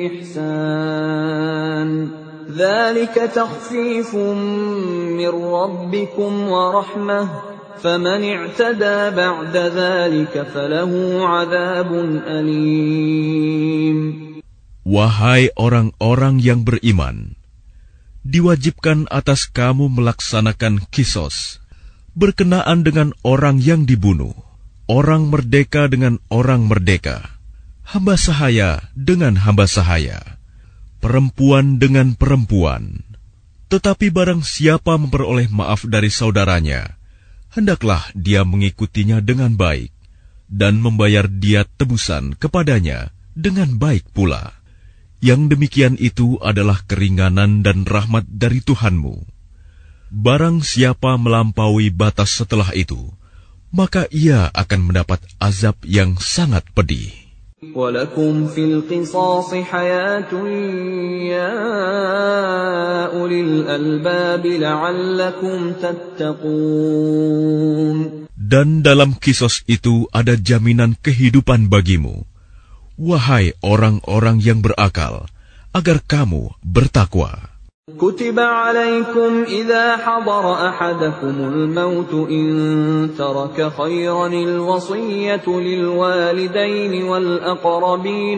بإحسان ذلك تخفيف من ربكم ورحمة فمن اعتدى بعد ذلك فله عذاب أليم. Wahai orang-orang yang beriman, diwajibkan atas kamu melaksanakan kisos, berkenaan dengan orang yang dibunuh, orang merdeka dengan orang merdeka, hamba sahaya dengan hamba sahaya. perempuan dengan perempuan. Tetapi barang siapa memperoleh maaf dari saudaranya, hendaklah dia mengikutinya dengan baik, dan membayar dia tebusan kepadanya dengan baik pula. Yang demikian itu adalah keringanan dan rahmat dari Tuhanmu. Barang siapa melampaui batas setelah itu, maka ia akan mendapat azab yang sangat pedih. وَلَكُمْ فِي الْقِصَاصِ حَيَاةٌ يَا أُولِي الْأَلْبَابِ لَعَلَّكُمْ تَتَّقُونَ. Dan dalam kisos itu ada jaminan kehidupan bagimu, wahai orang-orang yang berakal, agar kamu bertakwa. كتب عليكم إذا حضر أحدكم الموت إن ترك خيرا الوصية للوالدين والأقربين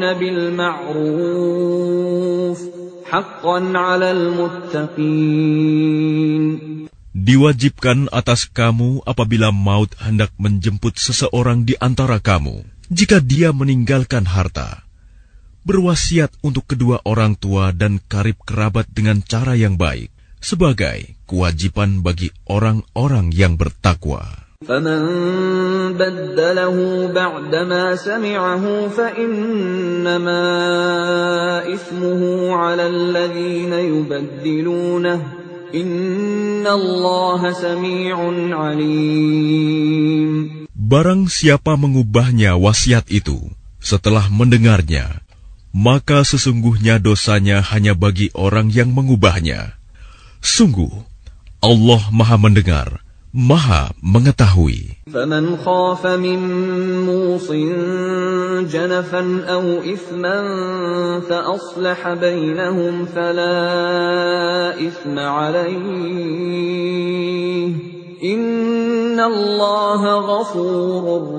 بالمعروف حقا على المتقين. Diwajibkan atas kamu apabila maut hendak menjemput seseorang di antara kamu, jika dia meninggalkan harta, berwasiat untuk kedua orang tua dan karib kerabat dengan cara yang baik, sebagai kewajiban bagi orang-orang yang bertakwa. فَمَنْ بَدَّلَهُ بَعْدَمَا سَمِعَهُ فَإِنَّمَا إِثْمُهُ عَلَى الَّذِينَ يُبَدِّلُونَهُ إِنَّ اللَّهَ سَمِيعٌ عَلِيمٌ. Barang siapa mengubahnya wasiat itu setelah mendengarnya, maka sesungguhnya dosanya hanya bagi orang yang mengubahnya. Sungguh, Allah Maha Mendengar, Maha Mengetahui. فَمَنْ خَافَ مِنْ مُوصٍ جَنَفًا أَوْ إِثْمًا فَأَصْلَحَ بَيْنَهُمْ فَلَا إِثْمَ عَلَيْهِ إِنَّ اللَّهَ غَفُورٌ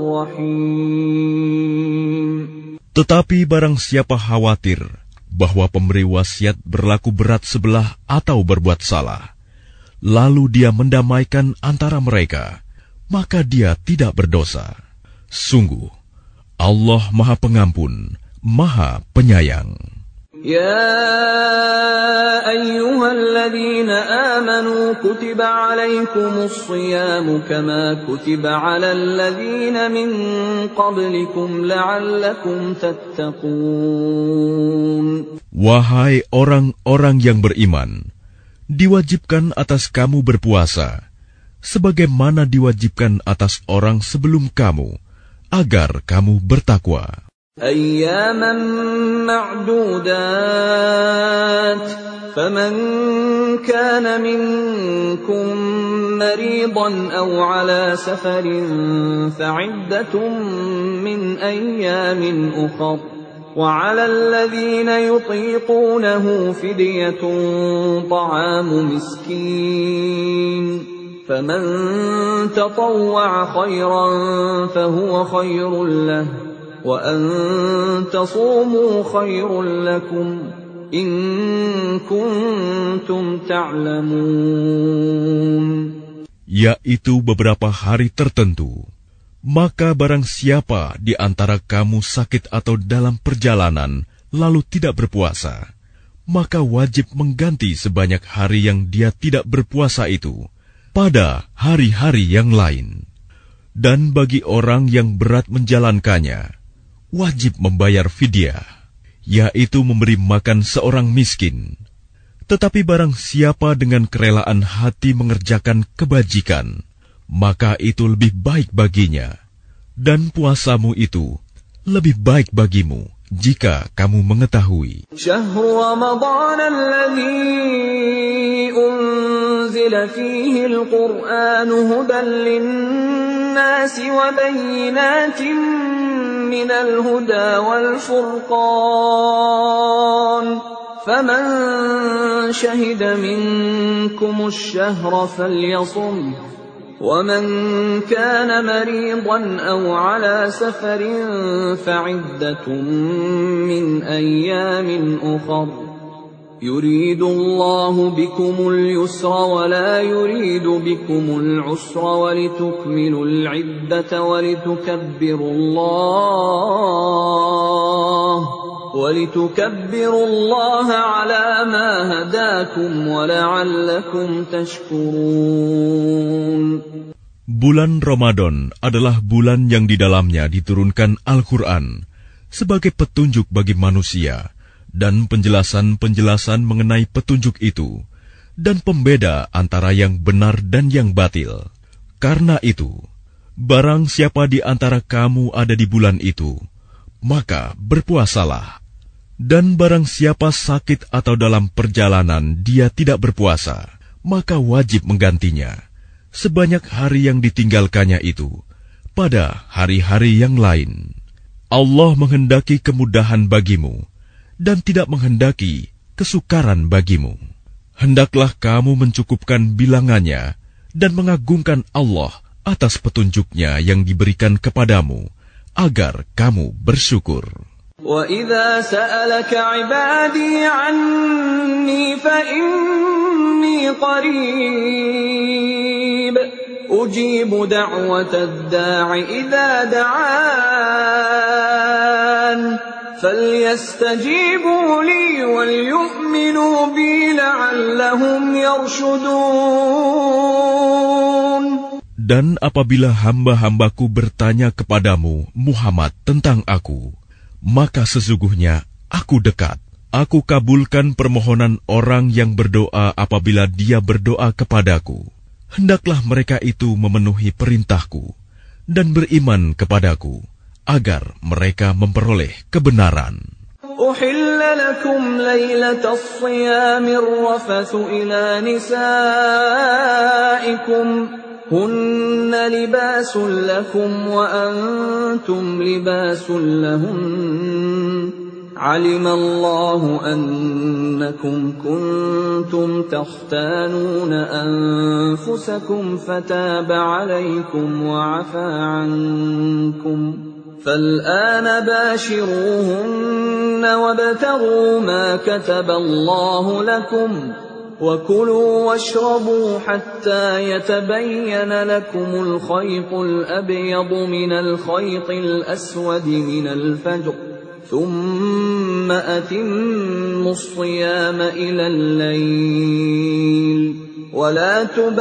رَحِيمٌ. Tetapi barang siapa khawatir bahwa pemberi wasiat berlaku berat sebelah atau berbuat salah, lalu dia mendamaikan antara mereka, maka dia tidak berdosa. Sungguh, Allah Maha Pengampun, Maha Penyayang. يا أيها الذين آمنوا كتب عليكم الصيام كما كتب على الذين من قبلكم لعلكم تتقون. Wahai orang-orang yang beriman, diwajibkan atas kamu berpuasa, sebagaimana diwajibkan atas orang sebelum kamu, agar kamu bertakwa. أياما معدودات فمن كان منكم مريضا أو على سفر فعدة من أيام أخر وعلى الذين يطيقونه فدية طعام مسكين فمن تطوع خيرا فهو خير له وَأَن تَصُومُوا خَيْرٌ لَكُمْ إِن كُنتُمْ تَعْلَمُونَ. Yaitu beberapa hari tertentu. Maka barang siapa di antara kamu sakit atau dalam perjalanan lalu tidak berpuasa, maka wajib mengganti sebanyak hari yang dia tidak berpuasa itu pada hari-hari yang lain. Dan bagi orang yang berat menjalankannya, wajib membayar fidyah, yaitu memberi makan seorang miskin. Tetapi barang siapa dengan kerelaan hati mengerjakan kebajikan, maka itu lebih baik baginya. Dan puasamu itu lebih baik bagimu jika kamu mengetahui. Syahrul Ramadan alladzi unzila fihi al-Qur'an hudan lin-nasi wa bayyinatin من الهدى والفرقان فمن شهد منكم الشهر فليصم ومن كان مريضا أو على سفر فعدة من أيام أخر يريد الله بكم اليسر ولا يريد بكم العسر ولتكملوا العدة ولتكبروا الله وَلِتُكَبِّرُوا اللَّهَ عَلَى مَا هَدَاكُمْ وَلَعَلَّكُمْ تَشْكُرُونَ. Bulan Ramadan adalah bulan yang di dalamnya diturunkan Al-Quran sebagai petunjuk bagi manusia dan penjelasan-penjelasan mengenai petunjuk itu dan pembeda antara yang benar dan yang batil. Karena itu, barang siapa di antara kamu ada di bulan itu, maka berpuasalah. Dan barang siapa sakit atau dalam perjalanan dia tidak berpuasa, maka wajib menggantinya sebanyak hari yang ditinggalkannya itu pada hari-hari yang lain. Allah menghendaki kemudahan bagimu dan tidak menghendaki kesukaran bagimu. Hendaklah kamu mencukupkan bilangannya dan mengagungkan Allah atas petunjuknya yang diberikan kepadamu agar kamu bersyukur. وَإِذَا سَأَلَكَ عِبَادِي عَنِّي فَإِنِّي قَرِيبٌ أُجِيبُ دَعْوَةَ الدَّاعِ إِذَا دَعَانِ فَلْيَسْتَجِيبُوا لِي وَلْيُؤْمِنُوا بِي لَعَلَّهُمْ يَرْشُدُونَ. Dan apabila hamba-hambaku bertanya kepadamu, Muhammad, tentang aku, maka sesungguhnya aku dekat. Aku kabulkan permohonan orang yang berdoa apabila dia berdoa kepadaku. Hendaklah mereka itu memenuhi perintahku dan beriman kepadaku, agar mereka memperoleh kebenaran. أُحِلَّ لَكُمْ لَيْلَةَ الصِّيَامِ الرَّفَثُ إِلَى نِسَائِكُمْ هُنَّ لِبَاسٌ لَكُمْ وَأَنْتُمْ لِبَاسٌ لَهُنَّ عَلِمَ اللَّهُ أَنَّكُمْ كُنْتُمْ تَخْتَانُونَ أَنفُسَكُمْ فَتَابَ عَلَيْكُمْ وَعَفَا عَنْكُمْ فَالْآنَ بَاشِرُوهُنَّ وَابْتَغُوا مَا كَتَبَ اللَّهُ لَكُمْ وَكُلُوا وَاشْرَبُوا حَتَّى يَتَبَيَّنَ لَكُمُ الْخَيْطُ الْأَبْيَضُ مِنَ الْخَيْطِ الْأَسْوَدِ مِنَ الْفَجْرِ ثُمَّ أَتِمُّوا الصِّيَامَ إِلَى اللَّيْلِ وَلَا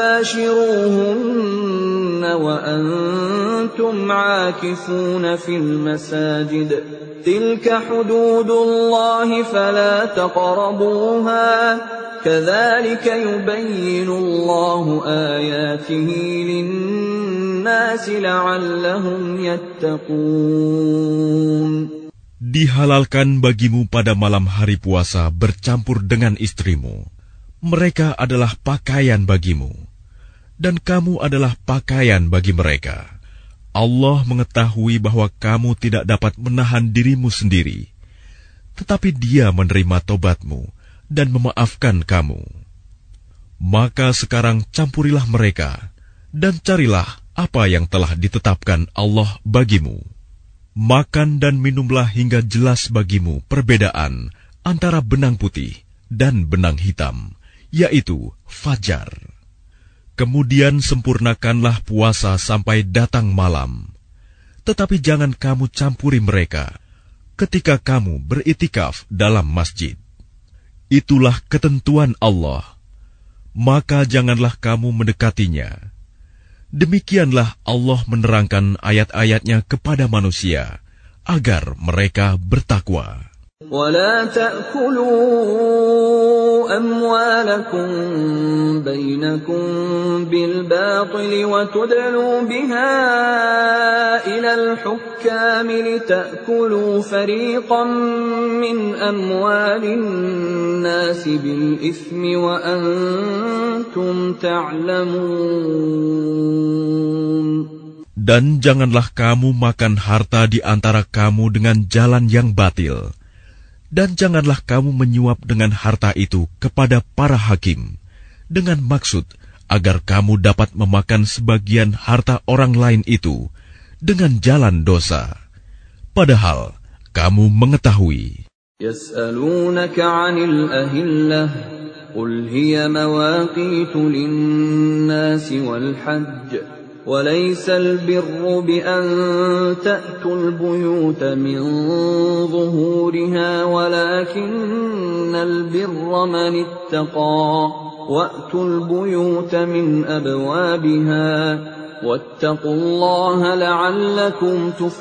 تُبَاشِرُوهُنَّ وَأَنْتُمْ عَاكِفُونَ فِي الْمَسَاجِدِ تِلْكَ حُدُودُ اللَّهِ فَلَا تَقْرَبُوهَا كَذَلِكَ يُبَيِّنُ اللَّهُ آيَاتِهِ لِلنَّاسِ لَعَلَّهُمْ يَتَّقُونَ. Dihalalkan bagimu pada malam hari puasa bercampur dengan istrimu. Mereka adalah pakaian bagimu, dan kamu adalah pakaian bagi mereka. Allah mengetahui bahwa kamu tidak dapat menahan dirimu sendiri, tetapi Dia menerima tobatmu dan memaafkan kamu. Maka sekarang campurilah mereka, dan carilah apa yang telah ditetapkan Allah bagimu. Makan dan minumlah hingga jelas bagimu perbedaan antara benang putih dan benang hitam, yaitu fajar. Kemudian sempurnakanlah puasa sampai datang malam. Tetapi jangan kamu campuri mereka ketika kamu beritikaf dalam masjid. Itulah ketentuan Allah. Maka janganlah kamu mendekatinya. Demikianlah Allah menerangkan ayat-ayatnya kepada manusia, agar mereka bertakwa. وَلَا تَأْكُلُوا أَمْوَالَكُمْ بَيْنَكُمْ بِالْبَاطِلِ وَتُدْلُوا بِهَا إِلَى الْحُكَّامِ لِتَأْكُلُوا فَرِيقًا مِنْ أَمْوَالِ النَّاسِ بِالْإِثْمِ وَأَنْتُمْ تَعْلَمُونَ. Dan janganlah kamu makan harta di antara kamu dengan jalan yang batil. Dan janganlah kamu menyuap dengan harta itu kepada para hakim, dengan maksud agar kamu dapat memakan sebagian harta orang lain itu dengan jalan dosa. Padahal kamu mengetahui. يَسْأَلُونَكَ عَنِ الْأَهِلَّةِ قُلْ هِيَ مَوَاقِيتُ لِلنَّاسِ وَالْحَجِّ وليس البر بأن تأتوا البيوت من ظهورها ولكن البر من اتقى وأتوا البيوت من أبوابها واتقوا الله لعلكم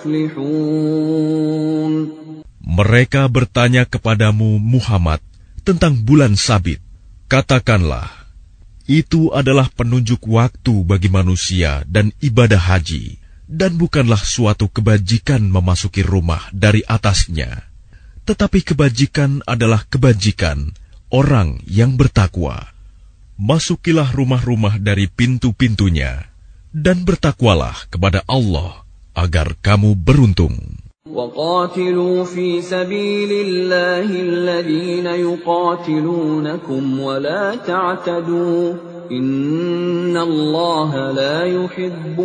تفلحون. Mereka bertanya kepadamu Muhammad tentang bulan Sabit. Katakanlah, itu adalah penunjuk waktu bagi manusia dan ibadah haji, dan bukanlah suatu kebajikan memasuki rumah dari atasnya. Tetapi kebajikan adalah kebajikan orang yang bertakwa. Masukilah rumah-rumah dari pintu-pintunya, dan bertakwalah kepada Allah agar kamu beruntung. وَقَاتِلُوا فِي سَبِيلِ اللَّهِ الَّذِينَ يُقَاتِلُونَكُمْ وَلَا تَعْتَدُوا إِنَّ اللَّهَ لَا يُحِبُّ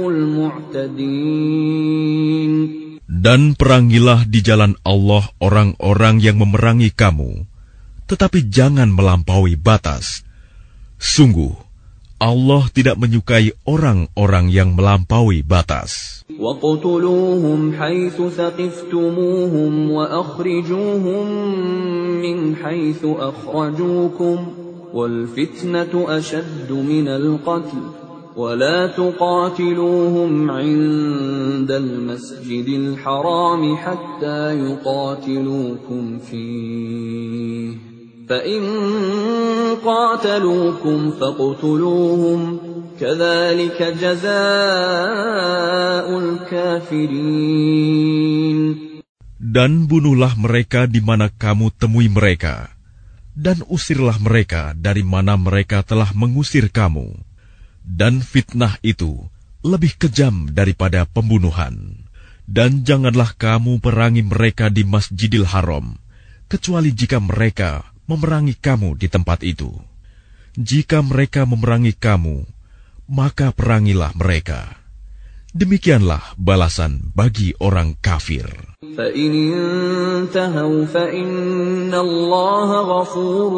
الْمُعْتَدِينَ. Dan perangilah di jalan Allah orang-orang yang memerangi kamu, tetapi jangan melampaui batas. Sungguh, Allah tidak menyukai orang-orang yang melampaui batas. وَاقْتُلُوهُمْ حَيْثُ ثَقِفْتُمُوهُمْ وَأَخْرِجُوهُمْ مِنْ حَيْثُ أَخْرَجُوكُمْ وَالْفِتْنَةُ أَشَدُّ مِنَ الْقَتْلِ وَلَا تُقَاتِلُوهُمْ عِندَ الْمَسْجِدِ الْحَرَامِ حَتَّى يُقَاتِلُوكُمْ فِيهِ فَإِنْ قَاتَلُوكُمْ فَاقْتُلُوهُمْ كَذَلِكَ جَزَاءُ الْكَافِرِينَ. Dan bunuhlah mereka di mana kamu temui mereka, dan usirlah mereka dari mana mereka telah mengusir kamu. Dan fitnah itu lebih kejam daripada pembunuhan. Dan janganlah kamu perangi mereka di Masjidil Haram, kecuali jika mereka memerangi kamu di tempat itu. Jika mereka memerangi kamu, maka perangilah mereka. Demikianlah balasan bagi orang kafir. فَإِنِ انْتَهَوْا فَإِنَّ اللَّهَ غَفُورٌ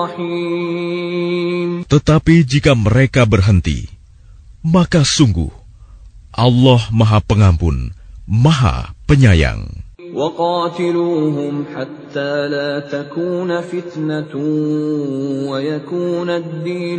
رَحِيمٌ. Tetapi jika mereka berhenti, maka sungguh Allah Maha Pengampun, Maha Penyayang. وَقَاتِلُوهُمْ حَتَّى لَا تَكُونَ فِتْنَةٌ وَيَكُونَ الدِّينُ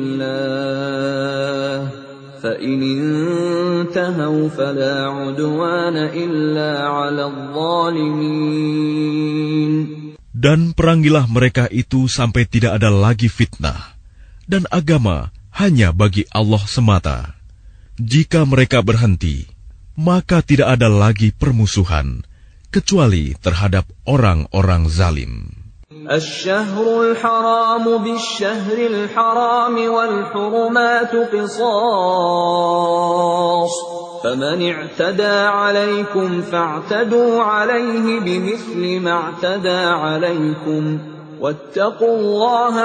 لِلَّهِ فَإِنِ انْتَهَوْا فَلَا عُدْوَانَ إِلَّا عَلَى الظَّالِمِينَ. Dan perangilah mereka itu sampai tidak ada lagi fitnah, dan agama hanya bagi Allah semata. Jika mereka berhenti, maka tidak ada lagi permusuhan, kecuali terhadap orang-orang zalim. الشهر الحرام بالشهر الحرام والحرمات قصاص فمن اعتدى عليكم فاعتدوا عليه بمثل ما اعتدى عليكم واتقوا الله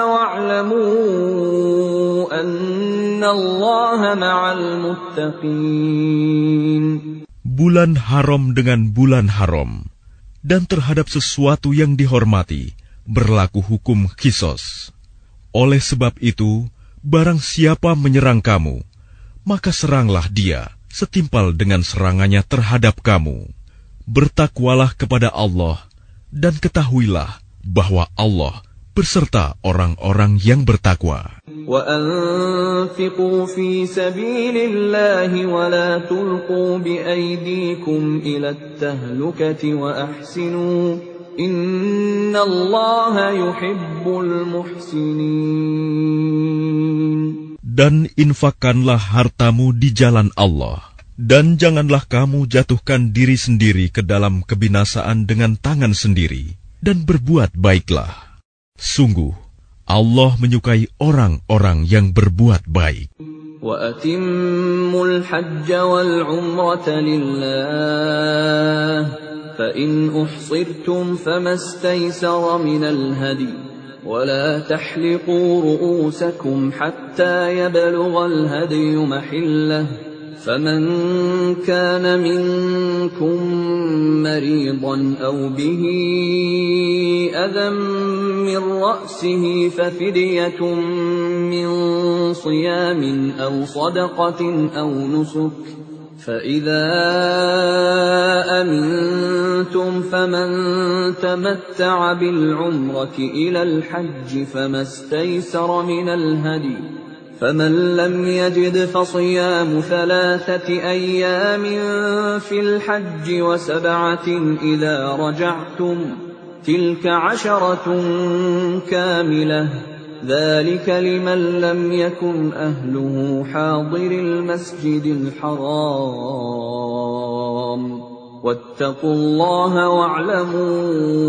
واعلموا أن الله مع المتقين. Bulan haram dengan bulan haram, dan terhadap sesuatu yang dihormati berlaku hukum qisas. Oleh sebab itu, barang siapa menyerang kamu, maka seranglah dia setimpal dengan serangannya terhadap kamu. Bertakwalah kepada Allah, dan ketahuilah bahwa Allah beserta orang-orang yang bertakwa. وَأَنْفِقُوا فِي سَبِيلِ اللَّهِ وَلَا تُلْقُوا بِأَيْدِيكُمْ إِلَى التَّهْلُكَةِ وَأَحْسِنُوا إِنَّ اللَّهَ يُحِبُّ الْمُحْسِنِينَ. Dan infakkanlah hartamu di jalan Allah, dan janganlah kamu jatuhkan diri sendiri ke dalam kebinasaan dengan tangan sendiri, dan berbuat baiklah. Sungguh, Allah menyukai orang-orang yang berbuat baik. وَأَتِمُّوا الْحَجَّ وَالْعُمْرَةَ لِلَّهِ فَإِنْ أُحْصِرْتُمْ فَمَا اسْتَيْسَرَ مِنَ الْهَدْيِ وَلَا تَحْلِقُوا رُؤُوسَكُمْ حَتَّى يَبْلُغَ الْهَدْيُ مَحِلَّهُ فَمَنْ كَانَ مِنْكُمْ مريضا أو به أذى من رأسه ففدية من صيام أو صدقة أو نسك فإذا أمنتم فمن تمتع بالعمرة إلى الحج فما استيسر من الهدي فمن لم يجد فصيام ثلاثة أيام في الحج وسبعة إذا رجعتم تلك عشرة كاملة ذلك لمن لم يكن أهله حاضر المسجد الحرام واتقوا الله واعلموا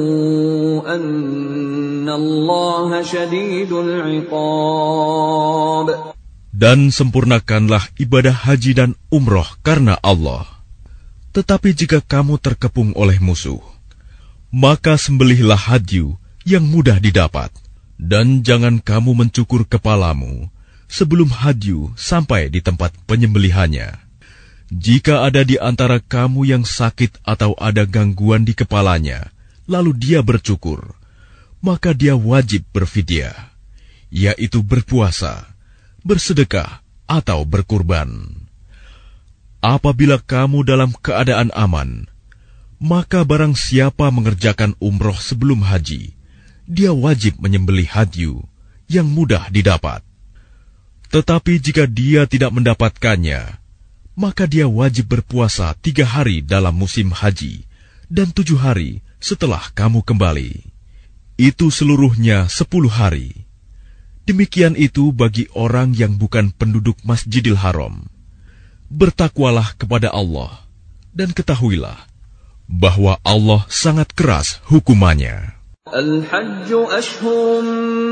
أن الله شديد العقاب. Dan sempurnakanlah ibadah haji dan umroh karena Allah. Tetapi jika kamu terkepung oleh musuh, maka sembelihlah hadyu yang mudah didapat. Dan jangan kamu mencukur kepalamu sebelum hadyu sampai di tempat penyembelihannya. Jika ada di antara kamu yang sakit atau ada gangguan di kepalanya, lalu dia bercukur, maka dia wajib berfidyah, yaitu berpuasa, bersedekah, atau berkurban. Apabila kamu dalam keadaan aman, maka barang siapa mengerjakan umroh sebelum haji, dia wajib menyembelih hadyu yang mudah didapat. Tetapi jika dia tidak mendapatkannya, maka dia wajib berpuasa tiga hari dalam musim haji dan tujuh hari setelah kamu kembali. Itu seluruhnya sepuluh hari. Demikian itu bagi orang yang bukan penduduk Masjidil Haram. Bertakwalah kepada Allah dan ketahuilah bahwa Allah sangat keras hukumannya. الحج أشهر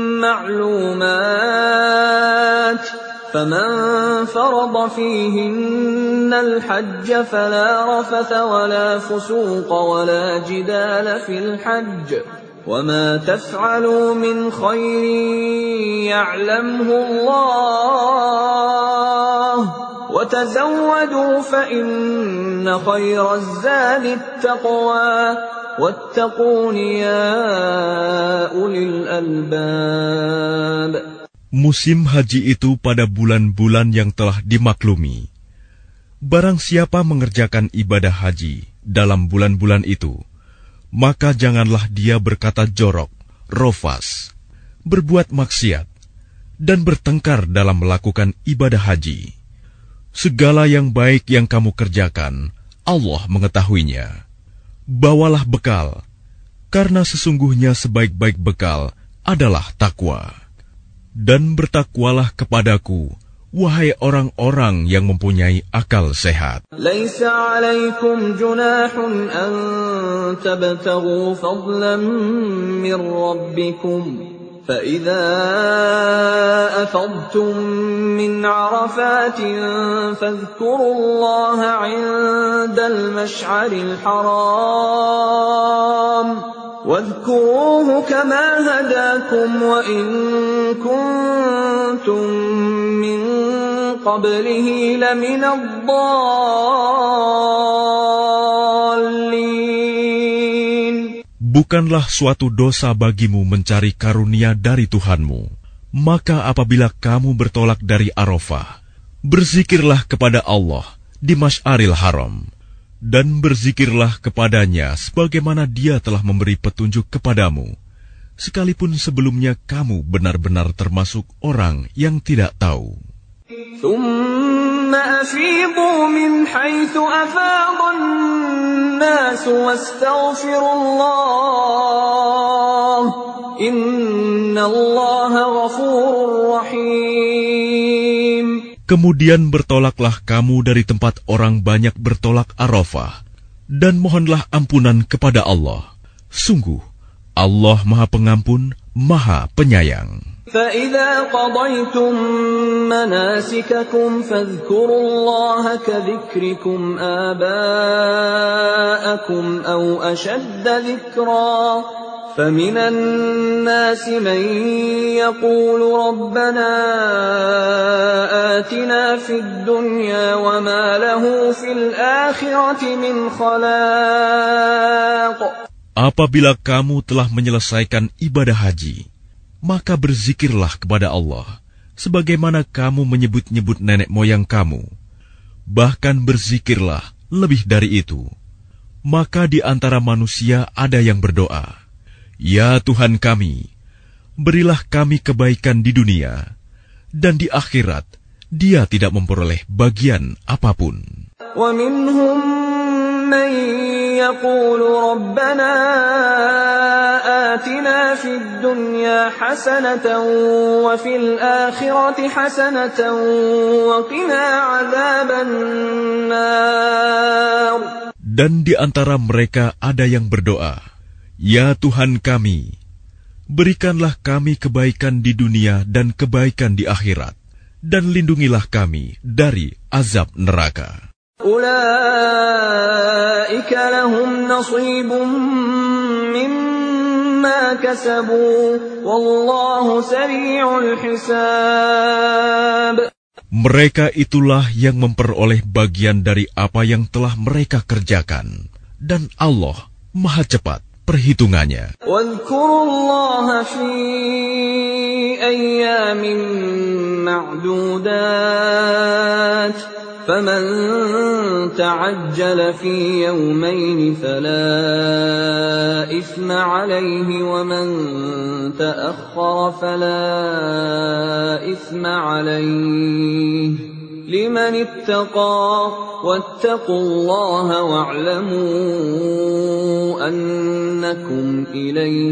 معلومات فمن فرض فيهن الحج فلا رفث ولا فسوق ولا جدال في الحج وما تفعلوا من خير يعلمه الله وتزودوا فإن خير الزاد التقوى واتقون يا أولي الألباب. Musim haji itu pada bulan-bulan yang telah dimaklumi. Barang siapa mengerjakan ibadah haji dalam bulan-bulan itu, maka janganlah dia berkata jorok, rofas, berbuat maksiat, dan bertengkar dalam melakukan ibadah haji. Segala yang baik yang kamu kerjakan, Allah mengetahuinya. Bawalah bekal, karena sesungguhnya sebaik-baik bekal adalah takwa. Dan bertakwalah kepadaku, wahai orang-orang yang mempunyai akal sehat. Laisa 'alaikum junahun an tabtaghu fadlan min rabbikum. فإذا أفضتم من عرفات فاذكروا الله عند المشعر الحرام واذكروه كما هداكم وإن كنتم من قبله لمن الضالين. Bukanlah suatu dosa bagimu mencari karunia dari Tuhanmu. Maka apabila kamu bertolak dari Arafah, berzikirlah kepada Allah di Masy'aril Haram, dan berzikirlah kepadanya sebagaimana Dia telah memberi petunjuk kepadamu, sekalipun sebelumnya kamu benar-benar termasuk orang yang tidak tahu. ثم أفيضوا من حيث أفاض الناس واستغفروا الله إن الله غفور رحيم. Kemudian bertolaklah kamu dari tempat orang banyak bertolak Arafah, dan mohonlah ampunan kepada Allah. Sungguh, Allah Maha Pengampun, Maha Penyayang. فَإِذَا قَضَيْتُم مَّنَاسِكَكُمْ فَاذْكُرُوا اللَّهَ كَذِكْرِكُمْ آبَاءَكُمْ أَوْ أَشَدَّ ذِكْرًا فَمِنَ النَّاسِ مَن يَقُولُ رَبَّنَا آتِنَا فِي الدُّنْيَا وَمَا لَهُ فِي الْآخِرَةِ مِنْ خَلَاقٍ. Apabila kamu telah menyelesaikan ibadah haji, maka berzikirlah kepada Allah, sebagaimana kamu menyebut-nyebut nenek moyang kamu. Bahkan berzikirlah lebih dari itu. Maka di antara manusia ada yang berdoa, "Ya Tuhan kami, berilah kami kebaikan di dunia, dan di akhirat dia tidak memperoleh bagian apapun." وَمِنْهُمْ مَنْ يَقُولُ رَبَّنَا آتِنَا فِي الدُّنْيَا حَسَنَةً وَفِي الْآخِرَةِ حَسَنَةً وَقِنَا عَذَابَ النَّارِ. Dan di antara mereka ada yang berdoa, "Ya Tuhan kami, berikanlah kami kebaikan di dunia dan kebaikan di akhirat, dan lindungilah kami dari azab neraka." أُولَئِكَ لَهُمْ نَصِيبٌ مِّمَّا كَسَبُوا وَاللَّهُ سَرِيعُ الْحِسَابِ. Mereka itulah yang memperoleh bagian dari apa yang telah mereka kerjakan, dan Allah Maha cepat perhitungannya. وَاذْكُرُوا اللَّهَ فِي أَيَّامٍ مَّعْدُودَاتٍ فَمَن تَعَجَّلَ فِي يَوْمَيْنِ فَلَا إِثْمَ عَلَيْهِ وَمَن تَأَخَّرَ فَلَا إِثْمَ عَلَيْهِ لِمَنِ اتَّقَى وَاتَّقُوا اللَّهَ وَاعْلَمُوا أَنَّكُمْ إِلَيْهِ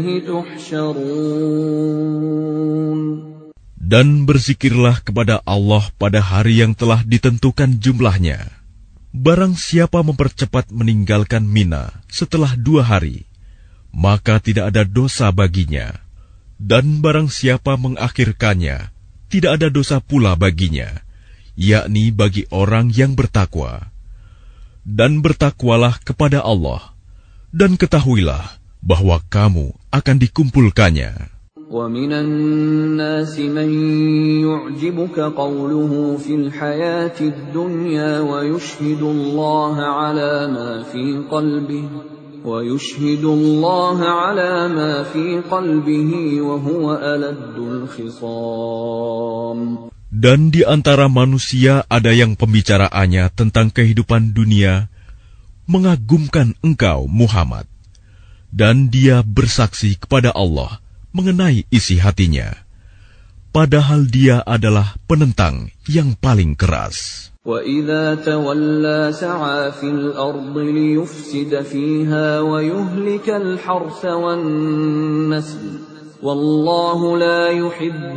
تُحْشَرُونَ. Dan berzikirlah kepada Allah pada hari yang telah ditentukan jumlahnya. Barang siapa mempercepat meninggalkan Mina setelah dua hari, maka tidak ada dosa baginya. Dan barang siapa mengakhirkannya, tidak ada dosa pula baginya, yakni bagi orang yang bertakwa. Dan bertakwalah kepada Allah, dan ketahuilah bahwa kamu akan dikumpulkannya. وَمِنَ النَّاسِ مَن يُعْجِبُكَ قَوْلُهُ فِي الْحَيَاةِ الدُّنْيَا وَيُشْهِدُ اللَّهَ عَلَى مَا فِي قَلْبِهِ وَيُشْهِدُ اللَّهَ عَلَى مَا فِي قَلْبِهِ وَهُوَ أَلَدُّ الْخِصَامِ. Dan di antara manusia ada yang pembicaraannya tentang kehidupan dunia mengagumkan engkau Muhammad, dan dia bersaksi kepada Allah mengenai isi hatinya, padahal dia adalah penentang yang paling keras. وَإِذَا تَوَلَّى سَعَى فِي الْأَرْضِ لِيُفْسِدَ فِيهَا وَيُهْلِكَ الْحَرْثَ وَالنَّسْلَ وَاللَّهُ لَا يُحِبُّ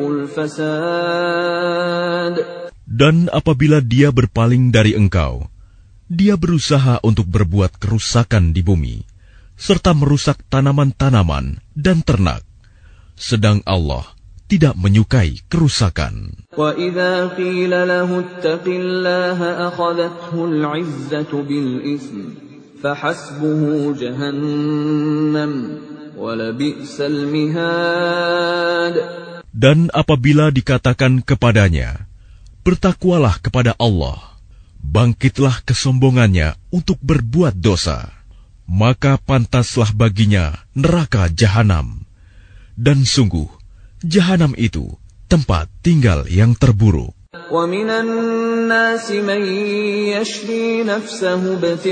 الْفَسَادَ. Dan apabila dia berpaling dari engkau, dia berusaha untuk berbuat kerusakan di bumi, serta merusak tanaman-tanaman dan ternak. Sedang Allah tidak menyukai kerusakan. وَإِذَا قِيلَ لَهُ اتَّقِ اللَّهَ أَخَذَتْهُ الْعِزَّةُ بِالْإِثْمِ فَحَسْبُهُ جَهَنَّمُ وَلَبِئْسَ الْمِهَادُ. Dan apabila dikatakan kepadanya, "Bertakwalah kepada Allah," bangkitlah kesombongannya untuk berbuat dosa, maka pantaslah baginya neraka jahanam. Dan sungguh, jahanam itu tempat tinggal yang terburuk. وَمِنَ النَّاسِ مَن يَشْرِي نَفْسَهُ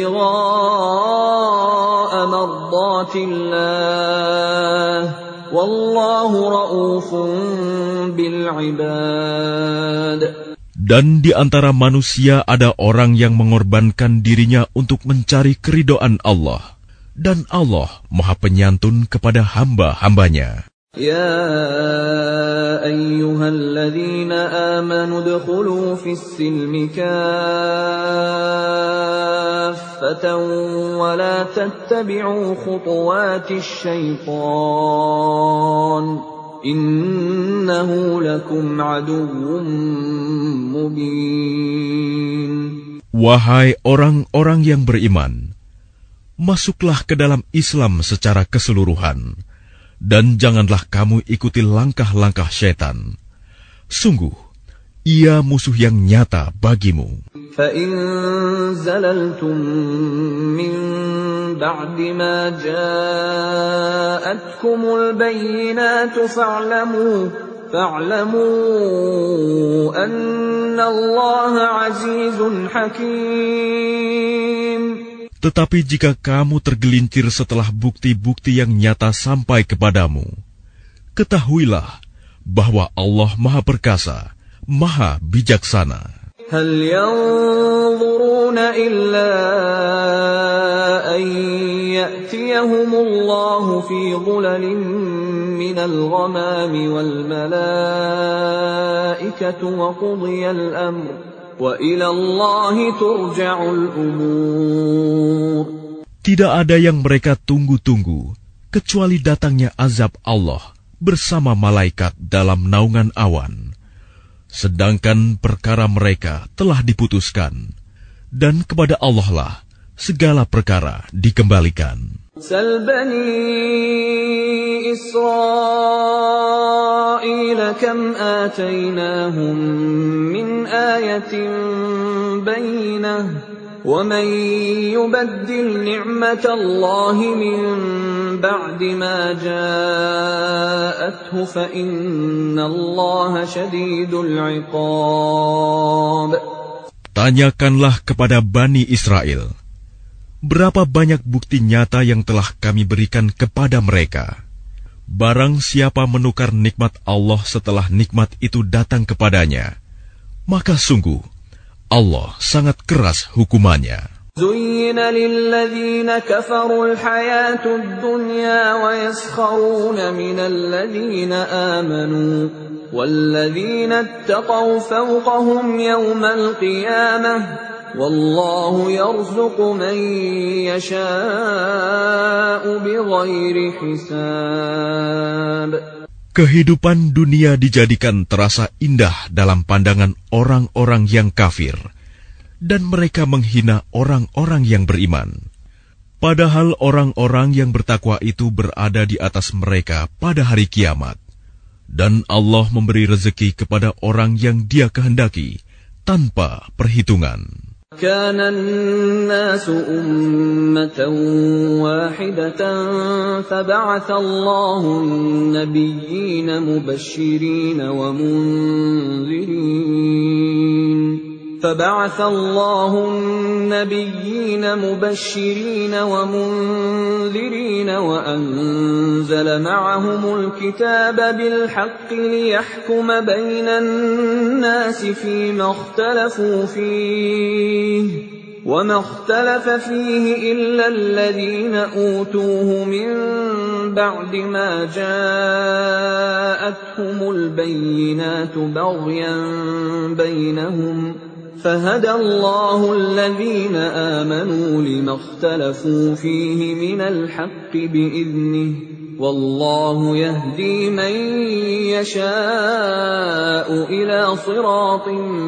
ابْتِغَاءَ مَرْضَاتِ اللَّهِ وَاللَّهُ رَءُوفٌ بِالْعِبَادِ. Dan di antara manusia ada orang yang mengorbankan dirinya untuk mencari keridhaan Allah, dan Allah Maha Penyantun kepada hamba-hambanya. يَا أَيُّهَا الَّذِينَ آمَنُوا ادْخُلُوا فِي السِّلْمِ كَافَّةً وَلَا تَتَّبِعُوا خُطُوَاتِ الشَّيْطَانِ إِنَّهُ لَكُمْ عَدُوٌّ مُّبِينٌ. Wahai orang-orang yang beriman, masuklah ke dalam Islam secara keseluruhan, Dan janganlah kamu ikuti langkah-langkah syaitan. Sungguh, ia musuh yang nyata bagimu. فَإِن زَلَلْتُم مِّن بَعْدِ مَا جَاءَتْكُمُ الْبَيِّنَاتُ فَاعْلَمُوا فَاعْلَمُوا أَنَّ اللَّهَ عَزِيزٌ حَكِيمٌ. Tetapi jika kamu tergelincir setelah bukti-bukti yang nyata sampai kepadamu, ketahuilah bahwa Allah Maha Perkasa, Maha Bijaksana. Hal yanzuruna illa an ya'tiyahumullahu fi dhulalin minal ghamami wal malaikatu wa qudiyal amr. Tidak ada yang mereka tunggu-tunggu, kecuali datangnya azab Allah bersama malaikat dalam naungan awan. Sedangkan perkara mereka telah diputuskan, dan kepada Allah lah segala perkara dikembalikan. Sal bani Israil kam atainahum min ayatin bayyinah wa man yubaddil ni'matallahi min ba'di ma ja'athu fa innallaha syadidul 'iqab. Tanyakanlah kepada Bani Israel, berapa banyak bukti nyata yang telah kami berikan kepada mereka. Barang siapa menukar nikmat Allah setelah nikmat itu datang kepadanya, maka sungguh Allah sangat keras hukumannya. Zuyyina lilladzina kafaru al-hayatud dunya wa yaskharuna minal ladzina amanu walladzina ittaqaw fawqahum yawmal qiyamah Wallahu yarzuqu man yasha'u bighairi hisab. Kehidupan dunia dijadikan terasa indah dalam pandangan orang-orang yang kafir, dan mereka menghina orang-orang yang beriman. Padahal orang-orang yang bertakwa itu berada di atas mereka pada hari kiamat, dan Allah memberi rezeki kepada orang yang Dia kehendaki tanpa perhitungan. كان الناس أمة واحدة فبعث الله النبيين مبشرين ومنذرين فبعث الله النبيين مبشرين ومنذرين وأنزل معهم الكتاب بالحق ليحكم بين الناس فيما اختلفوا فيه وما اختلف فيه إلا الذين أوتوه من بعد ما جاءتهم البينات بغيا بينهم فهدى الله الذين آمنوا لما اختلفوا فيه من الحق بإذنه والله يهدي من يشاء إلى صراط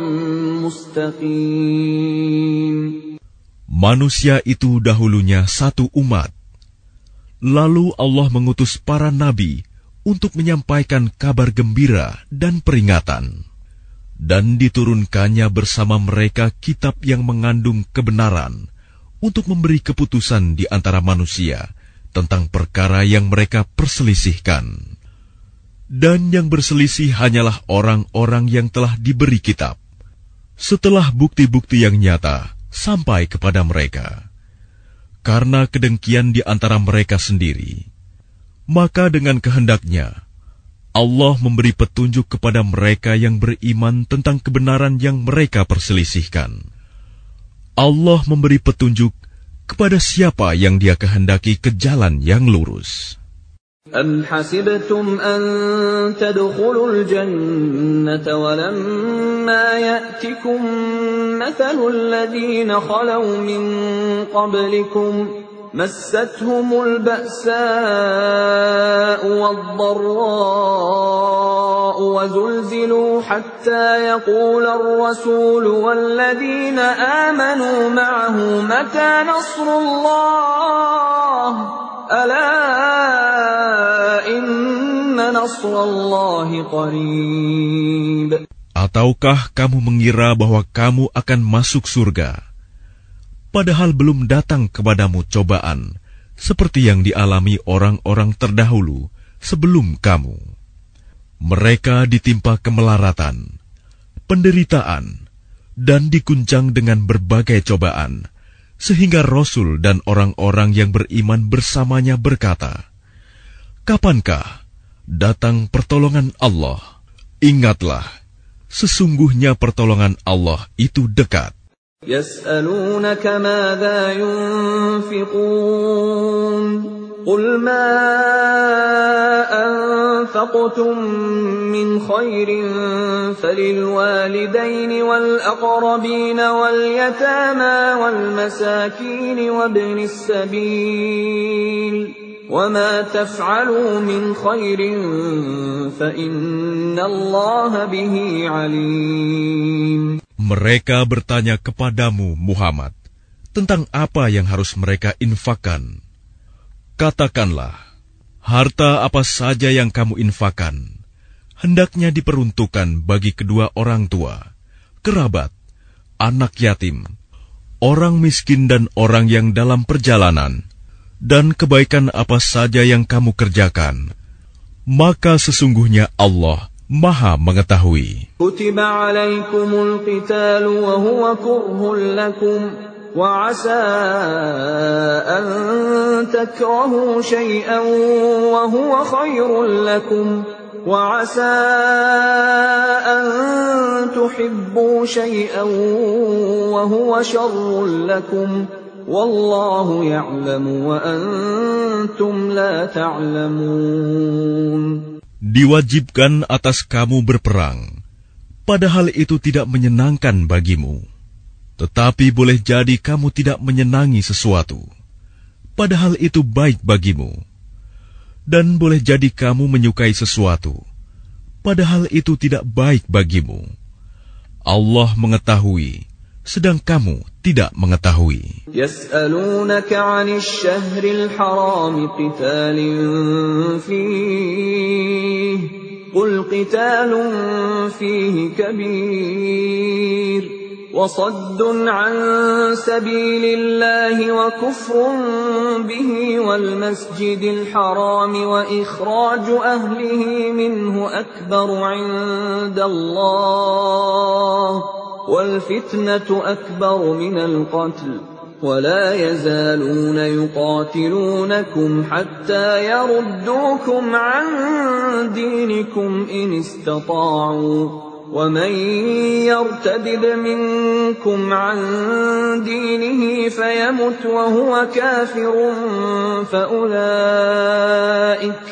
مستقيم. Manusia itu dahulunya satu umat. Lalu Allah mengutus para nabi untuk menyampaikan kabar gembira dan peringatan. Dan diturunkannya bersama mereka kitab yang mengandung kebenaran untuk memberi keputusan di antara manusia tentang perkara yang mereka perselisihkan. Dan yang berselisih hanyalah orang-orang yang telah diberi kitab, setelah bukti-bukti yang nyata sampai kepada mereka. Karena kedengkian di antara mereka sendiri, maka dengan kehendaknya Allah memberi petunjuk kepada mereka yang beriman tentang kebenaran yang mereka perselisihkan. Allah memberi petunjuk kepada siapa yang Dia kehendaki ke jalan yang lurus. Am hasibtum an tadkhulul jannata wa lamma ya'tikum mathalul ladzina khalaw min qablikum مستهم البأساء والضراء وزلزلوا حتى يقول الرسول والذين آمنوا معه متى نصر الله ألا إن نصر الله قريب. Ataukah kamu mengira bahwa kamu akan masuk surga, padahal belum datang kepadamu cobaan seperti yang dialami orang-orang terdahulu sebelum kamu? Mereka ditimpa kemelaratan, penderitaan, dan diguncang dengan berbagai cobaan, sehingga Rasul dan orang-orang yang beriman bersamanya berkata, "Kapankah datang pertolongan Allah?" Ingatlah, sesungguhnya pertolongan Allah itu dekat. يسألونك ماذا ينفقون قل ما أنفقتم من خير فللوالدين والأقربين واليتامى والمساكين وابن السبيل وما تفعلوا من خير فإن الله به عليم. Mereka bertanya kepadamu, Muhammad, tentang apa yang harus mereka infakkan. Katakanlah, harta apa saja yang kamu infakkan, hendaknya diperuntukkan bagi kedua orang tua, kerabat, anak yatim, orang miskin dan orang yang dalam perjalanan, dan kebaikan apa saja yang kamu kerjakan, maka sesungguhnya Allah Maha mengetahui. Kutiba alaikumul qitalu wa huwa kurhun lakum wa asa an takrahu shay'an wa huwa khairun lakum wa asa an tuhibbu shay'an wa huwa sharrun lakum wallahu ya'lamu wa antum la ta'lamun. Diwajibkan atas kamu berperang, padahal itu tidak menyenangkan bagimu. Tetapi boleh jadi kamu tidak menyenangi sesuatu, padahal itu baik bagimu. Dan boleh jadi kamu menyukai sesuatu, padahal itu tidak baik bagimu. Allah mengetahui, sedang kamu tidak mengetahui. Yas'alunaka 'anil syahril haram qitalin fihi qul qitalun fihi kabir wa saddun 'an sabilillahi wa kufrun bihi wal masjidil haram wa ikhraju ahlihi minhu akbaru 'indallah والفتنة أكبر من القتل ولا يزالون يقاتلونكم حتى يردوكم عن دينكم إن استطاعوا ومن يرتد منكم عن دينه فيمت وهو كافر فأولئك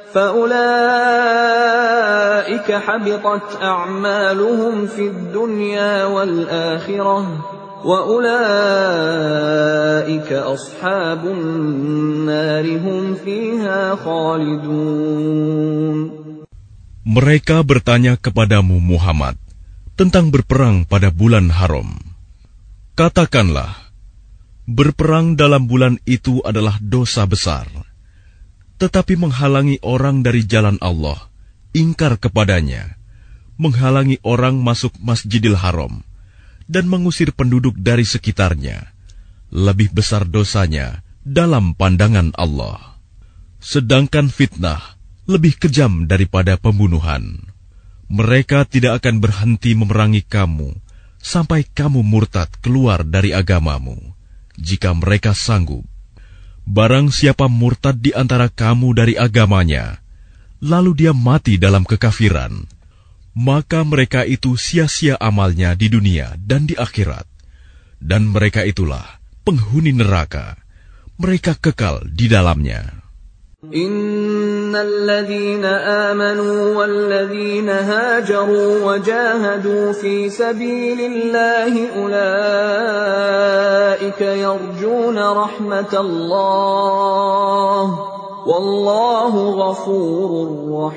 فأولئك حبطت أعمالهم في الدنيا والآخرة وأولئك أصحاب النار هم فيها خالدون. Mereka bertanya kepadamu Muhammad tentang berperang pada bulan haram. Katakanlah, berperang dalam bulan itu adalah dosa besar. Tetapi menghalangi orang dari jalan Allah, ingkar kepadanya, menghalangi orang masuk Masjidil Haram, dan mengusir penduduk dari sekitarnya, lebih besar dosanya dalam pandangan Allah. Sedangkan fitnah lebih kejam daripada pembunuhan. Mereka tidak akan berhenti memerangi kamu, sampai kamu murtad keluar dari agamamu, jika mereka sanggup. Barang siapa murtad di antara kamu dari agamanya, lalu dia mati dalam kekafiran, maka mereka itu sia-sia amalnya di dunia dan di akhirat. Dan mereka itulah penghuni neraka, mereka kekal di dalamnya. Innal ladzina amanu wal ladzina hajaru wa jahadu fi sabilillahi ulaika yarjuna rahmatallah wallahu ghafurur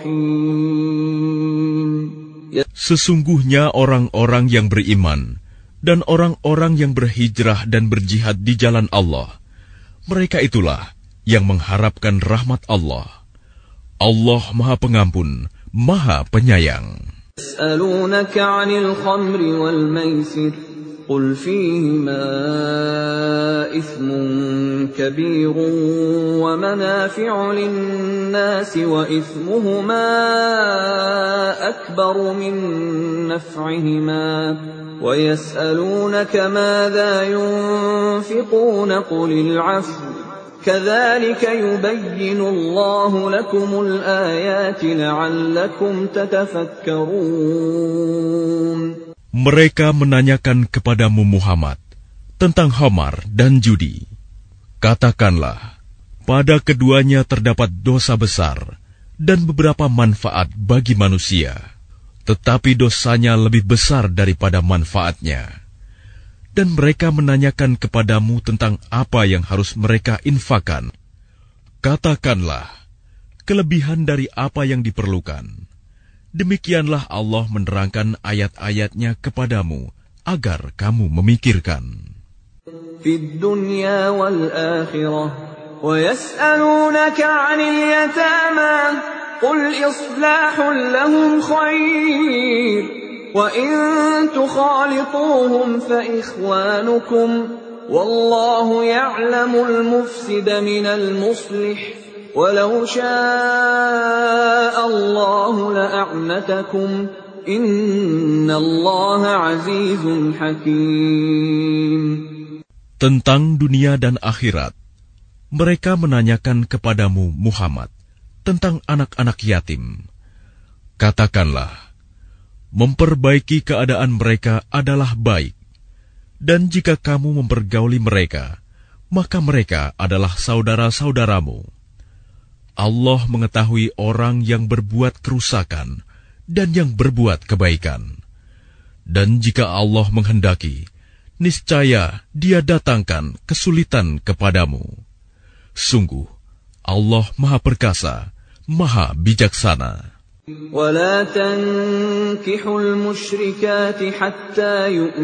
rahim. Sesungguhnya orang-orang yang beriman dan orang-orang yang berhijrah dan berjihad di jalan Allah, mereka itulah yang mengharapkan rahmat Allah. Allah Maha Pengampun, Maha Penyayang. يسألونك عن الخمر والميسر قل فيهما إثم كبير ومنافع للناس وإثمهما أكبر من نفعهما ويسألونك ماذا ينفقون قل العفو كذلك يبين الله لكم الآيات لعلكم تتفكرون. Mereka menanyakan kepadamu Muhammad tentang khamar dan judi. Katakanlah, pada keduanya terdapat dosa besar dan beberapa manfaat bagi manusia, tetapi dosanya lebih besar daripada manfaatnya. Dan mereka menanyakan kepadamu tentang apa yang harus mereka infakkan. Katakanlah, kelebihan dari apa yang diperlukan. Demikianlah Allah menerangkan ayat-ayatnya kepadamu, agar kamu memikirkan. Fid dunya wal akhirah, wa yas'alunaka 'anil yatama, qul islahun lahum khair, wa in tukhalituhum fa ikhwanukum, wallahu ya'lamul mufsida minal muslih. Walau syaa Allah la'anatakum innallaha azizun hakim. Tentang dunia dan akhirat, mereka menanyakan kepadamu Muhammad tentang anak-anak yatim. Katakanlah, memperbaiki keadaan mereka adalah baik, dan jika kamu mempergauli mereka, maka mereka adalah saudara-saudaramu. Allah mengetahui orang yang berbuat kerusakan dan yang berbuat kebaikan. Dan jika Allah menghendaki, niscaya Dia datangkan kesulitan kepadamu. Sungguh, Allah Maha Perkasa, Maha Bijaksana. ولا تنكحوا المشركات حتى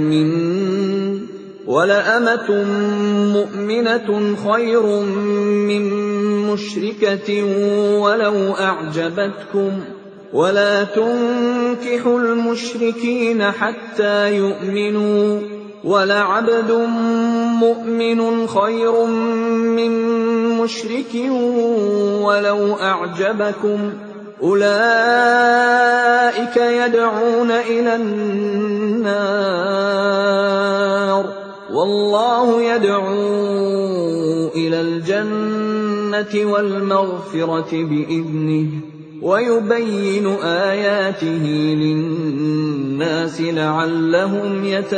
يؤمنن ولأمة مؤمنة خير من مشركة ولو أعجبتكم ولا تنكحوا المشركين حتى يؤمنوا ولعبد مؤمن خير من مشرك ولو أعجبكم أولئك يدعون إلى النار والله يدعو إلى الجنة والمغفرة بإذنه ويبين آياته للناس لعلهم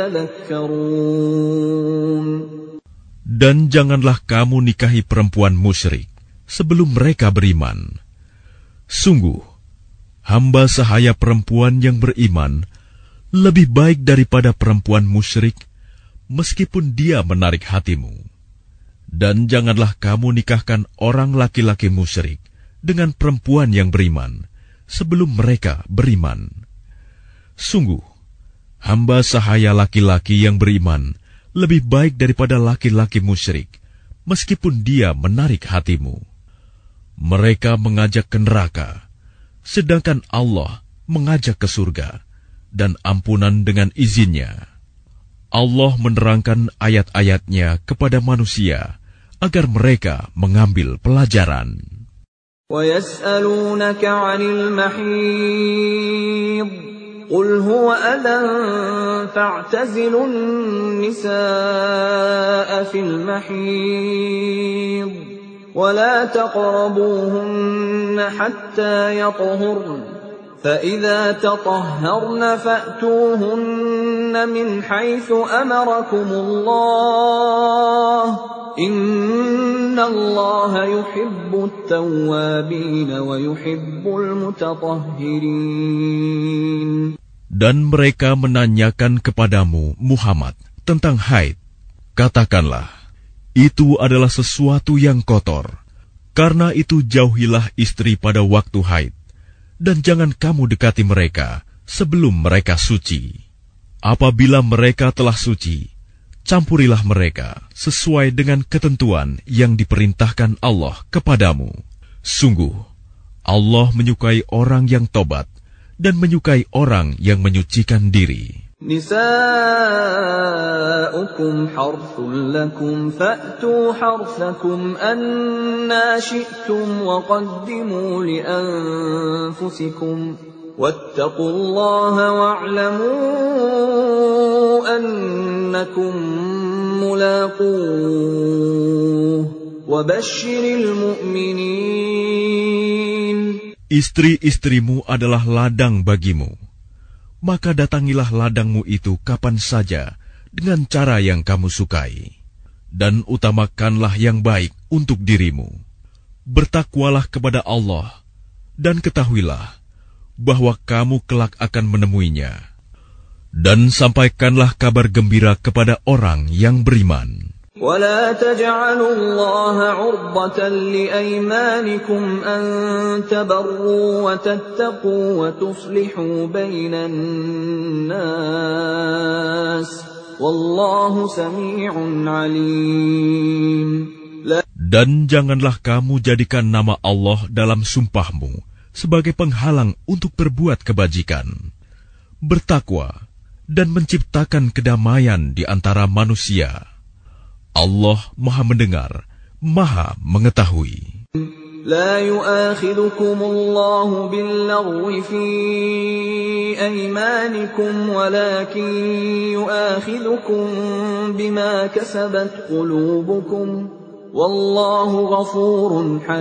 يتذكرون. Dan janganlah kamu nikahi perempuan musyrik sebelum mereka beriman. Sungguh, hamba sahaya perempuan yang beriman lebih baik daripada perempuan musyrik, meskipun dia menarik hatimu. Dan janganlah kamu nikahkan orang laki-laki musyrik dengan perempuan yang beriman, sebelum mereka beriman. Sungguh, hamba sahaya laki-laki yang beriman lebih baik daripada laki-laki musyrik, meskipun dia menarik hatimu. Mereka mengajak ke neraka, sedangkan Allah mengajak ke surga, dan ampunan dengan izinnya. Allah menerangkan ayat-ayatnya kepada manusia, agar mereka mengambil pelajaran. وَيَسْأَلُونَكَ عَنِ الْمَحِيضِ قُلْ هُوَ أَذًى فَاعْتَزِلُوا النِّسَاءَ فِي الْمَحِيضِ وَلَا تَقْرَبُوهُنَّ حَتَّى يَطْهُرْنَ فَإِذَا تَطَهَّرْنَ فَأْتُوهُنَّ مِنْ حَيْثُ أَمَرَكُمُ اللَّهُ إِنَّ اللَّهَ يُحِبُّ التَّوَّابِينَ وَيُحِبُّ الْمُتَطَهِّرِينَ. Dan mereka menanyakan kepadamu Muhammad tentang haid. Katakanlah, itu adalah sesuatu yang kotor. Karena itu jauhilah istri pada waktu haid, dan jangan kamu dekati mereka sebelum mereka suci. Apabila mereka telah suci, campurilah mereka sesuai dengan ketentuan yang diperintahkan Allah kepadamu. Sungguh, Allah menyukai orang yang tobat dan menyukai orang yang menyucikan diri. Nisa'ukum harthun lakum fa'tu harthakum anna syi'tum wa qaddimu li anfusikum wattaqullaha wa'lamu annakum mulaquh wa basyiril mu'minin. Istri-istrimu adalah ladang bagimu. Maka datangilah ladangmu itu kapan saja dengan cara yang kamu sukai, dan utamakanlah yang baik untuk dirimu. Bertakwalah kepada Allah, dan ketahuilah bahwa kamu kelak akan menemuinya. Dan sampaikanlah kabar gembira kepada orang yang beriman. ولا تجعلوا الله عرضة لأيمانكم أن تبروا وتتقوا وتصلحوا بين الناس والله سميع عليم. Dan janganlah kamu jadikan nama Allah dalam sumpahmu sebagai penghalang untuk berbuat kebajikan. Bertakwa dan menciptakan kedamaian di antara manusia. Allah Maha Mendengar, Maha Mengetahui. لا يؤاخذكم الله باللغو في أيمانكم ولكن يؤاخذكم بما كسبت قلوبكم والله غفور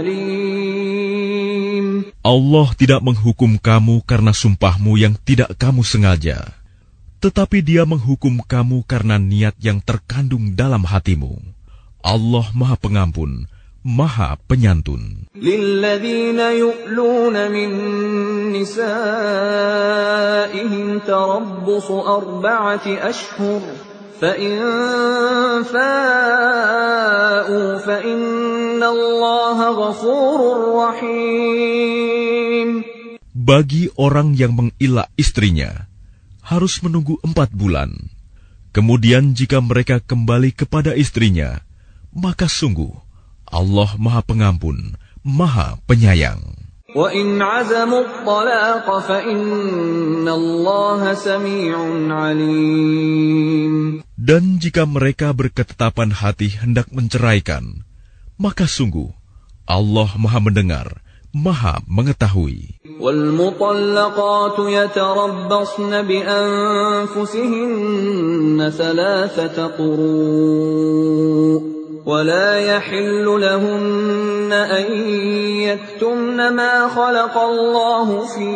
حليم. Allah tidak menghukum kamu karena sumpahmu yang tidak kamu sengaja. Tetapi Dia menghukum kamu karena niat yang terkandung dalam hatimu. Allah Maha Pengampun, Maha Penyantun. لِلَّذِينَ يُؤْلُونَ مِن نِّسَائِهِمْ تَرَبُّصُ أَرْبَعَةِ أَشْهُرٍ فَإِن فَاءُوا فَإِنَّ اللَّهَ غَفُورٌ رَّحِيمٌ. Bagi orang yang mengilah istrinya, harus menunggu empat bulan. Kemudian jika mereka kembali kepada istrinya, maka sungguh Allah Maha Pengampun, Maha Penyayang. وَإِنْ عَزَمُوا الطَّلَاقَ فَإِنَّ اللَّهَ سَمِيعٌ عَلِيمٌ. Dan jika mereka berketetapan hati hendak menceraikan, maka sungguh Allah Maha Mendengar, Maha Mengetahui. وَالْمُطَلَّقَاتُ يَتَرَبَّصْنَ بِأَنفُسِهِنَّ ثَلَاثَةَ قُرُوءٍ وَلَا يَحِلُّ لَهُنَّ أَن يَكْتُمْنَ مَا خَلَقَ اللَّهُ فِي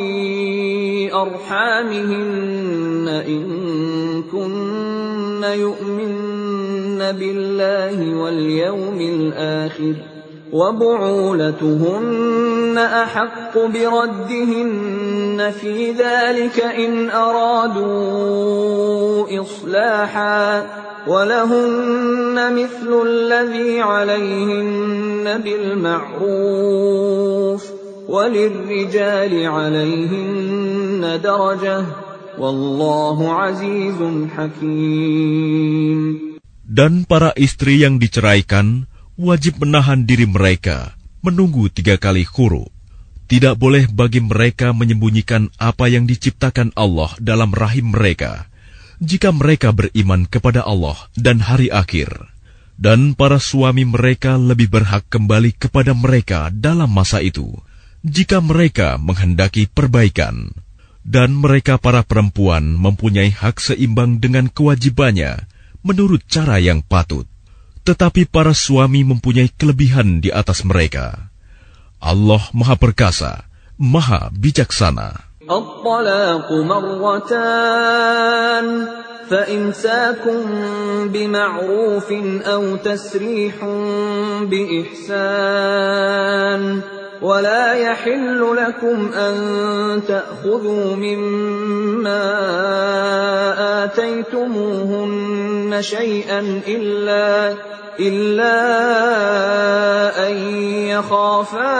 أَرْحَامِهِنَّ إِن كُنَّ يُؤْمِنَّ بِاللَّهِ وَالْيَوْمِ الْآخِرِ وَبُعُولَتُهُنَّ أَحَقُّ بِرَدِّهِنَّ فِي ذَلِكَ إِنْ أَرَادُوا إِصْلَاحًا وَلَهُنَّ مِثْلُ الَّذِي عَلَيْهِنَّ بِالْمَعْرُوفِ وَلِلرِّجَالِ عَلَيْهِنَّ دَرَجَةٌ وَاللَّهُ عَزِيزٌ حَكِيمٌ. Dan para istri yang diceraikan wajib menahan diri mereka menunggu tiga kali khuru. Tidak boleh bagi mereka menyembunyikan apa yang diciptakan Allah dalam rahim mereka, jika mereka beriman kepada Allah dan hari akhir. Dan para suami mereka lebih berhak kembali kepada mereka dalam masa itu, jika mereka menghendaki perbaikan. Dan mereka para perempuan mempunyai hak seimbang dengan kewajibannya menurut cara yang patut. Tetapi para suami mempunyai kelebihan di atas mereka. Allah Maha Perkasa, Maha Bijaksana. الطلاق مرتان فإمساك بمعروف أو تسريح بإحسان ولا يحل لكم أن تأخذوا مما آتيتموهن شيئا إلا إلا أن يخافا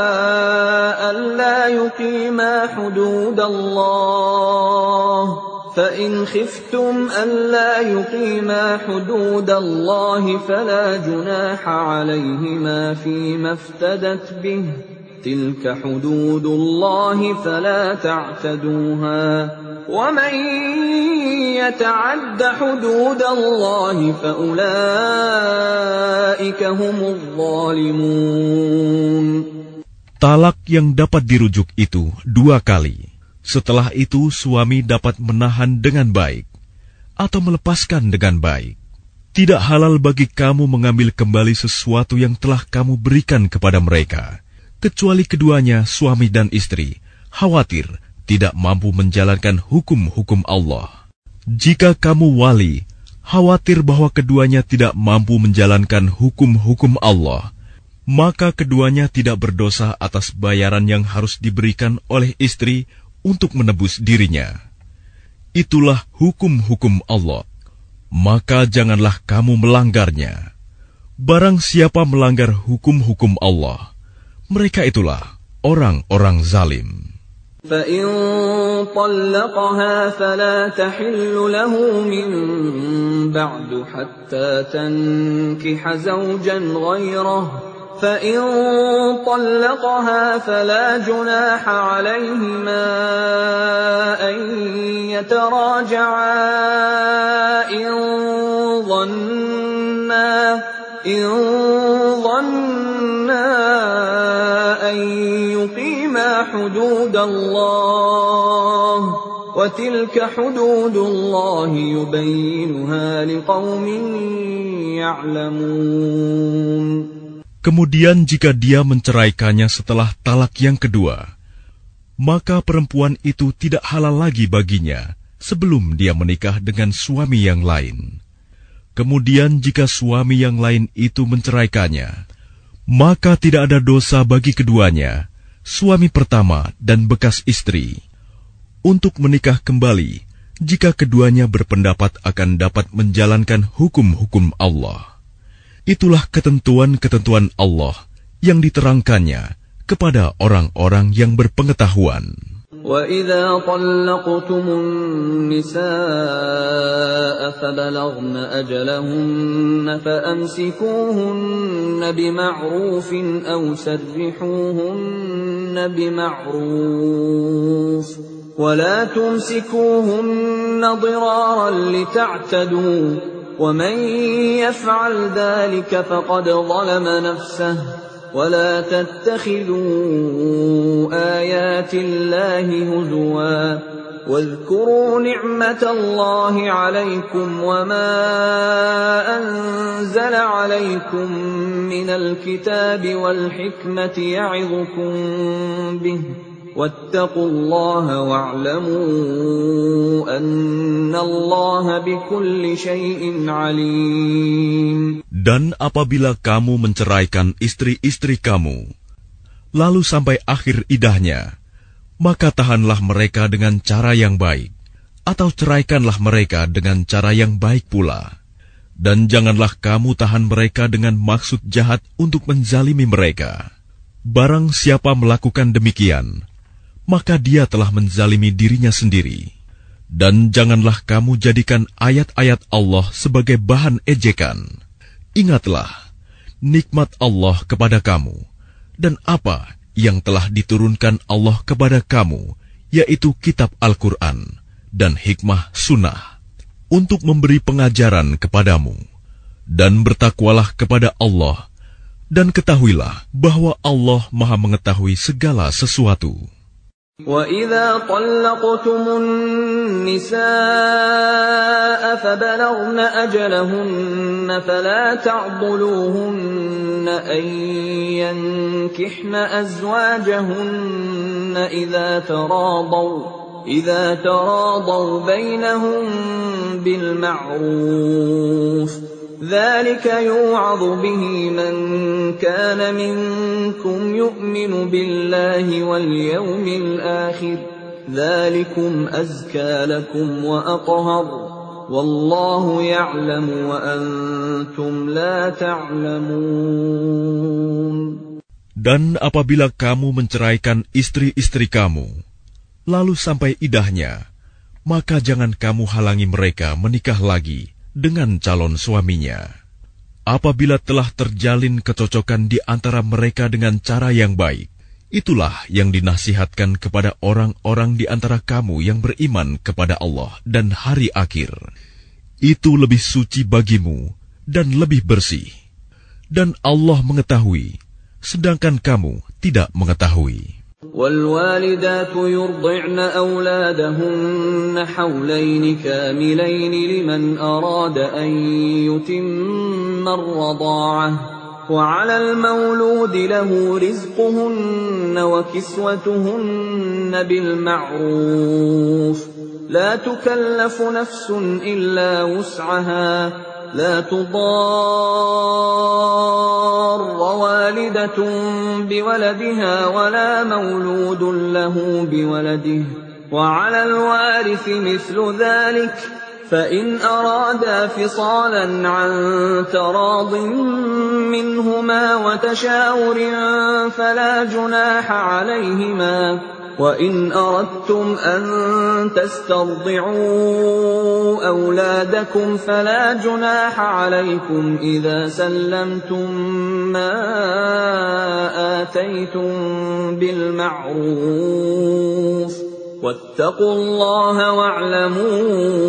ألا يقيما حدود الله فإن خفتم ألا يقيما حدود الله فلا جناح عليهما فيما افتدت به تِلْكَ حُدُودُ اللَّهِ فَلَا تَعْتَدُوهَا وَمَنْ يَتَعَدَّ حُدُودَ اللَّهِ فَأُولَئِكَ هُمُ الظَّالِمُونَ. Talak yang dapat dirujuk itu dua kali. Setelah itu suami dapat menahan dengan baik atau melepaskan dengan baik. Tidak halal bagi kamu mengambil kembali sesuatu yang telah kamu berikan kepada mereka, kecuali keduanya, suami dan istri, khawatir tidak mampu menjalankan hukum-hukum Allah. Jika kamu wali, khawatir bahwa keduanya tidak mampu menjalankan hukum-hukum Allah, maka keduanya tidak berdosa atas bayaran yang harus diberikan oleh istri untuk menebus dirinya. Itulah hukum-hukum Allah. Maka janganlah kamu melanggarnya. Barang siapa melanggar hukum-hukum Allah, mereka itulah orang-orang zalim. فَإِن طَلَّقَهَا فَلَا تَحِلُّ لَهُ مِن بَعْدُ حَتَّى تَنكِحَ زَوْجًا غَيْرَهُ فَإِن طَلَّقَهَا فَلَا جُنَاحَ عَلَيْهِمَا أَن يَتَرَاجَعَا إِن ظَنَّا إِن ظَنَّا أَن يُقِيمَا حُدُودَ اللَّهِ وَتِلْكَ حُدُودُ اللَّهِ يُبَيِّنُهَا لِقَوْمٍ يَعْلَمُونَ. Kemudian jika dia menceraikannya setelah talak yang kedua, maka perempuan itu tidak halal lagi baginya sebelum dia menikah dengan suami yang lain. Kemudian jika suami yang lain itu menceraikannya, maka tidak ada dosa bagi keduanya, suami pertama dan bekas istri, untuk menikah kembali jika keduanya berpendapat akan dapat menjalankan hukum-hukum Allah. Itulah ketentuan-ketentuan Allah yang diterangkannya kepada orang-orang yang berpengetahuan. وَإِذَا طَلَّقْتُمُ النِّسَاءَ فَبَلَغْنَ أَجَلَهُنَّ فَأَمْسِكُوهُنَّ بِمَعْرُوفٍ أَوْ سَرِّحُوهُنَّ بِمَعْرُوفٍ وَلَا تُمْسِكُوهُنَّ ضِرَارًا لِتَعْتَدُوا وَمَنْ يَفْعَلْ ذَلِكَ فَقَدْ ظَلَمَ نَفْسَهُ وَلَا تَتَّخِذُوا آيَاتِ اللَّهِ هُزُوًا وَاذْكُرُوا نِعْمَةَ اللَّهِ عَلَيْكُمْ وَمَا أَنزَلَ عَلَيْكُمْ مِنَ الْكِتَابِ وَالْحِكْمَةِ يَعِظُكُمْ بِهِ وَاتَّقُوا اللَّهَ وَاعْلَمُوا أَنَّ اللَّهَ بِكُلِّ شَيْءٍ عَلِيمٌ. Dan apabila kamu menceraikan istri-istri kamu, lalu sampai akhir idahnya, maka tahanlah mereka dengan cara yang baik, atau ceraikanlah mereka dengan cara yang baik pula. Dan janganlah kamu tahan mereka dengan maksud jahat untuk menzalimi mereka. Barang siapa melakukan demikian, maka dia telah menzalimi dirinya sendiri. Dan janganlah kamu jadikan ayat-ayat Allah sebagai bahan ejekan. Ingatlah nikmat Allah kepada kamu dan apa yang telah diturunkan Allah kepada kamu, yaitu kitab Al-Quran dan hikmah sunnah, untuk memberi pengajaran kepadamu. Dan bertakwalah kepada Allah, dan ketahuilah bahwa Allah Maha mengetahui segala sesuatu. وَإِذَا طَلَّقْتُمُ النِّسَاءَ فَبَلَغْنَ أَجَلَهُنَّ فَلَا تَعْضُلُوهُنَّ أَن يَنكِحْنَ أَزْوَاجَهُنَّ إِذَا تَرَاضَوْا إِذَا تَرَاضَوْا بَيْنَهُم بِالْمَعْرُوفِ ذَلِكَ يُوعَظُ بِهِ مَن كَانَ مِنكُمْ يُؤْمِنُ بِاللَّهِ وَالْيَوْمِ الْآخِرِ ذَلِكُمْ أَزْكَى لَكُمْ وَأَطْهَرُ وَاللَّهُ يَعْلَمُ وَأَنْتُمْ لَا تَعْلَمُونَ. Dan apabila kamu menceraikan istri-istri kamu, lalu sampai idahnya, maka jangan kamu halangi mereka menikah lagi dengan calon suaminya. Apabila telah terjalin kecocokan di antara mereka dengan cara yang baik, Itulah yang dinasihatkan kepada orang-orang di antara kamu yang beriman kepada Allah dan hari akhir. Itu lebih suci bagimu dan lebih bersih. Dan Allah mengetahui, sedangkan kamu tidak mengetahui. وَالْوَالِدَاتُ يُرْضِعْنَ أَوْلَادَهُنَّ حَوْلَيْنِ كَامِلَيْنِ لِمَنْ أَرَادَ أَنْ يُتِمَّ الرَّضَاعَةَ وَعَلَى الْمَوْلُودِ لَهُ رِزْقُهُنَّ وَكِسْوَتُهُنَّ بِالْمَعْرُوفِ لَا تُكَلَّفُ نَفْسٌ إِلَّا وُسْعَهَا لَا تُضَارَّ وَالِدَةٌ بِوَلَدِهَا وَلَا مَوْلُودٌ لَهُ بِوَلَدِهِ وَعَلَى الْوَارِثِ مِثْلُ ذَلِكَ فَإِنْ أَرَادَا فِصَالًا عَنْ تَرَاضٍ مِّنْهُمَا وَتَشَاوُرٍ فَلَا جُنَاحَ عَلَيْهِمَا وَإِنْ أَرَدْتُمْ أَنْ تَسْتَرْضِعُوا أَوْلَادَكُمْ فَلَا جُنَاحَ عَلَيْكُمْ إِذَا سَلَّمْتُمْ مَا آتَيْتُمْ بِالْمَعْرُوفِ وَاتَّقُوا اللَّهَ وَاعْلَمُوا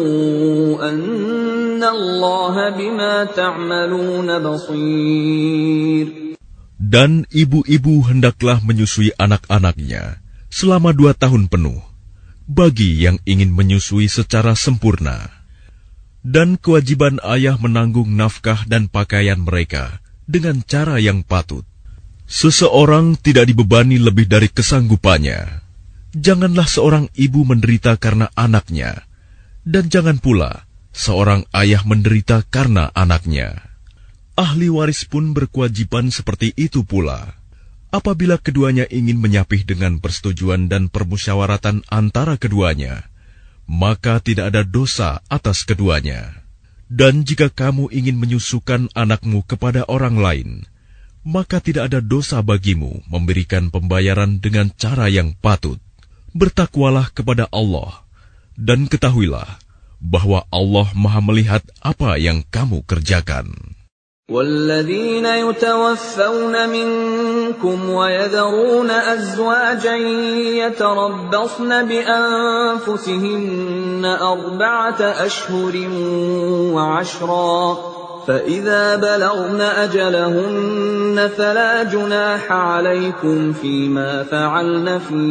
أَنَّ اللَّهَ بِمَا تَعْمَلُونَ بَصِيرٌ. Dan ibu-ibu hendaklah menyusui anak-anaknya selama dua tahun penuh, bagi yang ingin menyusui secara sempurna. Dan kewajiban ayah menanggung nafkah dan pakaian mereka dengan cara yang patut. Seseorang tidak dibebani lebih dari kesanggupannya. Janganlah seorang ibu menderita karena anaknya, dan jangan pula seorang ayah menderita karena anaknya. Ahli waris pun berkewajiban seperti itu pula. Apabila keduanya ingin menyapih dengan persetujuan dan permusyawaratan antara keduanya, maka tidak ada dosa atas keduanya. Dan jika kamu ingin menyusukan anakmu kepada orang lain, maka tidak ada dosa bagimu memberikan pembayaran dengan cara yang patut. Bertakwalah kepada Allah, dan ketahuilah bahwa Allah Maha melihat apa yang kamu kerjakan. وَالَّذِينَ يُتَوَفَّوْنَ مِنكُمْ وَيَذَرُونَ أَزْوَاجًا يَتَرَبَّصْنَ بِأَنفُسِهِنَّ أَرْبَعَةَ أَشْهُرٍ وَعَشْرًا فَإِذَا بَلَغْنَ أَجَلَهُنَّ فَلَا جُنَاحَ عَلَيْكُمْ فِيمَا فَعَلْنَ فِي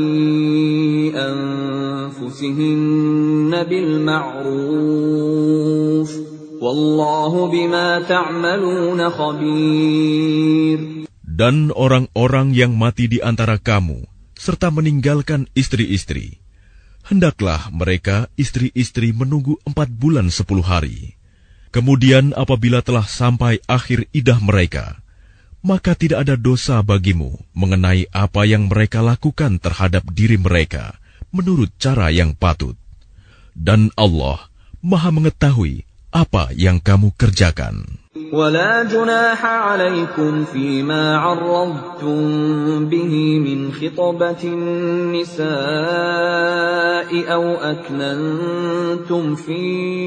أَنفُسِهِنَّ بِالْمَعْرُوفِ Wallahu bima ta'maluna khabir. Dan orang-orang yang mati di antara kamu serta meninggalkan istri-istri, hendaklah mereka istri-istri menunggu empat bulan sepuluh hari. Kemudian apabila telah sampai akhir idah mereka, maka tidak ada dosa bagimu mengenai apa yang mereka lakukan terhadap diri mereka menurut cara yang patut. Dan Allah Maha mengetahui apa yang kamu kerjakan. ولا جناح عليكم فيما عرضتم به من خطبة النساء أو أكننتم في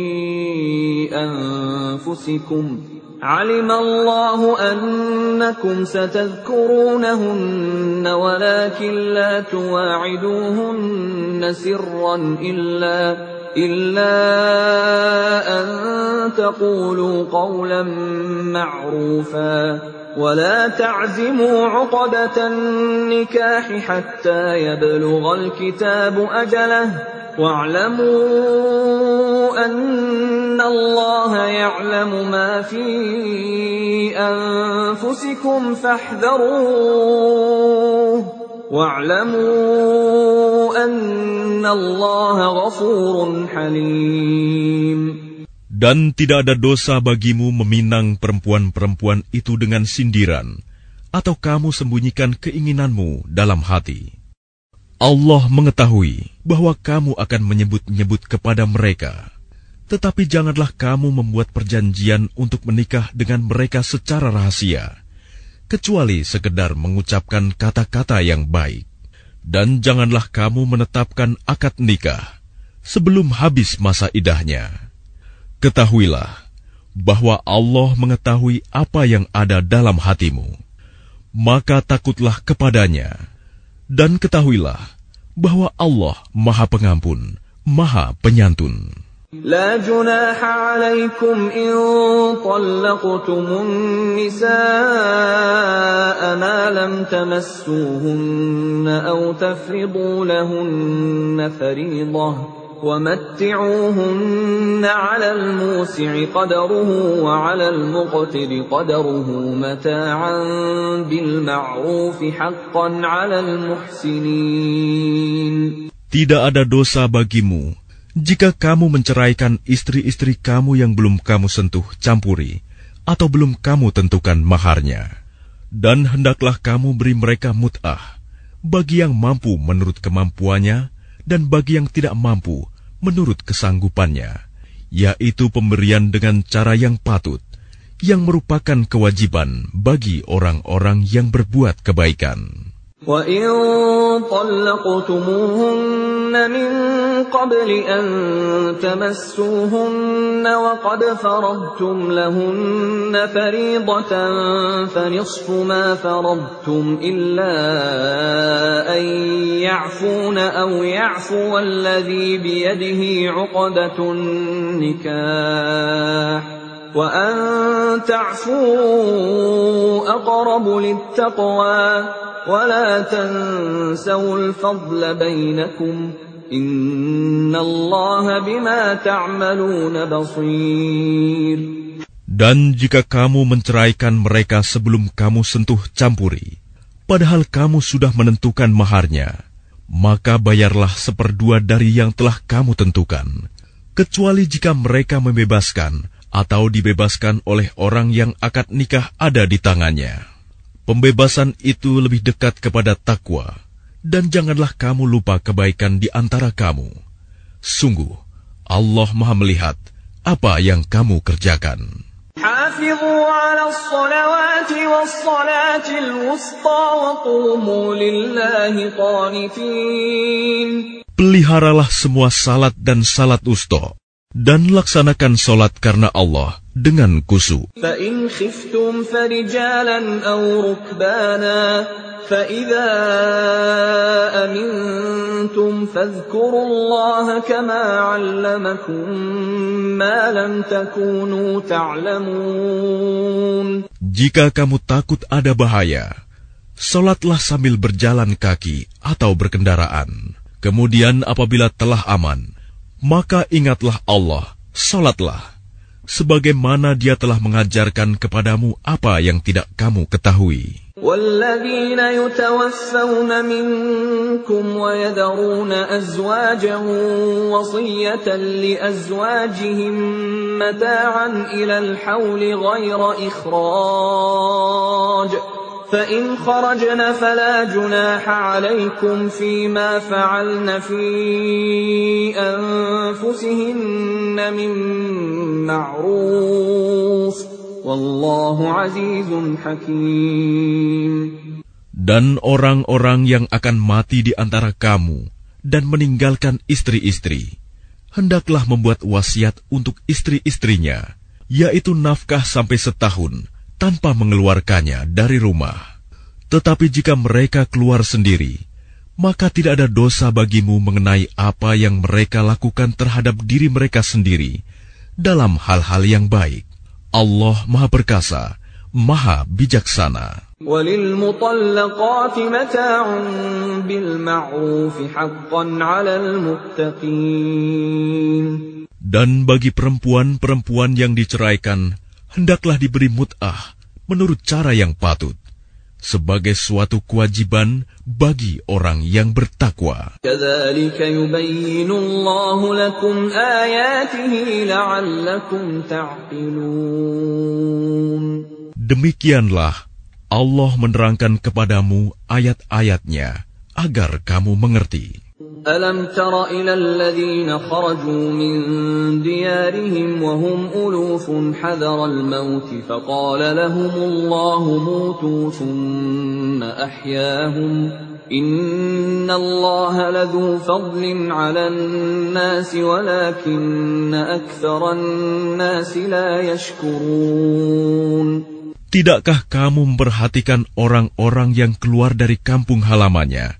أنفسكم علم الله أنكم ستذكرونهن ولكن لا تواعدوهن سرا إلا إلا أن تقولوا قولا معروفا ولا تعزموا عقدة النكاح حتى يبلغ الكتاب أجله واعلموا أن الله يعلم ما في أنفسكم فاحذروه وَاعْلَمُوا أَنَّ اللَّهَ غَفُورٌ حَلِيمٌ. Dan tidak ada dosa bagimu meminang perempuan-perempuan itu dengan sindiran, atau kamu sembunyikan keinginanmu dalam hati. Allah mengetahui bahwa kamu akan menyebut-nyebut kepada mereka. Tetapi janganlah kamu membuat perjanjian untuk menikah dengan mereka secara rahasia, kecuali sekedar mengucapkan kata-kata yang baik. Dan janganlah kamu menetapkan akad nikah sebelum habis masa idahnya. Ketahuilah bahwa Allah mengetahui apa yang ada dalam hatimu. Maka takutlah kepadanya, Dan ketahuilah bahwa Allah Maha Pengampun, Maha Penyantun. لا جناح عليكم إن طلقتم النساء ما لم تمسوهن أو تفرضوا لهن فريضة ومتعوهن على الموسع قدره وعلى المقتر قدره متاعا بالمعروف حقا على المحسنين. Tidak ada dosa bagimu jika kamu menceraikan istri-istri kamu yang belum kamu sentuh campuri, atau belum kamu tentukan maharnya. Dan hendaklah kamu beri mereka mut'ah, bagi yang mampu menurut kemampuannya, dan bagi yang tidak mampu menurut kesanggupannya, yaitu pemberian dengan cara yang patut, yang merupakan kewajiban bagi orang-orang yang berbuat kebaikan. وَإِن طَلَّقْتُمُوهُنَّ مِن قَبْلِ أَن تَمَسُّوهُنَّ وَقَدْ فَرَضْتُمْ لَهُنَّ فَرِيضَةً فَنِصْفُ مَا فَرَضْتُمْ إِلَّا أَن يَعْفُونَ أَوْ يَعْفُوَ الَّذِي بِيَدِهِ عُقْدَةُ النِّكَاحِ وَأَن تَعْفُوا أَقْرَبُ لِلتَّقْوَى وَلَا تَنْسَوُا الْفَضْلَ بَيْنَكُمْ إِنَّ اللَّهَ بِمَا تَعْمَلُونَ بَصِيرٌ. Dan jika kamu menceraikan mereka sebelum kamu sentuh campuri, padahal kamu sudah menentukan maharnya, maka bayarlah seperdua dari yang telah kamu tentukan, kecuali jika mereka membebaskan atau dibebaskan oleh orang yang akad nikah ada di tangannya. Pembebasan itu lebih dekat kepada takwa, dan janganlah kamu lupa kebaikan di antara kamu. Sungguh, Allah Maha melihat apa yang kamu kerjakan. حافظوا على الصلوات والصلاة الوسطى وقوموا لله قانتين. Peliharalah semua salat dan salat wusta, dan laksanakan solat karena Allah dengan khusyuk. فَإِنْ خِفْتُمْ فَرِجَالًا أَوْ رُكْبَانًا فَإِذَا أَمِنْتُمْ فَاذْكُرُوا اللَّهَ كَمَا عَلَّمَكُمْ مَا لَمْ تَكُونُوا تَعْلَمُونَ. Jika kamu takut ada bahaya, solatlah sambil berjalan kaki atau berkendaraan. Kemudian apabila telah aman, maka ingatlah Allah, solatlah, sebagaimana Dia telah mengajarkan kepadamu apa yang tidak kamu ketahui. وَالَّذِينَ يُتَوَفَّوْنَ مِنكُمْ وَيَذَرُونَ أَزْوَاجًا وَصِيَّةً لِأَزْوَاجِهِم مَّتَاعًا إِلَى الْحَوْلِ غَيْرَ إِخْرَاجٍ فَإِنْ خَرَجْنَ فَلَا جُنَاحَ عَلَيْكُمْ فِيمَا فَعَلْنَ فِي أَنفُسِهِنَّ مِن مَّعْرُوفٍ وَاللَّهُ عَزِيزٌ حَكِيمٌ. Dan orang-orang yang akan mati di antara kamu dan meninggalkan istri-istri, hendaklah membuat wasiat untuk istri-istrinya, yaitu nafkah sampai setahun, tanpa mengeluarkannya dari rumah. Tetapi jika mereka keluar sendiri, maka tidak ada dosa bagimu mengenai apa yang mereka lakukan terhadap diri mereka sendiri dalam hal-hal yang baik. Allah Maha Perkasa, Maha Bijaksana. وَلِلْمُطَلَّقَاتِ مَتَاعٌ بِالْمَعْرُوفِ حَقًّا عَلَى الْمُتَّقِينَ. Dan bagi perempuan-perempuan yang diceraikan, hendaklah diberi mut'ah menurut cara yang patut, sebagai suatu kewajiban bagi orang yang bertakwa. كَذَلِكَ يُبَيِّنُ اللَّهُ لَكُمْ آيَاتِهِ لَعَلَّكُمْ تَعْقِلُونَ. Demikianlah Allah menerangkan kepadamu ayat-ayatnya agar kamu mengerti. أَلَمْ تَرَ إِلَى الَّذِينَ خَرَجُوا مِنْ دِيَارِهِمْ وَهُمْ أُلُوفٌ حَذَرَ الْمَوْتِ فَقَالَ لَهُمُ اللَّهُ مُوتُوا ثُمَّ أَحْيَاهُمْ إِنَّ اللَّهَ لَذُو فَضْلٍ عَلَى النَّاسِ وَلَكِنَّ أَكْثَرَ النَّاسِ لَا يَشْكُرُونَ. Tidakkah kamu memperhatikan orang-orang yang keluar dari kampung halamannya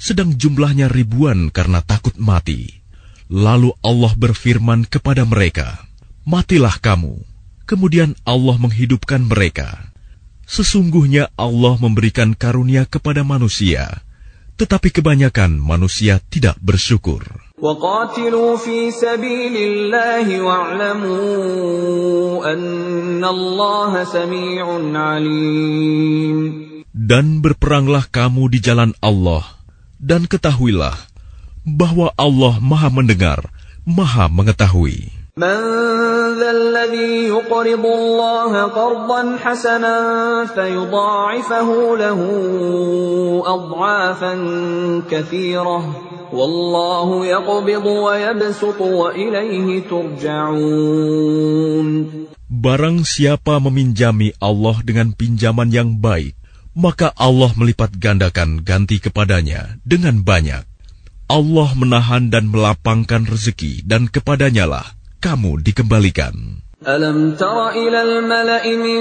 sedang jumlahnya ribuan karena takut mati. Lalu Allah berfirman kepada mereka, "Matilah kamu." Kemudian Allah menghidupkan mereka. Sesungguhnya Allah memberikan karunia kepada manusia, tetapi kebanyakan manusia tidak bersyukur. وَقَاتِلُوا فِي سَبِيلِ اللَّهِ وَاعْلَمُوا أَنَّ اللَّهَ سَمِيعٌ عَلِيمٌ. Dan berperanglah kamu di jalan Allah, dan ketahuilah bahwa Allah Maha Mendengar, Maha Mengetahui. مَنْ ذَا الَّذِي يُقْرِضُ اللَّهَ قَرْضًا حَسَنًا فَيُضَاعِفَهُ لَهُ أَضْعَافًا كَثِيرَةً وَاللَّهُ يَقْبِضُ وَيَبْسُطُ وَإِلَيْهِ تُرْجَعُونَ. Barang siapa meminjami Allah dengan pinjaman yang baik, maka Allah melipat gandakan ganti kepadanya dengan banyak. Allah menahan dan melapangkan rezeki, dan kepadanyalah kamu dikembalikan. أَلَمْ تَرَ إِلَى الْمَلَإِ مِنْ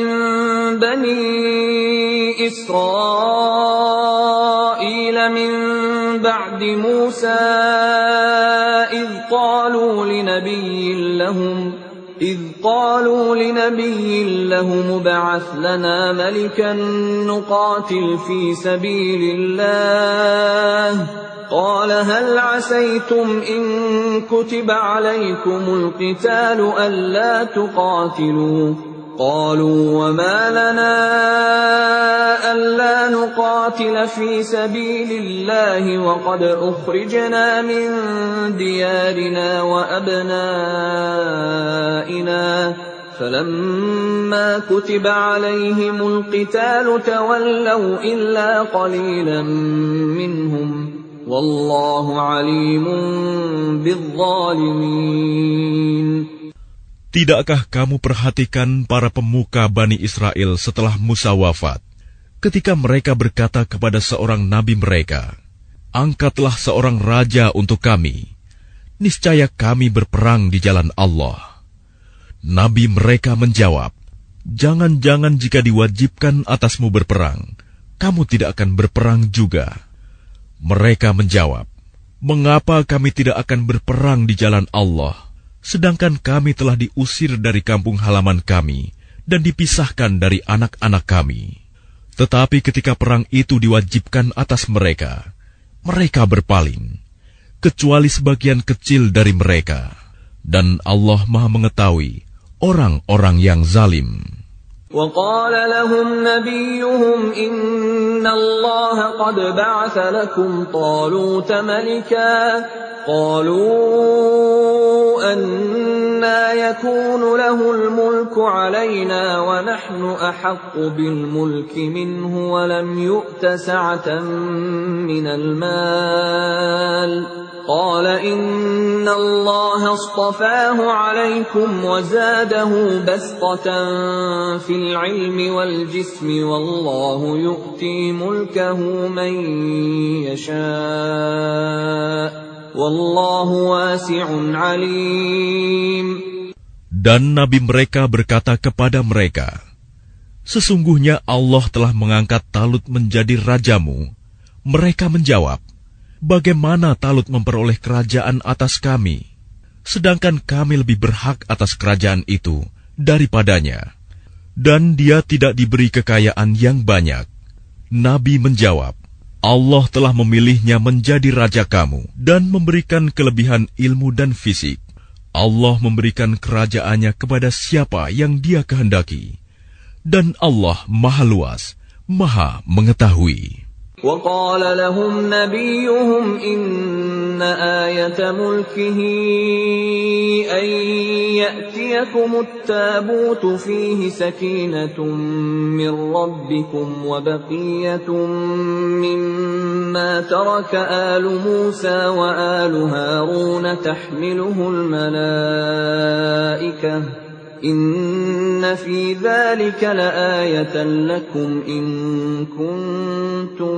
بَنِي إِسْرَائِيلَ مِنْ بَعْدِ مُوسَى إِذْ قَالُوا لِنَبِيٍّ لَهُمْ إِذْ قَالُوا لِنَبِيٍّ لَهُمُ ابْعَثْ لَنَا مَلِكًا نُقَاتِلْ فِي سَبِيلِ اللَّهِ قال هل عسيتم إن كتب عليكم القتال ألا تقاتلوا قالوا وما لنا ألا نقاتل في سبيل الله وقد أخرجنا من ديارنا وأبنائنا فلما كتب عليهم القتال تولوا إلا قليلا منهم Wallahu alimun bizzalimin. Tidakkah kamu perhatikan para pemuka Bani Israel setelah Musa wafat, ketika mereka berkata kepada seorang nabi mereka, "Angkatlah seorang raja untuk kami, niscaya kami berperang di jalan Allah." Nabi mereka menjawab, "Jangan-jangan jika diwajibkan atasmu berperang, kamu tidak akan berperang juga." Mereka menjawab, "Mengapa kami tidak akan berperang di jalan Allah, sedangkan kami telah diusir dari kampung halaman kami dan dipisahkan dari anak-anak kami?" Tetapi ketika perang itu diwajibkan atas mereka, mereka berpaling, kecuali sebagian kecil dari mereka. Dan Allah Maha Mengetahui orang-orang yang zalim. وقال لهم نبيهم إن الله قد بعث لكم طالوت ملكا قالوا أنى يكون له الملك علينا ونحن أحق بالملك منه ولم يؤت سعة من المال قال إن الله اصطفاه عليكم وزاده بسطة في العلم والجسم والله يؤتي ملكه من يشاء والله واسع عليم. Dan nabi mereka berkata kepada mereka, "Sesungguhnya Allah telah mengangkat Talut menjadi rajamu." Mereka menjawab, "Bagaimana Talut memperoleh kerajaan atas kami, sedangkan kami lebih berhak atas kerajaan itu daripadanya, dan dia tidak diberi kekayaan yang banyak." Nabi menjawab, "Allah telah memilihnya menjadi raja kamu dan memberikan kelebihan ilmu dan fisik. Allah memberikan kerajaannya kepada siapa yang Dia kehendaki, dan Allah Maha Luas, Maha Mengetahui." وقال لهم نبيهم إن آية ملكه أن يأتيكم التابوت فيه سكينة من ربكم وبقية مما ترك آل موسى وآل هارون تحمله الملائكة إن في ذلك لآية لكم إن كنتم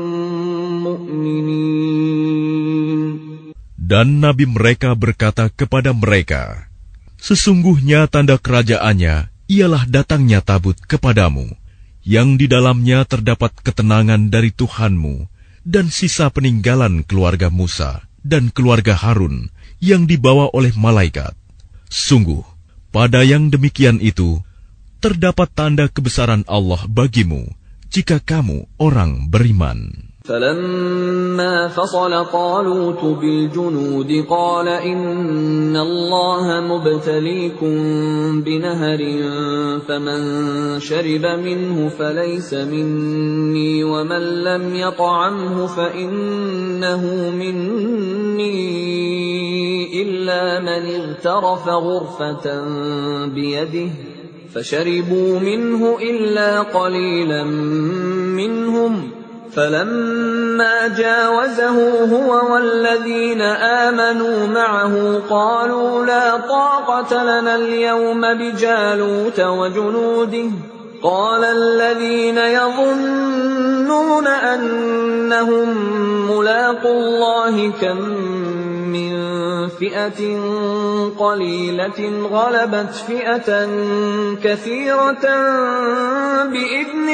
مؤمنين. Dan nabi mereka berkata kepada mereka, "Sesungguhnya tanda kerajaannya ialah datangnya tabut kepadamu, yang di dalamnya terdapat ketenangan dari Tuhanmu, dan sisa peninggalan keluarga Musa dan keluarga Harun yang dibawa oleh malaikat. Sungguh, pada yang demikian itu, terdapat tanda kebesaran Allah bagimu jika kamu orang beriman. فَلَمَّا فَصَلَ طَالُوتُ بِالْجُنُودِ قَالَ إِنَّ اللَّهَ مُبْتَلِيكُم بِنَهَرٍ فَمَن شَرِبَ مِنْهُ فَلَيْسَ مِنِّي وَمَن لَّمْ يَطْعَمْهُ فَإِنَّهُ مِنِّي إِلَّا مَنِ اغْتَرَفَ غُرْفَةً بِيَدِهِ فَشَرِبُوا مِنْهُ إِلَّا قَلِيلًا مِّنْهُمْ فَلَمَّا جَاوَزَهُ هُوَ وَالَّذِينَ آمَنُوا مَعَهُ قَالُوا لَا طَاقَةَ لَنَا الْيَوْمَ بِجَالُوتَ وَجُنُودِهِ قَالَ الَّذِينَ يَظُنُّونَ أَنَّهُم مُّلَاقُو اللَّهِ كَم مِّن فِئَةٍ قَلِيلَةٍ غَلَبَتْ فِئَةً كَثِيرَةً بِإِذْنِ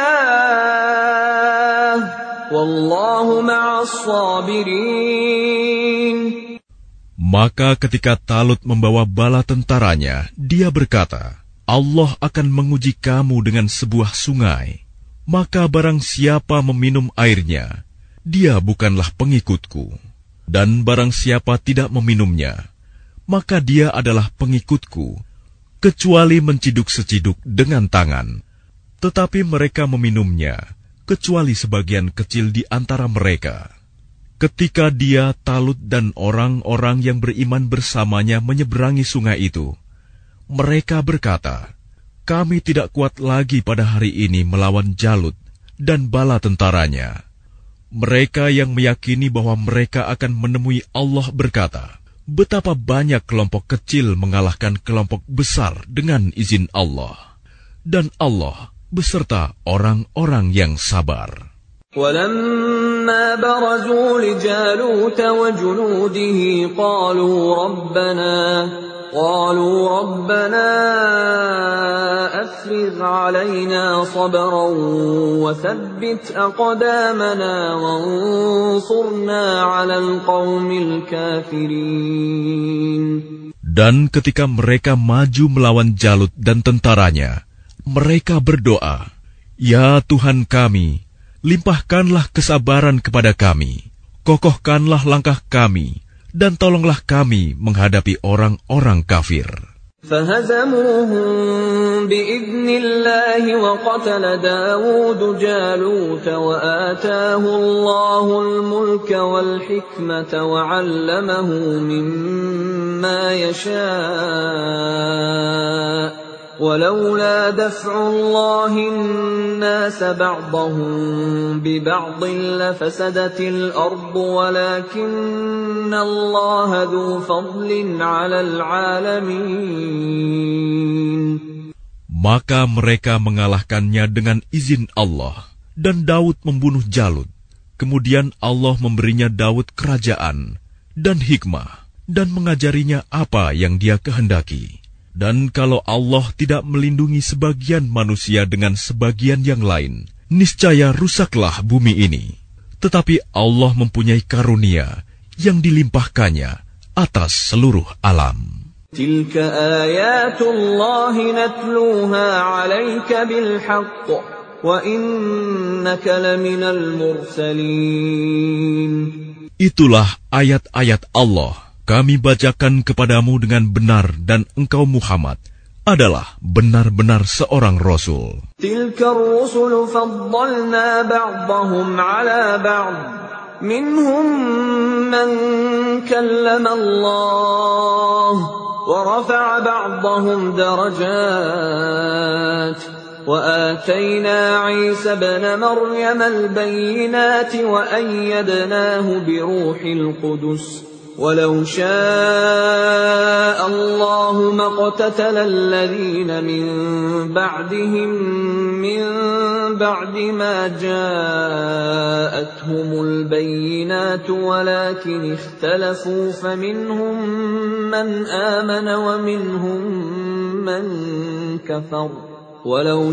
اللَّهِ وَاللَّهُ مَعَ الصَّابِرِينَ. Maka ketika Talut membawa bala tentaranya, dia berkata, Allah akan menguji kamu dengan sebuah sungai. Maka barang siapa meminum airnya, dia bukanlah pengikutku. Dan barang siapa tidak meminumnya, maka dia adalah pengikutku, kecuali menciduk seciduk dengan tangan. Tetapi mereka meminumnya, kecuali sebagian kecil di antara mereka. Ketika dia, Talut, dan orang-orang yang beriman bersamanya menyeberangi sungai itu, mereka berkata, kami tidak kuat lagi pada hari ini melawan Jalut dan bala tentaranya. Mereka yang meyakini bahwa mereka akan menemui Allah berkata, betapa banyak kelompok kecil mengalahkan kelompok besar dengan izin Allah. Dan Allah beserta orang-orang yang sabar. وَلَمَّا بَرَزُوا لِجَالُوتَ وَجُنُودِهِ قَالُوا رَبَّنَا قَالُوا رَبَّنَا أَفْرِغْ عَلَيْنَا صَبْرًا وَثَبِّتْ أَقْدَامَنَا وَانصُرْنَا عَلَى الْقَوْمِ الْكَافِرِينَ. Dan ketika mereka maju melawan Jalut dan tentaranya, mereka berdoa, Ya Tuhan kami, limpahkanlah kesabaran kepada kami, kokohkanlah langkah kami, dan tolonglah kami menghadapi orang-orang kafir. فَهَزَمُوهُم بِإِذْنِ اللَّهِ وَقَتَلَ دَاوُودُ جَالُوتَ وَآتَاهُ اللَّهُ الْمُلْكَ وَالْحِكْمَةَ وَعَلَّمَهُ مِمَّا يَشَاءُ وَلَوْلَا دَفْعُ اللَّهِ النَّاسَ بَعْضَهُم بِبَعْضٍ لَفَسَدَتِ الْأَرْضُ وَلَكِنَّ اللَّهَ ذُو فَضْلٍ عَلَى الْعَالَمِينَ. Maka mereka mengalahkannya dengan izin Allah, dan Daud membunuh Jalut. Kemudian Allah memberinya Daud kerajaan dan hikmah, dan mengajarinya apa yang dia kehendaki. Dan kalau Allah tidak melindungi sebagian manusia dengan sebagian yang lain, niscaya rusaklah bumi ini. Tetapi Allah mempunyai karunia yang dilimpahkannya atas seluruh alam. Tilka ayatullahi natluha 'alaika bilhaqq wa innaka laminal mursalin. Itulah ayat-ayat Allah. Kami bacakan kepadamu dengan benar dan engkau Muhammad adalah benar-benar seorang Rasul. Tilka ar-rusulu faddalna ba'dahum 'ala ba'd. Minhum man kallama Allah wa rafa'a ba'dahum darajat. وآتينا عيسى ابن مريم البينات وأيدناه بروح القدس ولو شاء الله ما اقتتل الذين من بعدهم من بعد ما جاءتهم البينات ولكن اختلفوا فمنهم من آمن ومنهم من كفر ولو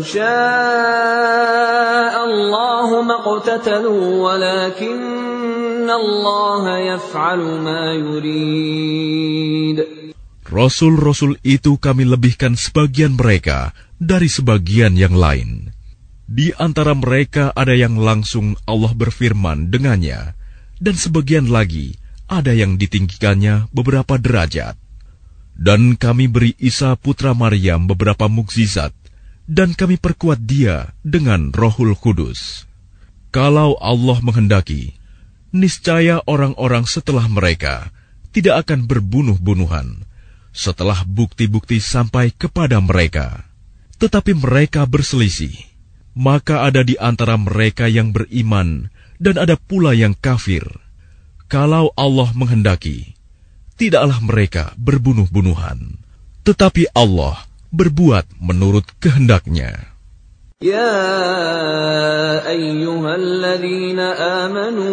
شاء الله ما اقتتلوا ولكن الله يفعل ما يريد. Rasul-rasul itu kami lebihkan sebagian mereka dari sebagian yang lain. Di antara mereka ada yang langsung Allah berfirman dengannya, dan sebagian lagi ada yang ditinggikannya beberapa derajat. Dan kami beri Isa putra Maryam beberapa mukjizat, dan kami perkuat dia dengan Rohul Kudus. Kalau Allah menghendaki, niscaya orang-orang setelah mereka tidak akan berbunuh-bunuhan setelah bukti-bukti sampai kepada mereka. Tetapi mereka berselisih, maka ada di antara mereka yang beriman dan ada pula yang kafir. Kalau Allah menghendaki, tidaklah mereka berbunuh-bunuhan, tetapi Allah berbuat menurut kehendaknya. Ya ayyuhalladzina amanu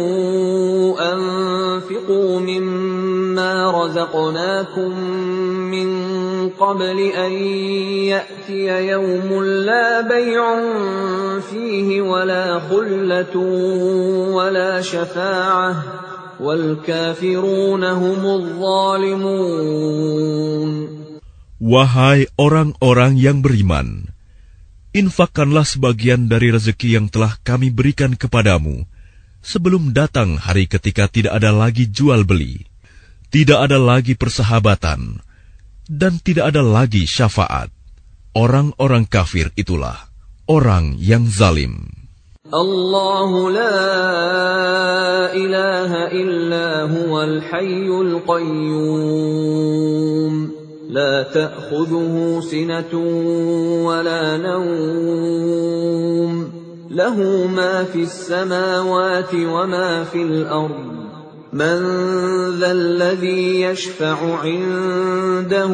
anfiqu mimma razaqnakum min qabli an ya'tiya yawmun la bay'un fihi wala khullatun wala syafa'ah wal kafiruna humudz zalimun. Wahai orang-orang yang beriman, infakkanlah sebagian dari rezeki yang telah kami berikan kepadamu sebelum datang hari ketika tidak ada lagi jual beli, tidak ada lagi persahabatan, dan tidak ada lagi syafaat. Orang-orang kafir itulah orang yang zalim. Allahu la ilaha illa huwal hayyul qayyum. لا تأخذه سنة ولا نوم له ما في السماوات وما في الأرض من ذا الذي يشفع عنده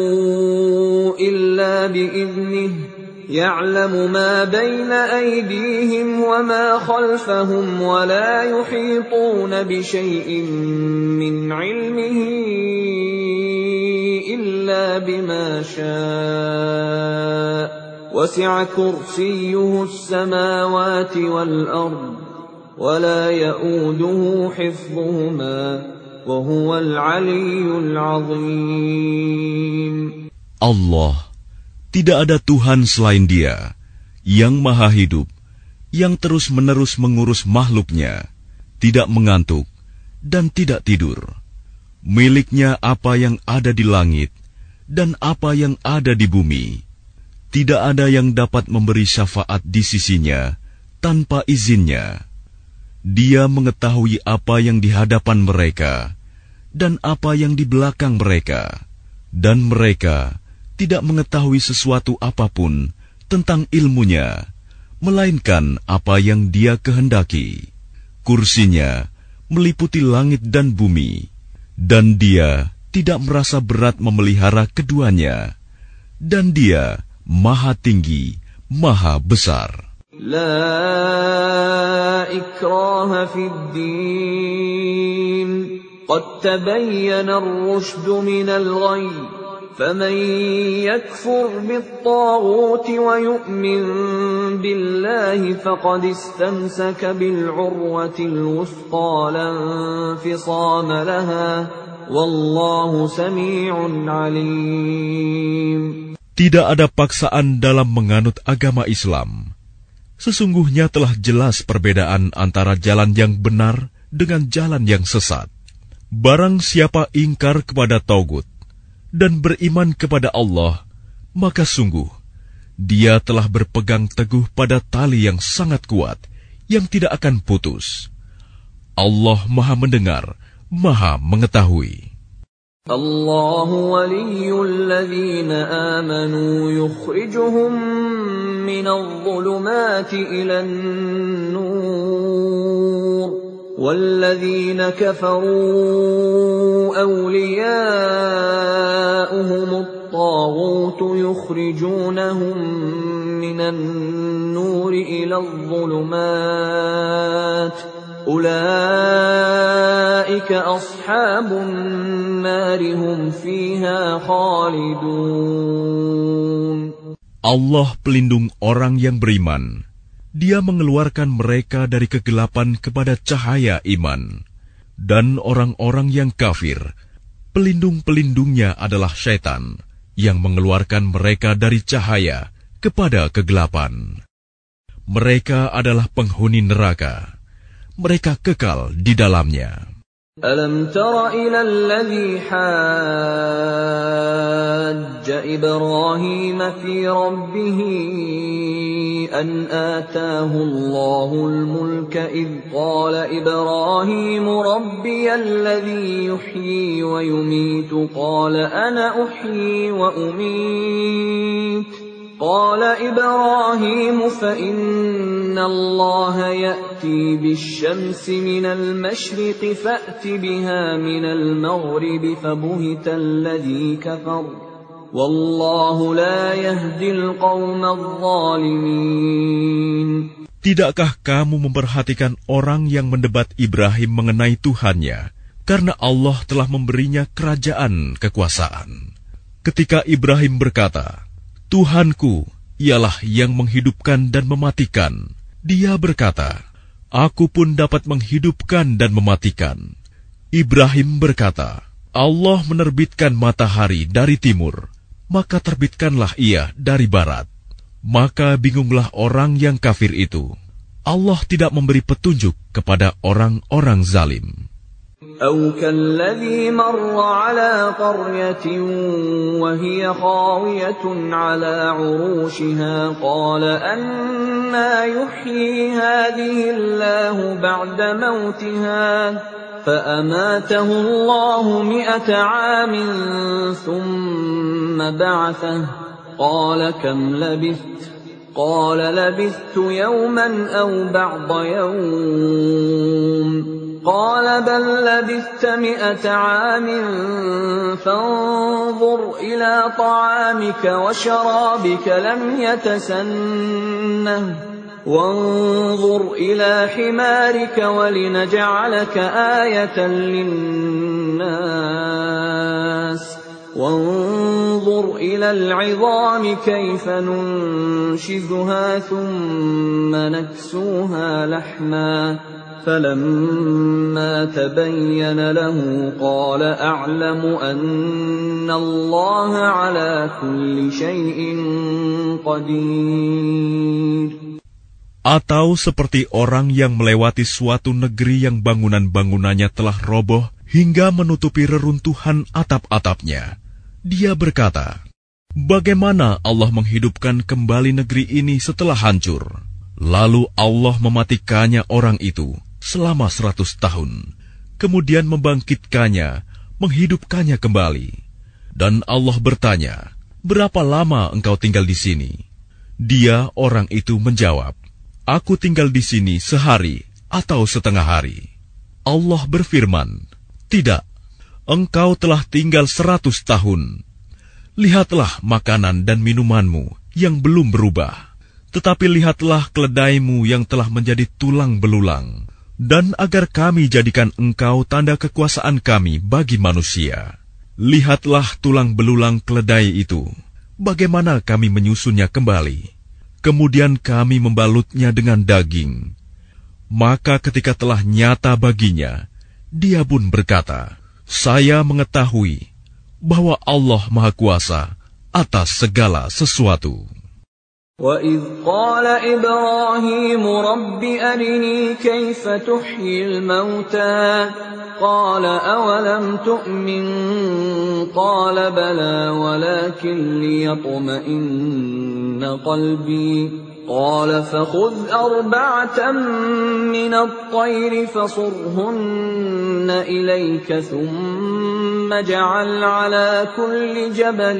إلا بإذنه يعلم ما بين أيديهم وما خلفهم ولا يحيطون بشيء من علمه إلا بما شاء وسع كرسيه السماوات والأرض ولا يؤوده حفظهما وهو العلي العظيم. Allah, tidak ada Tuhan selain Dia, yang maha hidup, yang terus-menerus mengurus makhluknya, tidak mengantuk, dan tidak tidur. Miliknya apa yang ada di langit, dan apa yang ada di bumi. Tidak ada yang dapat memberi syafaat di sisinya tanpa izinnya. Dia mengetahui apa yang di hadapan mereka, dan apa yang di belakang mereka. Dan mereka tidak mengetahui sesuatu apapun tentang ilmunya, melainkan apa yang Dia kehendaki. Kursinya meliputi langit dan bumi, dan Dia tidak merasa berat memelihara keduanya, dan Dia maha tinggi, maha besar. La ikraha fid din, qad tabayyana ar-rushdu minal ghayy. فمن يكفر بالطاغوت ويؤمن بالله فقد استمسك بالعروة الوثقى لا انفصام لها والله سميع عليم. Tidak ada paksaan dalam menganut agama Islam. Sesungguhnya telah jelas perbedaan antara jalan yang benar dengan jalan yang sesat. Barang siapa ingkar kepada Taugut dan beriman kepada Allah, maka sungguh dia telah berpegang teguh pada tali yang sangat kuat, yang tidak akan putus. Allah Maha Mendengar, Maha Mengetahui. Allahu waliyyul ladzina amanu yukhrijuhum minadh dhulumati ilan nur. وَالَّذِينَ كَفَرُوا أَوْلِيَاؤُهُمُ الطَّاغُوتُ يُخْرِجُونَهُم مِّنَ النُّورِ إِلَى الظُّلُمَاتِ أُولَئِكَ أَصْحَابُ النَّارِ هُمْ فِيهَا خَالِدُونَ. Allah pelindung orang yang beriman. Dia mengeluarkan mereka dari kegelapan kepada cahaya iman. Dan orang-orang yang kafir, pelindung-pelindungnya adalah syaitan, yang mengeluarkan mereka dari cahaya kepada kegelapan. Mereka adalah penghuni neraka. Mereka kekal di dalamnya. ألم تر إلى الذي حاج إبراهيم في ربه أن آتاه الله الملك إذ قال إبراهيم ربي الذي يحيي ويميت قال أنا أحيي وأميت قال إبراهيم فإن الله يأتي بالشمس من المشرق فأت بها من المغرب فبهت الذي كفر والله لا يهدي القوم الظالمين. Tidakkah kamu memperhatikan orang yang mendebat Ibrahim mengenai Tuhannya, karena Allah telah memberinya kerajaan kekuasaan? Ketika Ibrahim berkata, Tuhanku ialah yang menghidupkan dan mematikan. Dia berkata, aku pun dapat menghidupkan dan mematikan. Ibrahim berkata, Allah menerbitkan matahari dari timur, maka terbitkanlah ia dari barat. Maka bingunglah orang yang kafir itu. Allah tidak memberi petunjuk kepada orang-orang zalim. أو كالذي مر على قرية وهي خاوية على عروشها قال أنى يحيي هذه الله بعد موتها فأماته الله مئة عام ثم بعثه قال كم لبثت قال لبثت يوما أو بعض يوم قال بل لبثت مئة عام فانظر إلى طعامك وشرابك لم يتسنه وانظر إلى حمارك ولنجعلك آية للناس وانظر إلى العظام كيف ننشزها ثم نكسوها لحما فلما تبين له قال أعلم أن الله على كل شيء قدير. Atau seperti orang yang melewati suatu negeri yang bangunan-bangunannya telah roboh hingga menutupi reruntuhan atap-atapnya. Dia berkata, bagaimana Allah menghidupkan kembali negeri ini setelah hancur? Lalu Allah mematikannya orang itu selama seratus tahun, kemudian membangkitkannya, menghidupkannya kembali. Dan Allah bertanya, berapa lama engkau tinggal di sini? Dia, orang itu, menjawab, aku tinggal di sini sehari atau setengah hari. Allah berfirman, tidak, engkau telah tinggal seratus tahun. Lihatlah makanan dan minumanmu yang belum berubah, tetapi lihatlah keledaimu yang telah menjadi tulang belulang. Dan agar kami jadikan engkau tanda kekuasaan kami bagi manusia. Lihatlah tulang belulang keledai itu, bagaimana kami menyusunnya kembali. Kemudian kami membalutnya dengan daging. Maka ketika telah nyata baginya, dia pun berkata, saya mengetahui bahwa Allah Maha Kuasa atas segala sesuatu. وَإِذْ قَالَ إِبْرَاهِيمُ رَبِّ أَرِنِي كَيْفَ تُحْيِي الْمَوْتَى قَالَ أَوَلَمْ تُؤْمِنْ قَالَ بَلَى وَلَكِنْ لِيَطْمَئِنَّ قَلْبِي قَالَ فَخُذْ أَرْبَعَةً مِنَ الطَّيْرِ فَصُرْهُنَّ إِلَيْكَ ثُمَّ اجْعَلْ عَلَى كُلِّ جَبَلٍ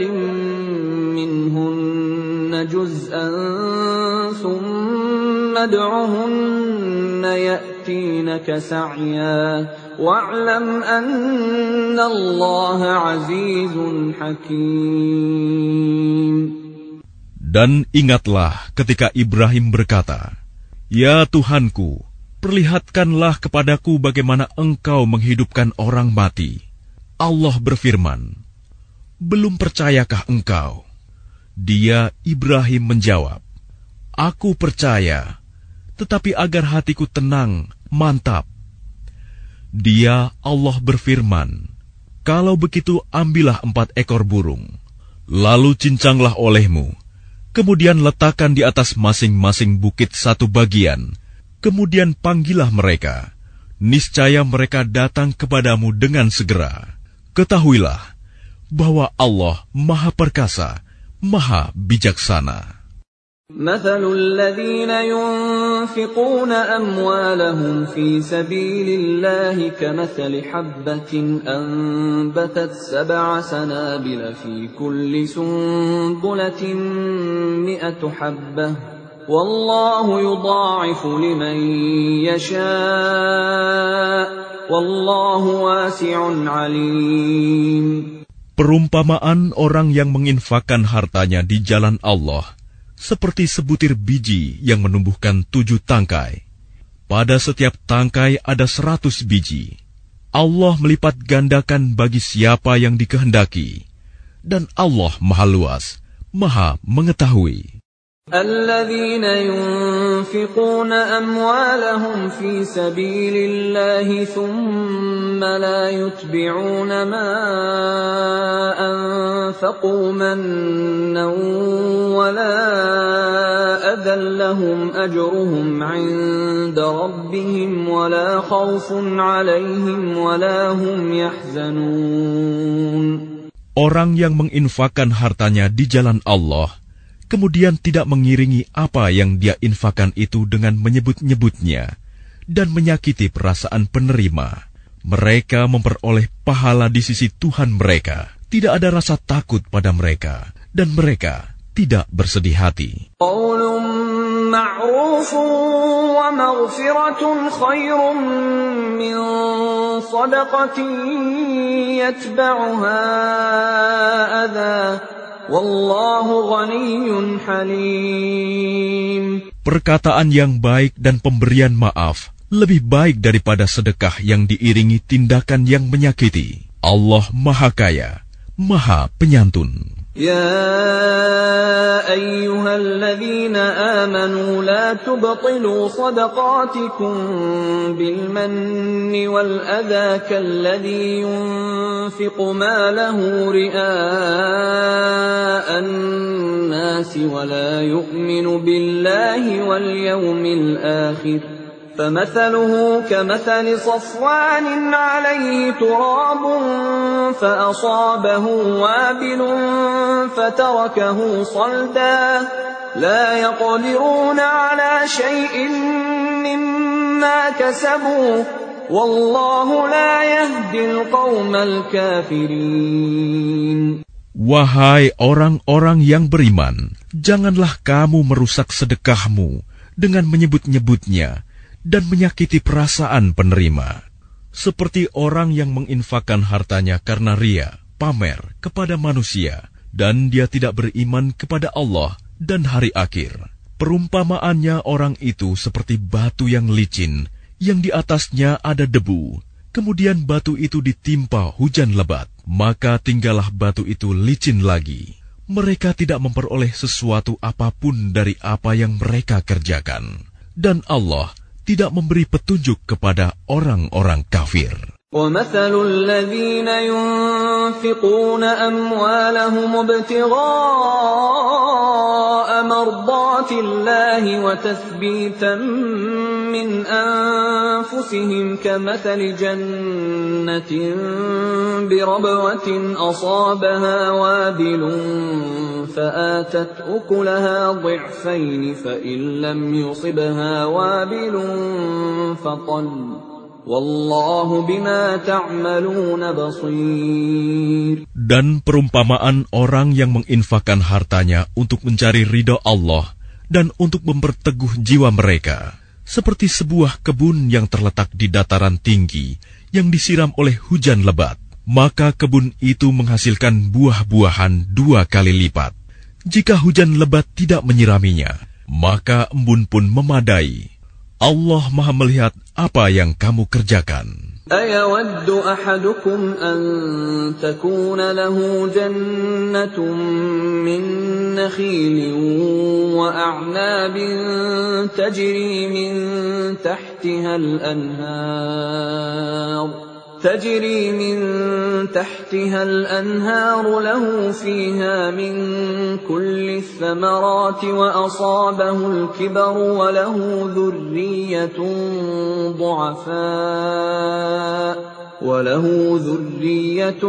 مِّنْهُنَّ جُزْءًا ثُمَّ ادْعُهُنَّ يَأْتِينَكَ سَعْيًا وَاعْلَمْ أَنَّ اللَّهَ عَزِيزٌ حَكِيمٌ. Dan ingatlah ketika Ibrahim berkata, ya Tuhanku, perlihatkanlah kepadaku bagaimana engkau menghidupkan orang mati. Allah berfirman, belum percayakah engkau? Dia, Ibrahim, menjawab, "Aku percaya, tetapi agar hatiku tenang, mantap." Dia, Allah, berfirman, "Kalau begitu ambillah empat ekor burung, lalu cincanglah olehmu, kemudian letakkan di atas masing-masing bukit satu bagian, kemudian panggillah mereka. Niscaya mereka datang kepadamu dengan segera. Ketahuilah bahwa Allah Maha Perkasa, Maha Bijaksana." مثل الذين ينفقون أموالهم في سبيل الله كمثل حبة أنبتت سبع سنابل في كل سنبلة مئة حبة والله يضاعف لمن يشاء والله واسع عليم. Perumpamaan orang yang menginfakkan hartanya di jalan Allah seperti sebutir biji yang menumbuhkan tujuh tangkai. Pada setiap tangkai ada seratus biji. Allah melipat gandakan bagi siapa yang dikehendaki. Dan Allah Maha Luas, Maha Mengetahui. الذين ينفقون أموالهم في سبيل الله ثم لا يتبعون ما أنفقوا منا ولا أذى لهم أجرهم عند ربهم ولا خوف عليهم ولا هم يحزنون. Orang yang menginfakkan hartanya di jalan Allah kemudian tidak mengiringi apa yang dia infakkan itu dengan menyebut-nyebutnya dan menyakiti perasaan penerima. Mereka memperoleh pahala di sisi Tuhan mereka. Tidak ada rasa takut pada mereka, dan mereka tidak bersedih hati. Qaulun ma'rufun wa maghfiratun khairun min sadaqatin yatba'uha adha. Wallahu ghaniyyun halim. Perkataan yang baik dan pemberian maaf lebih baik daripada sedekah yang diiringi tindakan yang menyakiti. Allah Maha Kaya, Maha Penyantun. يا أيها الذين آمنوا لا تبطلوا صدقاتكم بالمن والأذى كالذي ينفق ماله رئاء الناس ولا يؤمن بالله واليوم الآخر فمثله كمثل صفوان عليه تراب فأصابه وابل فتركه صلدا لا يقدرون على شيء مما كسبوا والله لا يهدي القوم الكافرين. Wahai orang-orang yang beriman, janganlah kamu merusak sedekahmu dengan menyebut-nyebutnya dan menyakiti perasaan penerima, seperti orang yang menginfakkan hartanya karena ria, pamer kepada manusia, dan dia tidak beriman kepada Allah dan hari akhir. Perumpamaannya orang itu seperti batu yang licin, yang di atasnya ada debu, kemudian batu itu ditimpa hujan lebat, maka tinggallah batu itu licin lagi. Mereka tidak memperoleh sesuatu apapun dari apa yang mereka kerjakan, dan Allah tidak memberi petunjuk kepada orang-orang kafir. وَمَثَلُ الَّذِينَ يُنْفِقُونَ أَمْوَالَهُمُ ابْتِغَاءَ مَرْضَاتِ اللَّهِ وَتَثْبِيتًا مِنْ أَنفُسِهِمْ كَمَثَلِ جَنَّةٍ بِرَبْوَةٍ أَصَابَهَا وَابِلٌ فَآتَتْ أُكُلَهَا ضِعْفَيْنِ فَإِنْ لَمْ يُصِبْهَا وَابِلٌ فَطَلٌّ Wallahu bima ta'maluna basir. Dan perumpamaan orang yang menginfakkan hartanya untuk mencari ridha Allah dan untuk memperteguh jiwa mereka, seperti sebuah kebun yang terletak di dataran tinggi yang disiram oleh hujan lebat, maka kebun itu menghasilkan buah-buahan dua kali lipat. Jika hujan lebat tidak menyiraminya, maka embun pun memadai. Allah Maha melihat apa yang kamu kerjakan. أَيَوَدُّ أَحَدُكُمْ أَن تَكُونَ لَهُ جَنَّةٌ مِّن نَّخِيلٍ وَأَعْنَابٍ تَجْرِي مِن تَحْتِهَا الْأَنْهَارُ تَجْرِي مِن تَحْتِهَا الْأَنْهَارُ لَهُ فِيهَا مِن كُلِّ الثَّمَرَاتِ وَأَصَابَهُ الْكِبَرُ وَلَهُ ذُرِّيَّةٌ ضُعَفَاءُ وَلَهُ ذُرِّيَّةٌ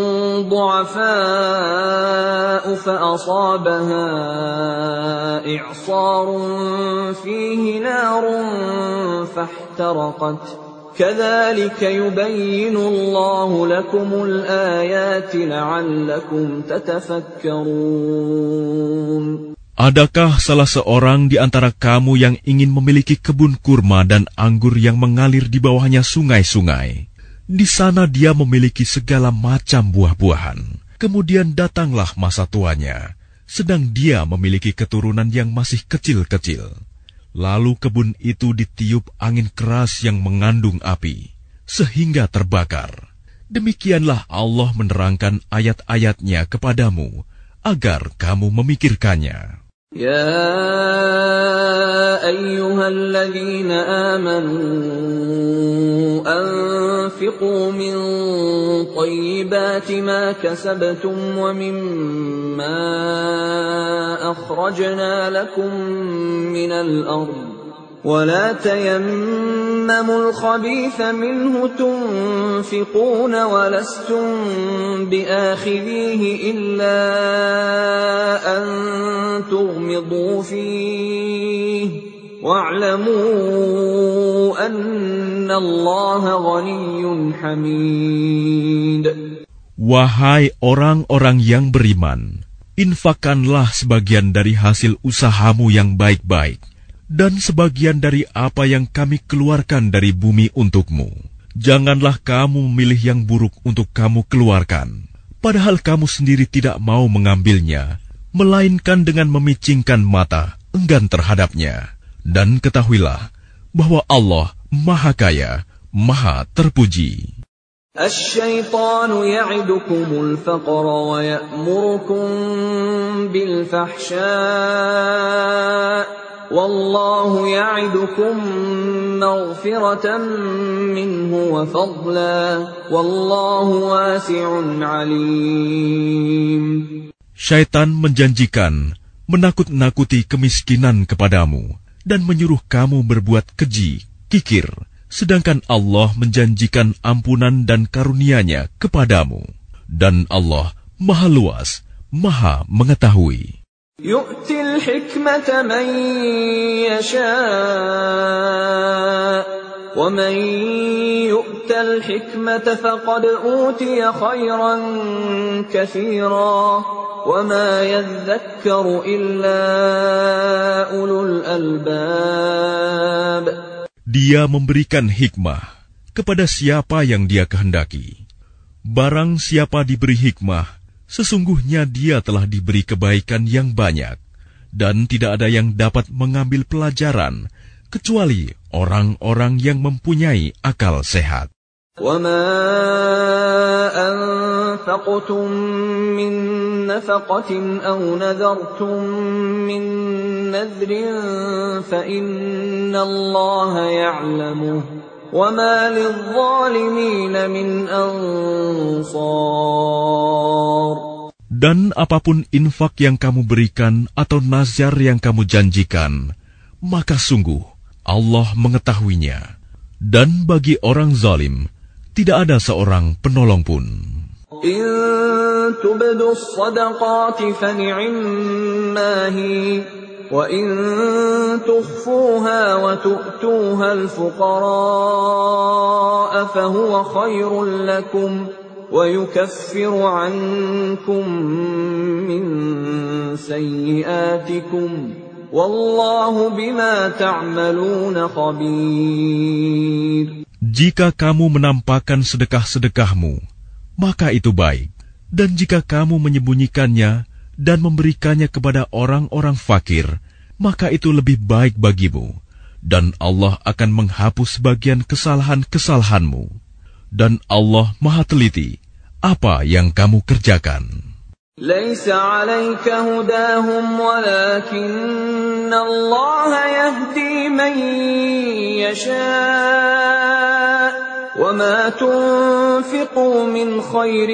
ضُعَفَاءُ فَأَصَابَهَا إِعْصَارٌ فِيهِ نَارٌ فَاحْتَرَقَتْ كَذَلِكَ يُبَيِّنُ اللَّهُ لَكُمُ الْآيَاتِ لَعَلَّكُمْ تَتَفَكَّرُونَ. Adakah salah seorang di antara kamu yang ingin memiliki kebun kurma dan anggur yang mengalir di bawahnya sungai-sungai? Di sana dia memiliki segala macam buah-buahan. Kemudian datanglah masa tuanya, sedang dia memiliki keturunan yang masih kecil-kecil. Lalu kebun itu ditiup angin keras yang mengandung api, sehingga terbakar. Demikianlah Allah menerangkan ayat-ayatnya kepadamu, agar kamu memikirkannya. Ya ayyuhalladzina amanu anfiqu min tayyibati ma kasabtum wa mimma akhrajna lakum minal ard ولا تيمموا الخبيث منه تنفقون ولستم بآخذيه إلا أن تغمضوا فيه واعلموا أن الله غني حميد. Wahai orang-orang yang beriman, infakkanlah sebagian dari hasil usahamu yang baik-baik, dan sebagian dari apa yang kami keluarkan dari bumi untukmu. Janganlah kamu memilih yang buruk untuk kamu keluarkan, padahal kamu sendiri tidak mau mengambilnya, melainkan dengan memicingkan mata, enggan terhadapnya. Dan ketahuilah bahwa Allah Maha Kaya, Maha Terpuji. Asy-syaitanu ya'idukumul faqra wa ya'murukum bil fahsya'. Wallahu ya'idukum maghfiratan minhu wa fadla wallahu wasi'un 'alim. Syaitan menjanjikan menakut-nakuti kemiskinan kepadamu dan menyuruh kamu berbuat keji, kikir, sedangkan Allah menjanjikan ampunan dan karunia-Nya kepadamu, dan Allah Maha Luas, Maha Mengetahui. Yu'til hikmata man yasha' wa man yu'tal hikmata faqad utiya khairan katsira wa ma yadhakkaru illa ulul albab. Dia memberikan hikmah kepada siapa yang Dia kehendaki. Barang siapa diberi hikmah, sesungguhnya dia telah diberi kebaikan yang banyak, dan tidak ada yang dapat mengambil pelajaran kecuali orang-orang yang mempunyai akal sehat. وَمَا أَنفَقْتُم مِّن نَّفَقَةٍ أَوْ نَذَرْتُم مِّن نَّذْرٍ فَإِنَّ اللَّهَ يَعْلَمُهُ وَمَا لِلظَّالِمِينَ مِنْ أَنصَارٍ. Dan apapun infak yang kamu berikan atau nazar yang kamu janjikan, maka sungguh Allah mengetahuinya. Dan bagi orang zalim, tidak ada seorang penolong pun. In tubdu as-sadaqati fani'imma hi wa in tukhfuha wa tu'tuha al-fuqara fahuwa khairun lakum wa yukaffiru 'ankum min sayyi'atikum wallahu bima ta'maluna khabir. Jika kamu menampakkan sedekah-sedekahmu, maka itu baik. Dan jika kamu menyembunyikannya dan memberikannya kepada orang-orang fakir, maka itu lebih baik bagimu. Dan Allah akan menghapus sebagian kesalahan-kesalahanmu. dan Allah Maha Teliti apa yang kamu kerjakan. ليس عليك هداهم ولكن الله يهدي من يشاء وما تنفقوا من خير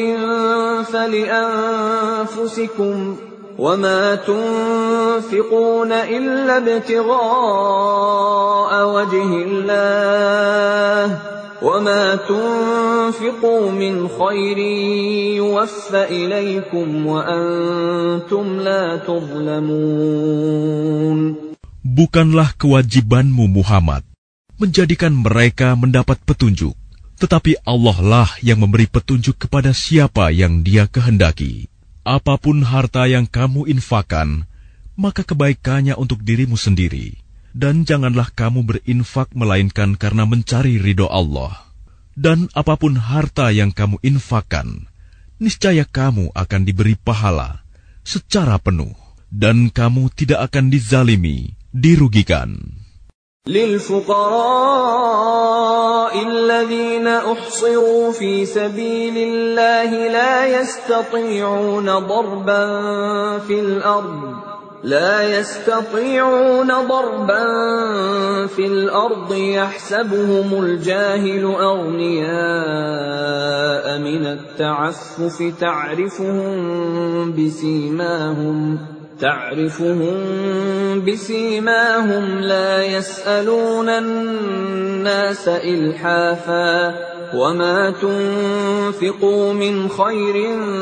فلأنفسكم وما تنفقون إلا ابتغاء وجه الله وما تنفقوا من خير يوفى إليكم وأنتم لا تظلمون. Bukanlah kewajibanmu Muhammad menjadikan mereka mendapat petunjuk, tetapi Allah lah yang memberi petunjuk kepada siapa yang Dia kehendaki. Apapun harta yang kamu infakkan, maka kebaikannya untuk dirimu sendiri. Dan janganlah kamu berinfak melainkan karena mencari ridho Allah. Dan apapun harta yang kamu infakkan, niscaya kamu akan diberi pahala secara penuh. Dan kamu tidak akan dizalimi, dirugikan. للفقراء الذين أحصروا في سبيل الله لا يستطيعون ضربا في الأرض لا يستطيعون ضربا في الأرض يحسبهم الجاهل أغنياء من التعفف تعرفهم بسيماهم تعرفهم بسيماهم لا يسألون الناس إلحافا وما تنفقوا من خير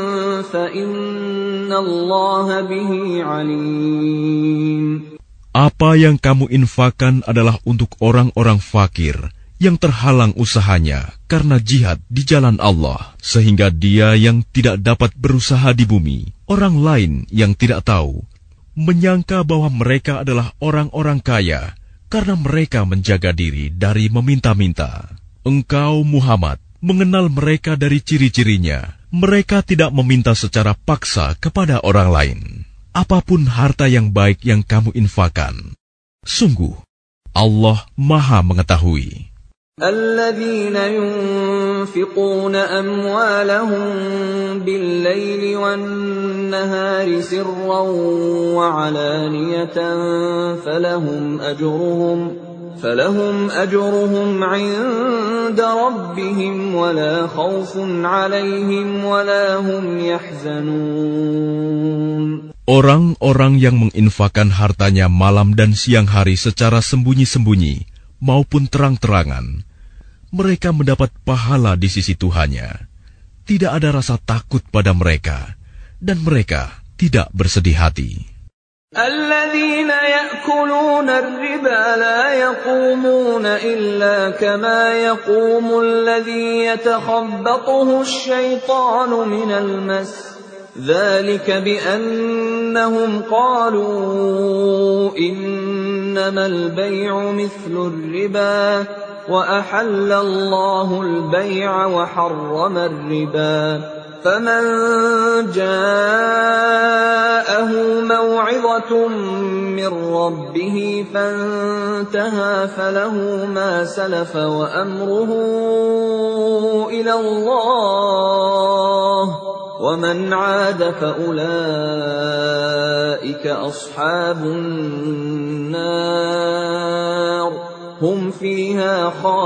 فإن الله به عليم. Apa yang kamu infakkan adalah untuk orang-orang fakir yang terhalang usahanya karena jihad di jalan Allah, sehingga dia yang tidak dapat berusaha di bumi, orang lain yang tidak tahu, menyangka bahwa mereka adalah orang-orang kaya karena mereka menjaga diri dari meminta-minta. Engkau Muhammad mengenal mereka dari ciri-cirinya. Mereka tidak meminta secara paksa kepada orang lain. Apapun harta yang baik yang kamu infakkan, sungguh Allah Maha mengetahui. الذين ينفقون أموالهم بالليل والنهار سرا وعلانية فلهم أجرهم فلهم أجرهم عند ربهم ولا خوف عليهم ولا هم يحزنون. Orang-orang yang menginfakkan hartanya malam dan siang hari secara sembunyi-sembunyi maupun terang-terangan, mereka mendapat pahala di sisi Tuhannya. Tidak ada rasa takut pada mereka, dan mereka tidak bersedih hati. الذين يأكلون الربا لا يقومون إلا كما يقوم الذي يتخبطه الشيطان من المس ذلك بأنهم قالوا إنما البيع مثل الربا وأحل الله البيع وحرم الربا فمن جاءه موعظة من ربه فانتهى فله ما سلف وأمره إلى الله ومن عاد فأولئك أصحاب النار هم فيها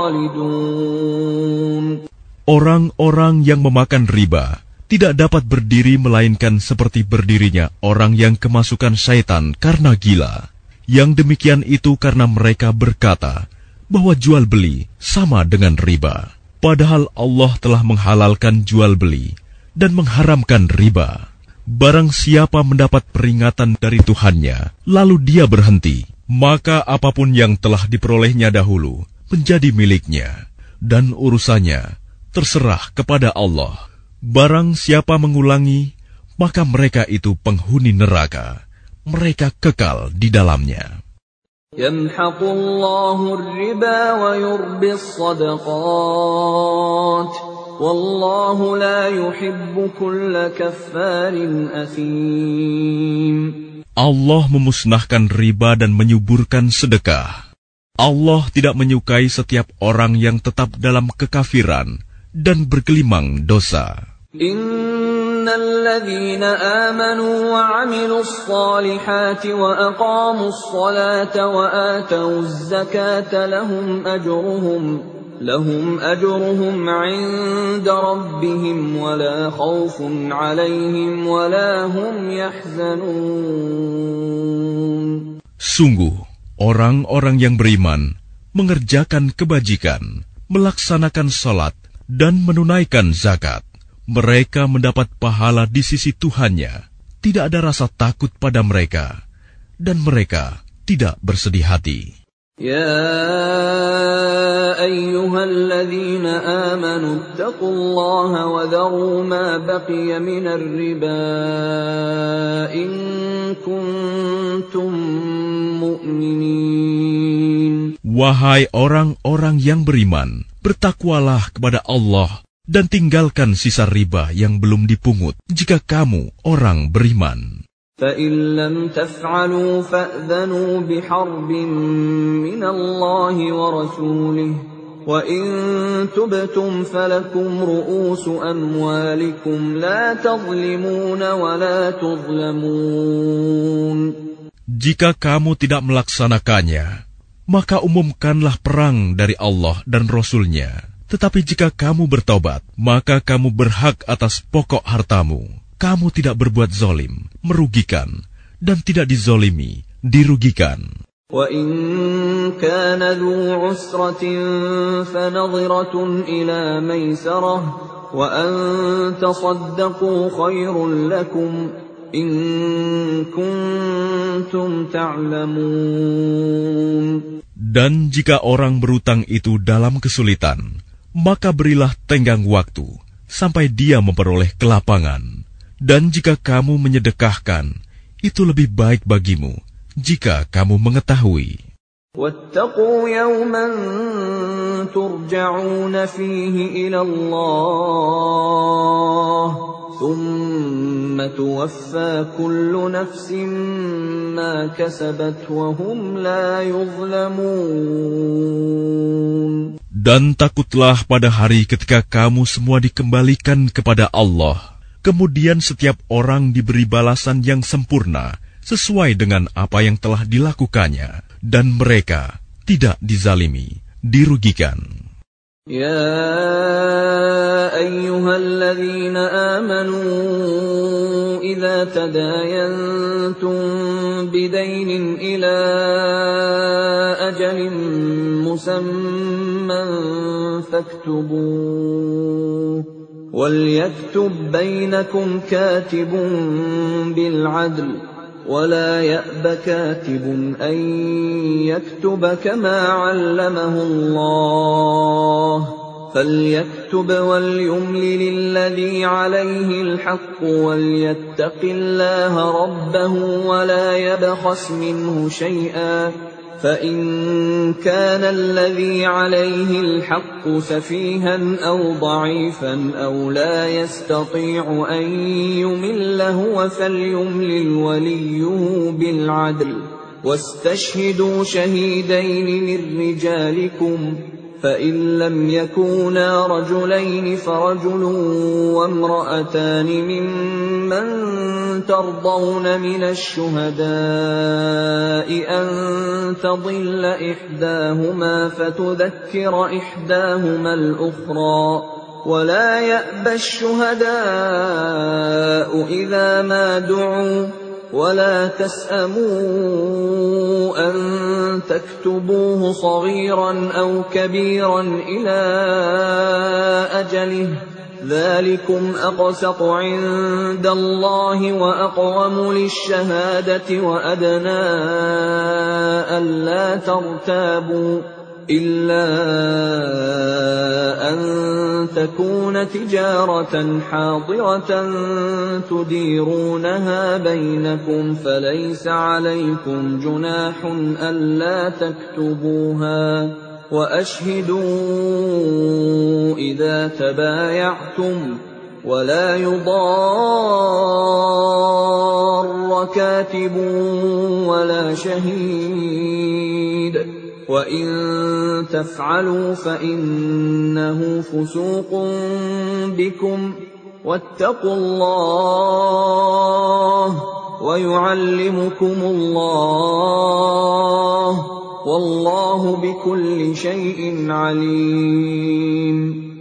خالدون. Orang-orang yang memakan riba tidak dapat berdiri melainkan seperti berdirinya orang yang kemasukan syaitan karena gila. Yang demikian itu karena mereka berkata bahwa jual beli sama dengan riba. Padahal Allah telah menghalalkan jual beli dan mengharamkan riba. Barang siapa mendapat peringatan dari Tuhannya, lalu dia berhenti, maka apapun yang telah diperolehnya dahulu menjadi miliknya, dan urusannya terserah kepada Allah. Barang siapa mengulangi, maka mereka itu penghuni neraka. Mereka kekal di dalamnya. Yamhaqullahu ar-riba wa yurbis sadaqat. Wallahu la yuhibbu kulla kaffarin athim. Allah memusnahkan riba dan menyuburkan sedekah. Allah tidak menyukai setiap orang yang tetap dalam kekafiran dan bergelimang dosa. الذين آمنوا وعملوا الصالحات وأقاموا الصلاة وآتوا الزكاة لهم أجرهم لهم أجرهم عند ربهم ولا خوف عليهم ولا هم يحزنون. Sungguh, orang-orang yang beriman mengerjakan kebajikan, melaksanakan salat, dan menunaikan zakat. Mereka mendapat pahala di sisi Tuhannya. Tidak ada rasa takut pada mereka, dan mereka tidak bersedih hati. Ya ayyuhalladzina amanu ittaqullaha wa dharu ma baqiya minar riba in kuntum mu'minin. Wahai orang-orang yang beriman, bertakwalah kepada Allah dan tinggalkan sisa riba yang belum dipungut jika kamu orang beriman. فَإِن لَّمْ تَفْعَلُوا فَأْذَنُوا بِحَرْبٍ مِّنَ اللَّهِ وَرَسُولِهِ وَإِن تُبْتُمْ فَلَكُمْ رُءُوسُ أَمْوَالِكُمْ لَا تَظْلِمُونَ وَلَا تُظْلَمُونَ. Jika kamu tidak melaksanakannya, maka umumkanlah perang dari Allah dan Rasul-Nya. Tetapi jika kamu bertobat, maka kamu berhak atas pokok hartamu. Kamu tidak berbuat zalim, merugikan, dan tidak dizolimi, dirugikan. وَإِن كَانَ ذُو عُسْرَةٍ فَنَظِرَةٌ إِلَى مَيْسَرَةٍ وَأَن تَصَدَّقُوا خَيْرٌ لَّكُمْ إِن كُنتُمْ تَعْلَمُونَ. Dan jika orang berutang itu dalam kesulitan, maka berilah tenggang waktu sampai dia memperoleh kelapangan. Dan jika kamu menyedekahkan, itu lebih baik bagimu jika kamu mengetahui. وَاتَّقُوا يَوْمًا تُرْجَعُونَ فِيهِ إِلَى اللَّهِ ثُمَّ تُوَفَّى كُلُّ نَفْسٍ مَا كَسَبَتْ وَهُمْ لَا يُظْلَمُونَ. Dan takutlah pada hari ketika kamu semua dikembalikan kepada Allah. Kemudian setiap orang diberi balasan yang sempurna sesuai dengan apa yang telah dilakukannya. Dan mereka tidak dizalimi, dirugikan. Ya ayyuhalladzina amanu idza tadayantum bidaynin ila ajalin musamman faktubuh walyaktub bainakum katibun bil adl ولا يأب كاتب أن يكتب كما علمه الله فليكتب وليملل الذي عليه الحق وليتق الله ربه ولا يبخس منه شيئا فإن كان الذي عليه الحق سفيها أو ضعيفا أو لا يستطيع أن يمل هو فليملل وليه بالعدل واستشهدوا شهيدين من رجالكم فإن لم يكونا رجلين فرجل وامرأتان ممن ترضون من الشهداء أن تضل إحداهما فتذكر إحداهما الأخرى ولا يأبى الشهداء إذا ما دعوا ولا تسأموا أن تكتبوه صغيرا أو كبيرا إلى أجله ذلكم أقسط عند الله وأقوم للشهادة وأدنى ألا ترتابوا إلا أن تكون تجارة حاضرة تديرونها بينكم فليس عليكم جناح ألا تكتبوها وأشهدوا إذا تبايعتم ولا يضار كاتب ولا شهيد وَإِن تَفْعَلُوا فَإِنَّهُ فُسُوقٌ بِكُمْ وَاتَّقُوا اللَّهَ وَيُعَلِّمُكُمُ اللَّهُ وَاللَّهُ بِكُلِّ شَيْءٍ عَلِيمٌ.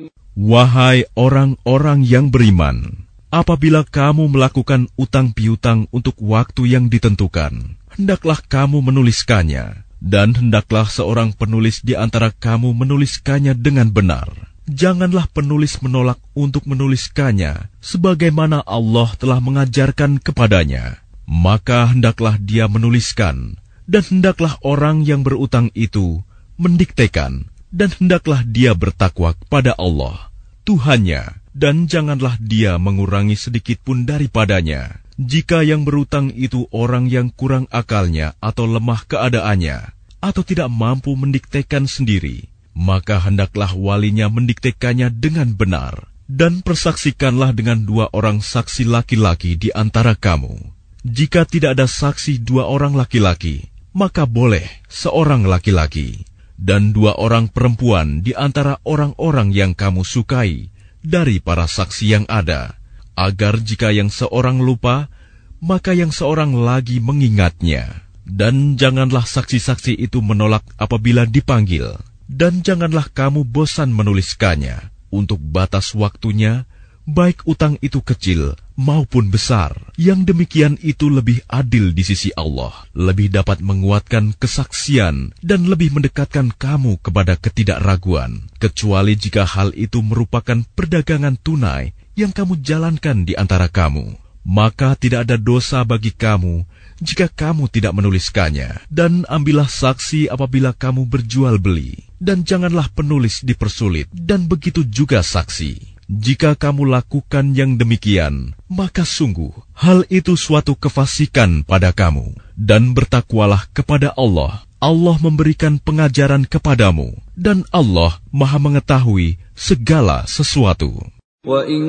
Wahai orang-orang yang beriman, apabila kamu melakukan utang piutang untuk waktu yang ditentukan, hendaklah kamu menuliskannya, dan hendaklah seorang penulis di antara kamu menuliskannya dengan benar. Janganlah penulis menolak untuk menuliskannya, sebagaimana Allah telah mengajarkan kepadanya. Maka hendaklah dia menuliskan, dan hendaklah orang yang berutang itu mendiktekan, dan hendaklah dia bertakwa kepada Allah, Tuhannya, dan janganlah dia mengurangi sedikit pun daripadanya. Jika yang berutang itu orang yang kurang akalnya atau lemah keadaannya, atau tidak mampu mendiktekan sendiri, maka hendaklah walinya mendiktekannya dengan benar, dan persaksikanlah dengan dua orang saksi laki-laki di antara kamu. Jika tidak ada saksi dua orang laki-laki, maka boleh seorang laki-laki, dan dua orang perempuan di antara orang-orang yang kamu sukai dari para saksi yang ada, agar jika yang seorang lupa, maka yang seorang lagi mengingatnya. Dan janganlah saksi-saksi itu menolak apabila dipanggil, dan janganlah kamu bosan menuliskannya untuk batas waktunya, baik utang itu kecil maupun besar. Yang demikian itu lebih adil di sisi Allah, lebih dapat menguatkan kesaksian dan lebih mendekatkan kamu kepada ketidakraguan, kecuali jika hal itu merupakan perdagangan tunai yang kamu jalankan di antara kamu. Maka tidak ada dosa bagi kamu jika kamu tidak menuliskannya. Dan ambillah saksi apabila kamu berjual beli, dan janganlah penulis dipersulit, dan begitu juga saksi. Jika kamu lakukan yang demikian, maka sungguh hal itu suatu kefasikan pada kamu. Dan bertakwalah kepada Allah. Allah memberikan pengajaran kepadamu, dan Allah Maha mengetahui segala sesuatu. وَإِن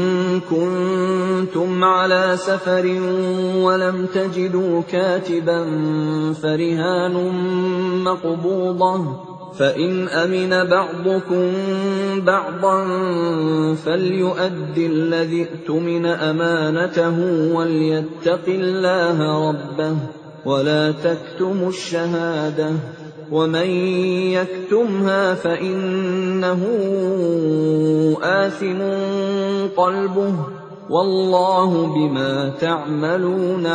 كُنتُمْ عَلَى سَفَرٍ وَلَمْ تَجِدُوا كَاتِبًا فَرِهَانٌ مَّقْبُوضَةٌ فَإِنْ أَمِنَ بَعْضُكُمْ بَعْضًا فَلْيُؤَدِّ الَّذِي اؤْتُمِنَ أَمَانَتَهُ وَلْيَتَّقِ اللَّهَ رَبَّهُ وَلَا تَكْتُمُوا الشَّهَادَةَ وَمَن يَكْتُمْهَا فَإِنَّهُ آثِمٌ قَلْبُهُ وَاللَّهُ بِمَا تَعْمَلُونَ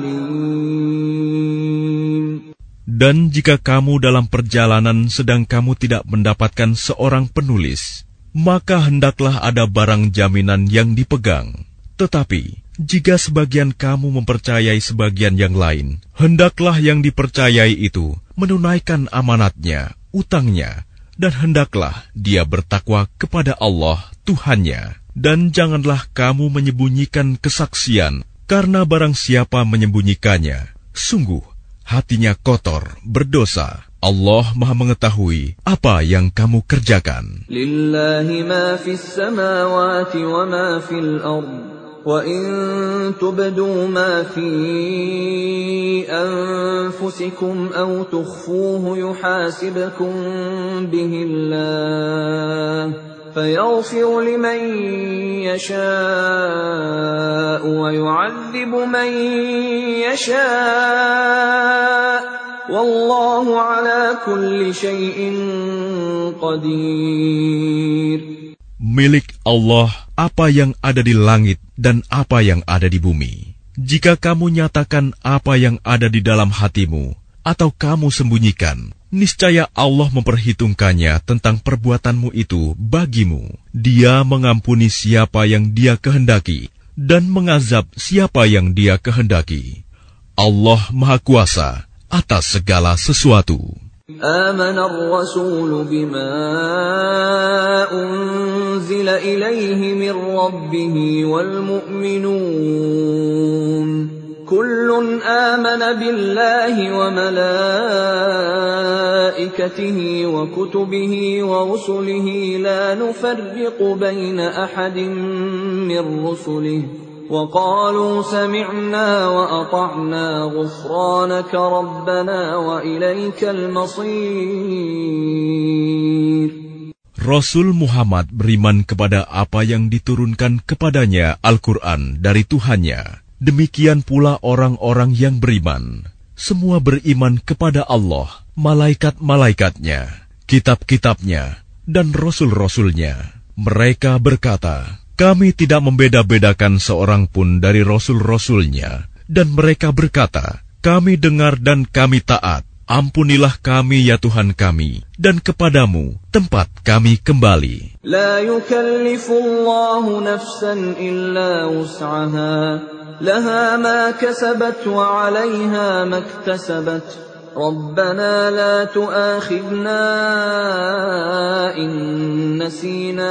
عَلِيمٌ. Dan jika kamu dalam perjalanan sedang kamu tidak mendapatkan seorang penulis, maka hendaklah ada barang jaminan yang dipegang. Tetapi jika sebagian kamu mempercayai sebagian yang lain, hendaklah yang dipercayai itu menunaikan amanatnya, utangnya, dan hendaklah dia bertakwa kepada Allah, Tuhannya. Dan janganlah kamu menyembunyikan kesaksian, karena barang siapa menyembunyikannya, sungguh hatinya kotor, berdosa. Allah Maha mengetahui apa yang kamu kerjakan. Lillahi ma fis samawati wa ma fil ardh. وَإِن تُبْدُوا مَا فِي أَنفُسِكُمْ أَوْ تُخْفُوهُ يُحَاسِبْكُم بِهِ اللَّهُ فَيَغْفِرُ لِمَن يَشَاءُ وَيُعَذِّبُ مَن يَشَاءُ وَاللَّهُ عَلَى كُلِّ شَيْءٍ قَدِيرٌ. Milik Allah apa yang ada di langit dan apa yang ada di bumi. Jika kamu nyatakan apa yang ada di dalam hatimu, atau kamu sembunyikan, niscaya Allah memperhitungkannya tentang perbuatanmu itu bagimu. Dia mengampuni siapa yang Dia kehendaki, dan mengazab siapa yang Dia kehendaki. Allah Maha Kuasa atas segala sesuatu. آمن الرسول بما أنزل إليه من ربه والمؤمنون كل آمن بالله وملائكته وكتبه ورسله لا نفرق بين أحد من رسله وقالوا سمعنا وأطعنا غفرانك ربنا وإليك المصير. Rasul Muhammad beriman kepada apa yang diturunkan kepadanya Al-Quran dari Tuhannya. Demikian pula orang-orang yang beriman. Semua beriman kepada Allah, malaikat-malaikatnya, kitab-kitabnya, dan rasul-rasulnya. Mereka berkata, kami tidak membeda-bedakan seorang pun dari rasul-rasulnya. Dan mereka berkata, kami dengar dan kami taat. Ampunilah kami ya Tuhan kami, dan kepadamu tempat kami kembali. La yukallifullahu nafsan illa wus'aha, laha ma kasabat wa 'alayha ma iktasabat. Rabbana la tu'akhidna in nasina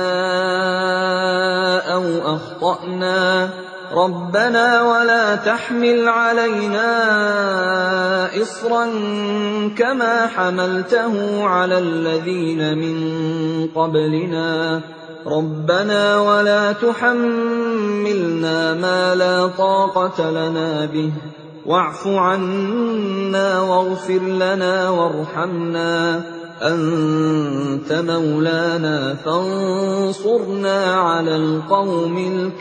aw akhta'na. ربنا ولا تحمل علينا إصرا كما حملته على الذين من قبلنا ربنا ولا تحملنا ما لا طاقة لنا به واعف عنا واغفر لنا وارحمنا أنت مولانا فانصرنا على القوم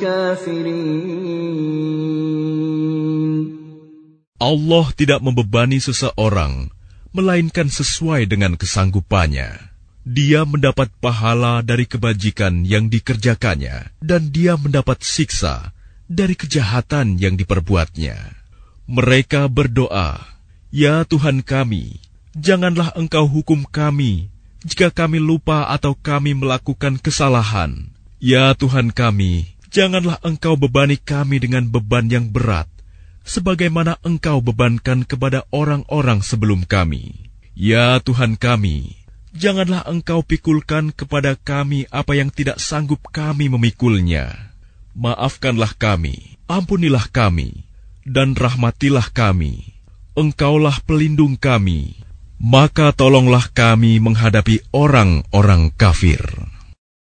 الكافرين. Allah tidak membebani seseorang, melainkan sesuai dengan kesanggupannya. Dia mendapat pahala dari kebajikan yang dikerjakannya, dan dia mendapat siksa dari kejahatan yang diperbuatnya. Mereka berdoa, ya Tuhan kami, janganlah Engkau hukum kami jika kami lupa atau kami melakukan kesalahan. Ya Tuhan kami, janganlah Engkau bebani kami dengan beban yang berat, sebagaimana Engkau bebankan kepada orang-orang sebelum kami. Ya Tuhan kami, janganlah Engkau pikulkan kepada kami apa yang tidak sanggup kami memikulnya. Maafkanlah kami, ampunilah kami, dan rahmatilah kami. Engkaulah pelindung kami. Maka tolonglah kami menghadapi orang-orang kafir.